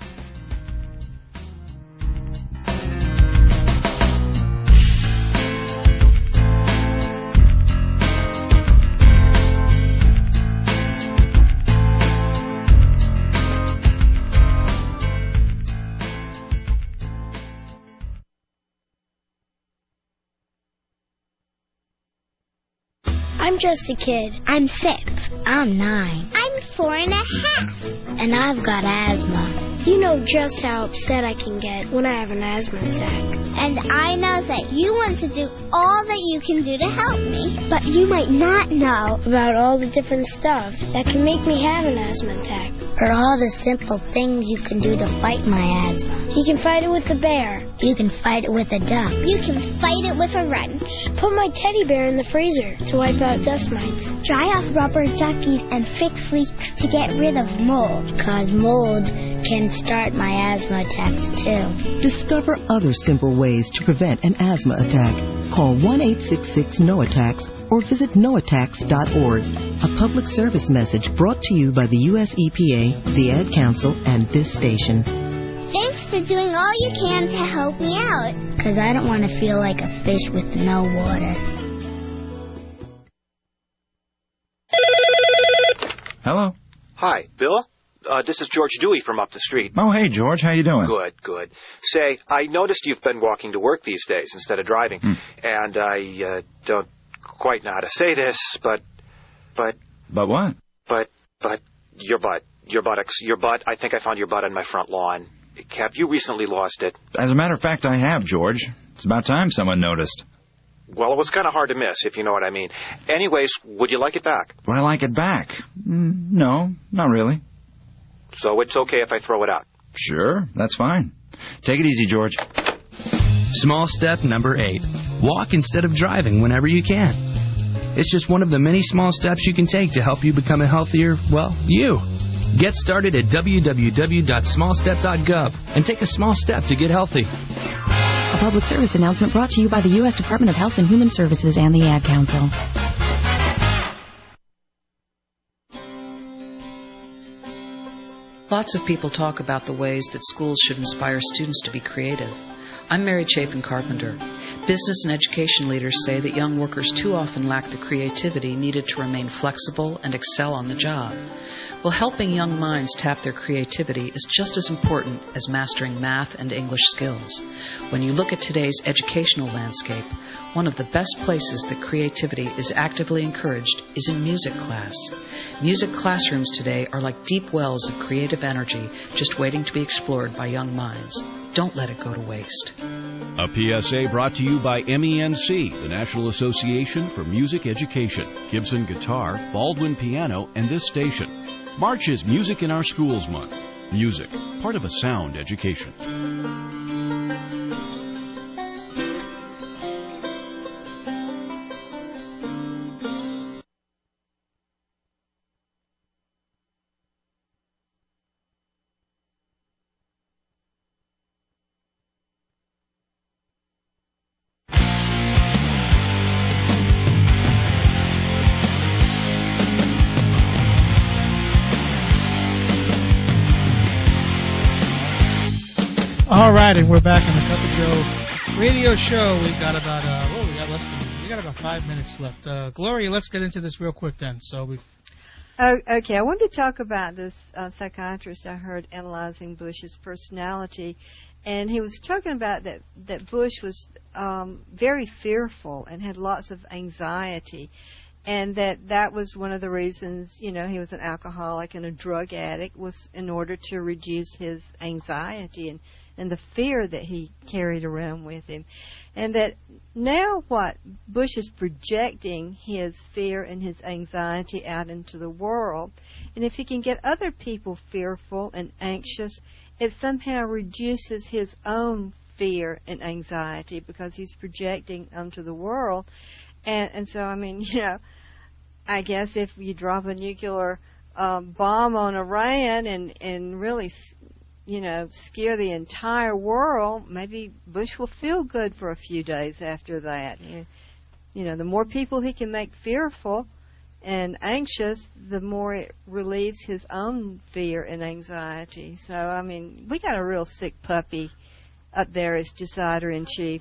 I'm just a kid. I'm six. I'm nine. I'm four and a half. And I've got asthma. You know just how upset I can get when I have an asthma attack. And I know that you want to do all that you can do to help me. But you might not know about all the different stuff that can make me have an asthma attack. Or all the simple things you can do to fight my asthma. You can fight it with a bear. You can fight it with a duck. You can fight it with a wrench. Put my teddy bear in the freezer to wipe out dust mites. Dry off rubber duckies and fix leaks to get rid of mold. Cause mold can start my asthma attacks too. Discover other simple ways to prevent an asthma attack. Call one eight six six N O attacks or visit no attacks dot org. A public service message brought to you by the U S E P A, the Ad Council, and this station. Thanks for doing all you can to help me out. Because I don't want to feel like a fish with no water. Hello? Hi, Bill? Uh, this is George Dewey from up the street. Oh, hey, George. How you doing? Good, good. Say, I noticed you've been walking to work these days instead of driving. Hmm. And I uh, don't quite know how to say this, but... But... But what? But, but, your butt. Your buttocks. Your butt. I think I found your butt on my front lawn. Have you recently lost it? As a matter of fact, I have, George. It's about time someone noticed. Well, it was kind of hard to miss, if you know what I mean. Anyways, would you like it back? Would I like it back? Mm, no, not really. So it's okay if I throw it out? Sure, that's fine. Take it easy, George. Small step number eight. Walk instead of driving whenever you can. It's just one of the many small steps you can take to help you become a healthier, well, you. Get started at w w w dot small step dot gov and take a small step to get healthy. A public service announcement brought to you by the U S Department of Health and Human Services and the Ad Council. Lots of people talk about the ways that schools should inspire students to be creative. I'm Mary Chapin Carpenter. Business and education leaders say that young workers too often lack the creativity needed to remain flexible and excel on the job. Well, helping young minds tap their creativity is just as important as mastering math and English skills. When you look at today's educational landscape, one of the best places that creativity is actively encouraged is in music class. Music classrooms today are like deep wells of creative energy just waiting to be explored by young minds. Don't let it go to waste. A P S A brought to you by M E N C, the National Association for Music Education, Gibson Guitar, Baldwin Piano, and this station. March is Music in Our Schools Month. Music, part of a sound education. All right, and we're back on the Cup of Joe radio show. We've got about uh, well, we got less than we got about five minutes left. Uh, Gloria, let's get into this real quick then. So we. Oh, okay, I wanted to talk about this uh, psychiatrist I heard analyzing Bush's personality, and he was talking about that that Bush was um, very fearful and had lots of anxiety, and that that was one of the reasons, you know, he was an alcoholic and a drug addict, was in order to reduce his anxiety and and the fear that he carried around with him. And that now what Bush is projecting his fear and his anxiety out into the world. And if he can get other people fearful and anxious, it somehow reduces his own fear and anxiety because he's projecting onto the world. And, and so, I mean, you know, I guess if you drop a nuclear um, bomb on Iran and, and really, you know, scare the entire world, maybe Bush will feel good for a few days after that. You, you know, the more people he can make fearful and anxious, the more it relieves his own fear and anxiety. So, I mean, we got a real sick puppy up there as Decider-in-Chief.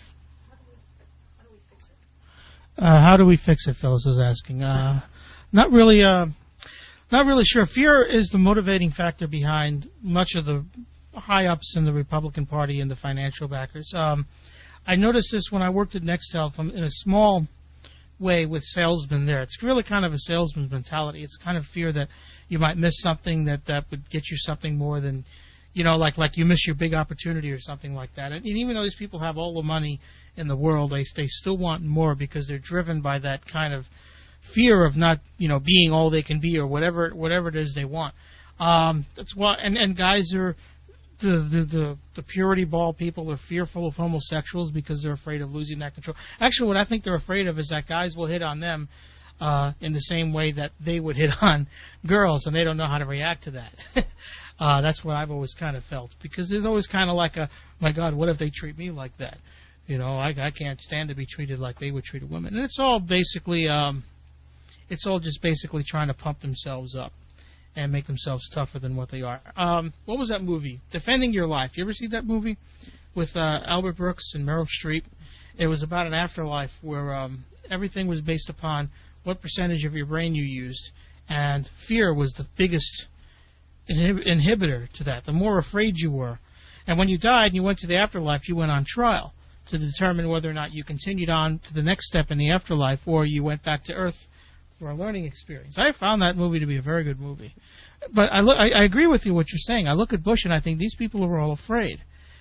Uh, how do we fix it, Phyllis was asking. Uh, not really, uh, not really sure. Fear is the motivating factor behind much of the high-ups in the Republican Party and the financial backers. Um, I noticed this when I worked at NextHealth in a small way with salesmen there. It's really kind of a salesman's mentality. It's kind of fear that you might miss something that, that would get you something more than, you know, like like you miss your big opportunity or something like that. And, and even though these people have all the money in the world, they they still want more because they're driven by that kind of fear of not, you know, being all they can be or whatever whatever it is they want. Um, that's why. And, and guys are the, the the the purity ball people are fearful of homosexuals because they're afraid of losing that control. Actually, what I think they're afraid of is that guys will hit on them uh, in the same way that they would hit on girls, and they don't know how to react to that. Uh, that's what I've always kind of felt, because there's always kind of like a, my God, what if they treat me like that? You know, I, I can't stand to be treated like they would treat a woman. And it's all basically, um, it's all just basically trying to pump themselves up and make themselves tougher than what they are. Um, what was that movie? Defending Your Life. You ever see that movie with uh, Albert Brooks and Meryl Streep? It was about an afterlife where um, everything was based upon what percentage of your brain you used, and fear was the biggest inhib- inhibitor to that. The more afraid you were. And when you died and you went to the afterlife, you went on trial to determine whether or not you continued on to the next step in the afterlife or you went back to Earth for a learning experience. I found that movie to be a very good movie. But I, look, I, I agree with you what you're saying. I look at Bush and I think these people are all afraid.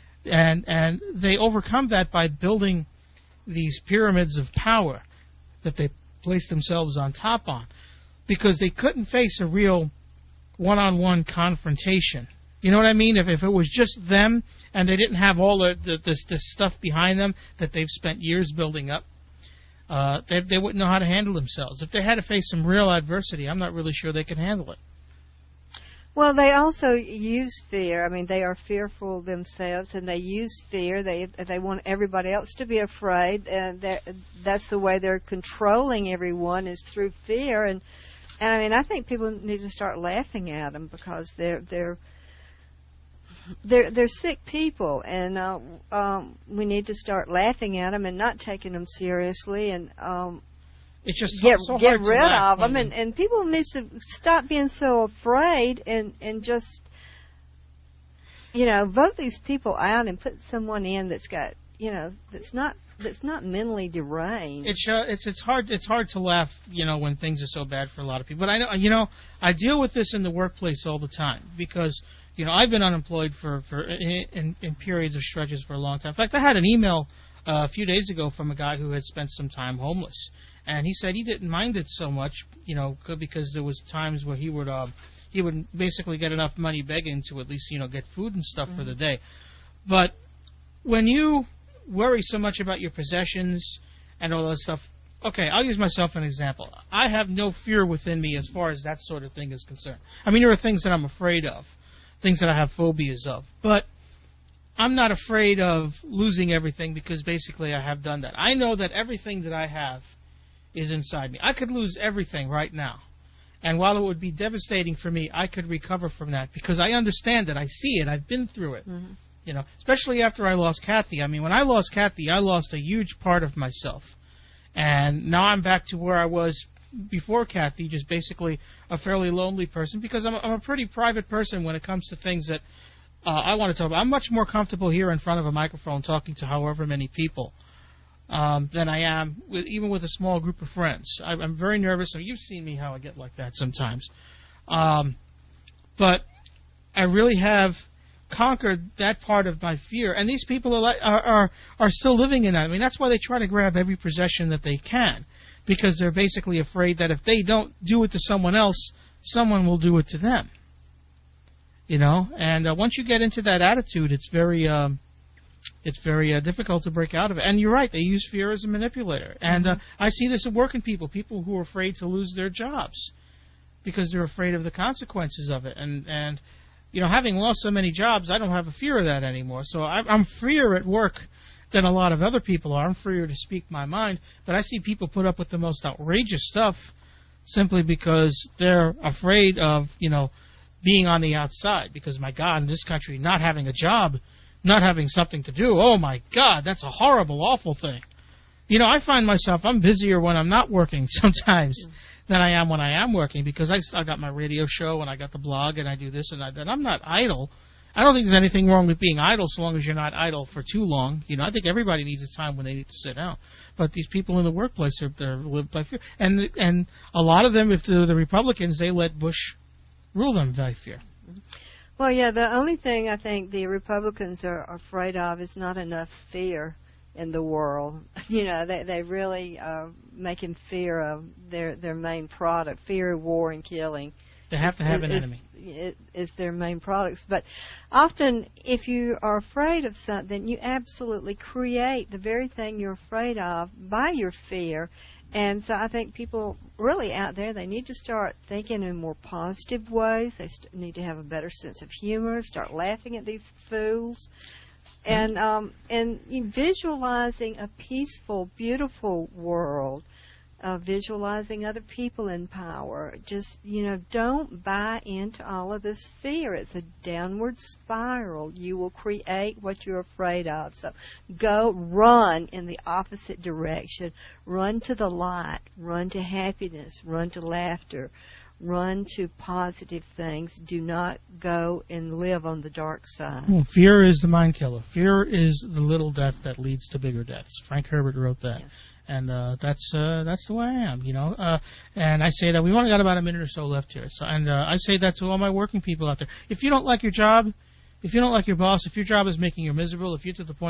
And and they overcome that by building these pyramids of power that they place themselves on top on, because they couldn't face a real one-on-one confrontation. You know what I mean? If if it was just them and they didn't have all the, the this, this stuff behind them that they've spent years building up, uh, they they wouldn't know how to handle themselves. If they had to face some real adversity, I'm not really sure they could handle it. Well, they also use fear. I mean, they are fearful themselves, and they use fear. They they want everybody else to be afraid, and that's the way they're controlling everyone, is through fear. And and I mean, I think people need to start laughing at them, because they're they're they're they're sick people, and uh, um, we need to start laughing at them and not taking them seriously, and um, It's just get so get hard to rid laugh of them, and, and people need to stop being so afraid and and just, you know, vote these people out and put someone in that's got, you know, that's not that's not mentally deranged. It's uh, it's it's hard it's hard to laugh, you know, when things are so bad for a lot of people. But I know, you know, I deal with this in the workplace all the time because, you know, I've been unemployed for for in, in periods of stretches for a long time. In fact, I had an email uh, a few days ago from a guy who had spent some time homeless, and he said he didn't mind it so much, you know, because there was times where he would uh, he would basically get enough money begging to at least, you know, get food and stuff mm-hmm. for the day. But when you worry so much about your possessions and all that stuff, okay, I'll use myself as an example. I have no fear within me as far as that sort of thing is concerned. I mean, there are things that I'm afraid of, things that I have phobias of, but I'm not afraid of losing everything because basically I have done that. I know that everything that I have is inside me. I could lose everything right now. And while it would be devastating for me, I could recover from that because I understand it. I see it. I've been through it. Mm-hmm. You know, especially after I lost Kathy. I mean, when I lost Kathy, I lost a huge part of myself. And now I'm back to where I was before Kathy, just basically a fairly lonely person because I'm a, I'm a pretty private person when it comes to things that uh, I want to talk about. I'm much more comfortable here in front of a microphone talking to however many people um, than I am with, even with a small group of friends. I, I'm very nervous. I mean, you've seen me how I get like that sometimes. Um, but I really have conquered that part of my fear, and these people are, like, are are are still living in that. I mean, that's why they try to grab every possession that they can, because they're basically afraid that if they don't do it to someone else, someone will do it to them. You know, and uh, once you get into that attitude, it's very um, it's very uh, difficult to break out of it. And you're right; they use fear as a manipulator. And uh, I see this in working people, people who are afraid to lose their jobs because they're afraid of the consequences of it, and and. You know, having lost so many jobs, I don't have a fear of that anymore. So I'm, I'm freer at work than a lot of other people are. I'm freer to speak my mind. But I see people put up with the most outrageous stuff simply because they're afraid of, you know, being on the outside. Because, my God, in this country, not having a job, not having something to do, oh, my God, that's a horrible, awful thing. You know, I find myself, I'm busier when I'm not working sometimes. Mm. than I am when I am working because I, I got my radio show and I got the blog and I do this and I, and I'm not idle. I don't think there's anything wrong with being idle so long as you're not idle for too long. You know, I think everybody needs a time when they need to sit down. But these people in the workplace are they're lived by fear, and and a lot of them, if they're the Republicans, they let Bush rule them by fear. Well, yeah, the only thing I think the Republicans are afraid of is not enough fear in the world. You know, they they really uh, making fear of their their main product. Fear, war, and killing. They have to have is, an enemy. Is, is their main products. But often, if you are afraid of something, you absolutely create the very thing you're afraid of by your fear. And so I think people really out there, they need to start thinking in more positive ways. They st- need to have a better sense of humor, start laughing at these fools. And um, and visualizing a peaceful, beautiful world, uh, visualizing other people in power. Just, you know, don't buy into all of this fear. It's a downward spiral. You will create what you're afraid of. So go run in the opposite direction. Run to the light. Run to happiness. Run to laughter. Run to positive things. Do not go and live on the dark side. Well, fear is the mind killer. Fear is the little death that leads to bigger deaths. Frank Herbert wrote that. Yeah. And uh, that's uh, that's the way I am, you know. Uh, and I say that we've only got about a minute or so left here. So, and uh, I say that to all my working people out there. If you don't like your job, if you don't like your boss, if your job is making you miserable, if you're to the point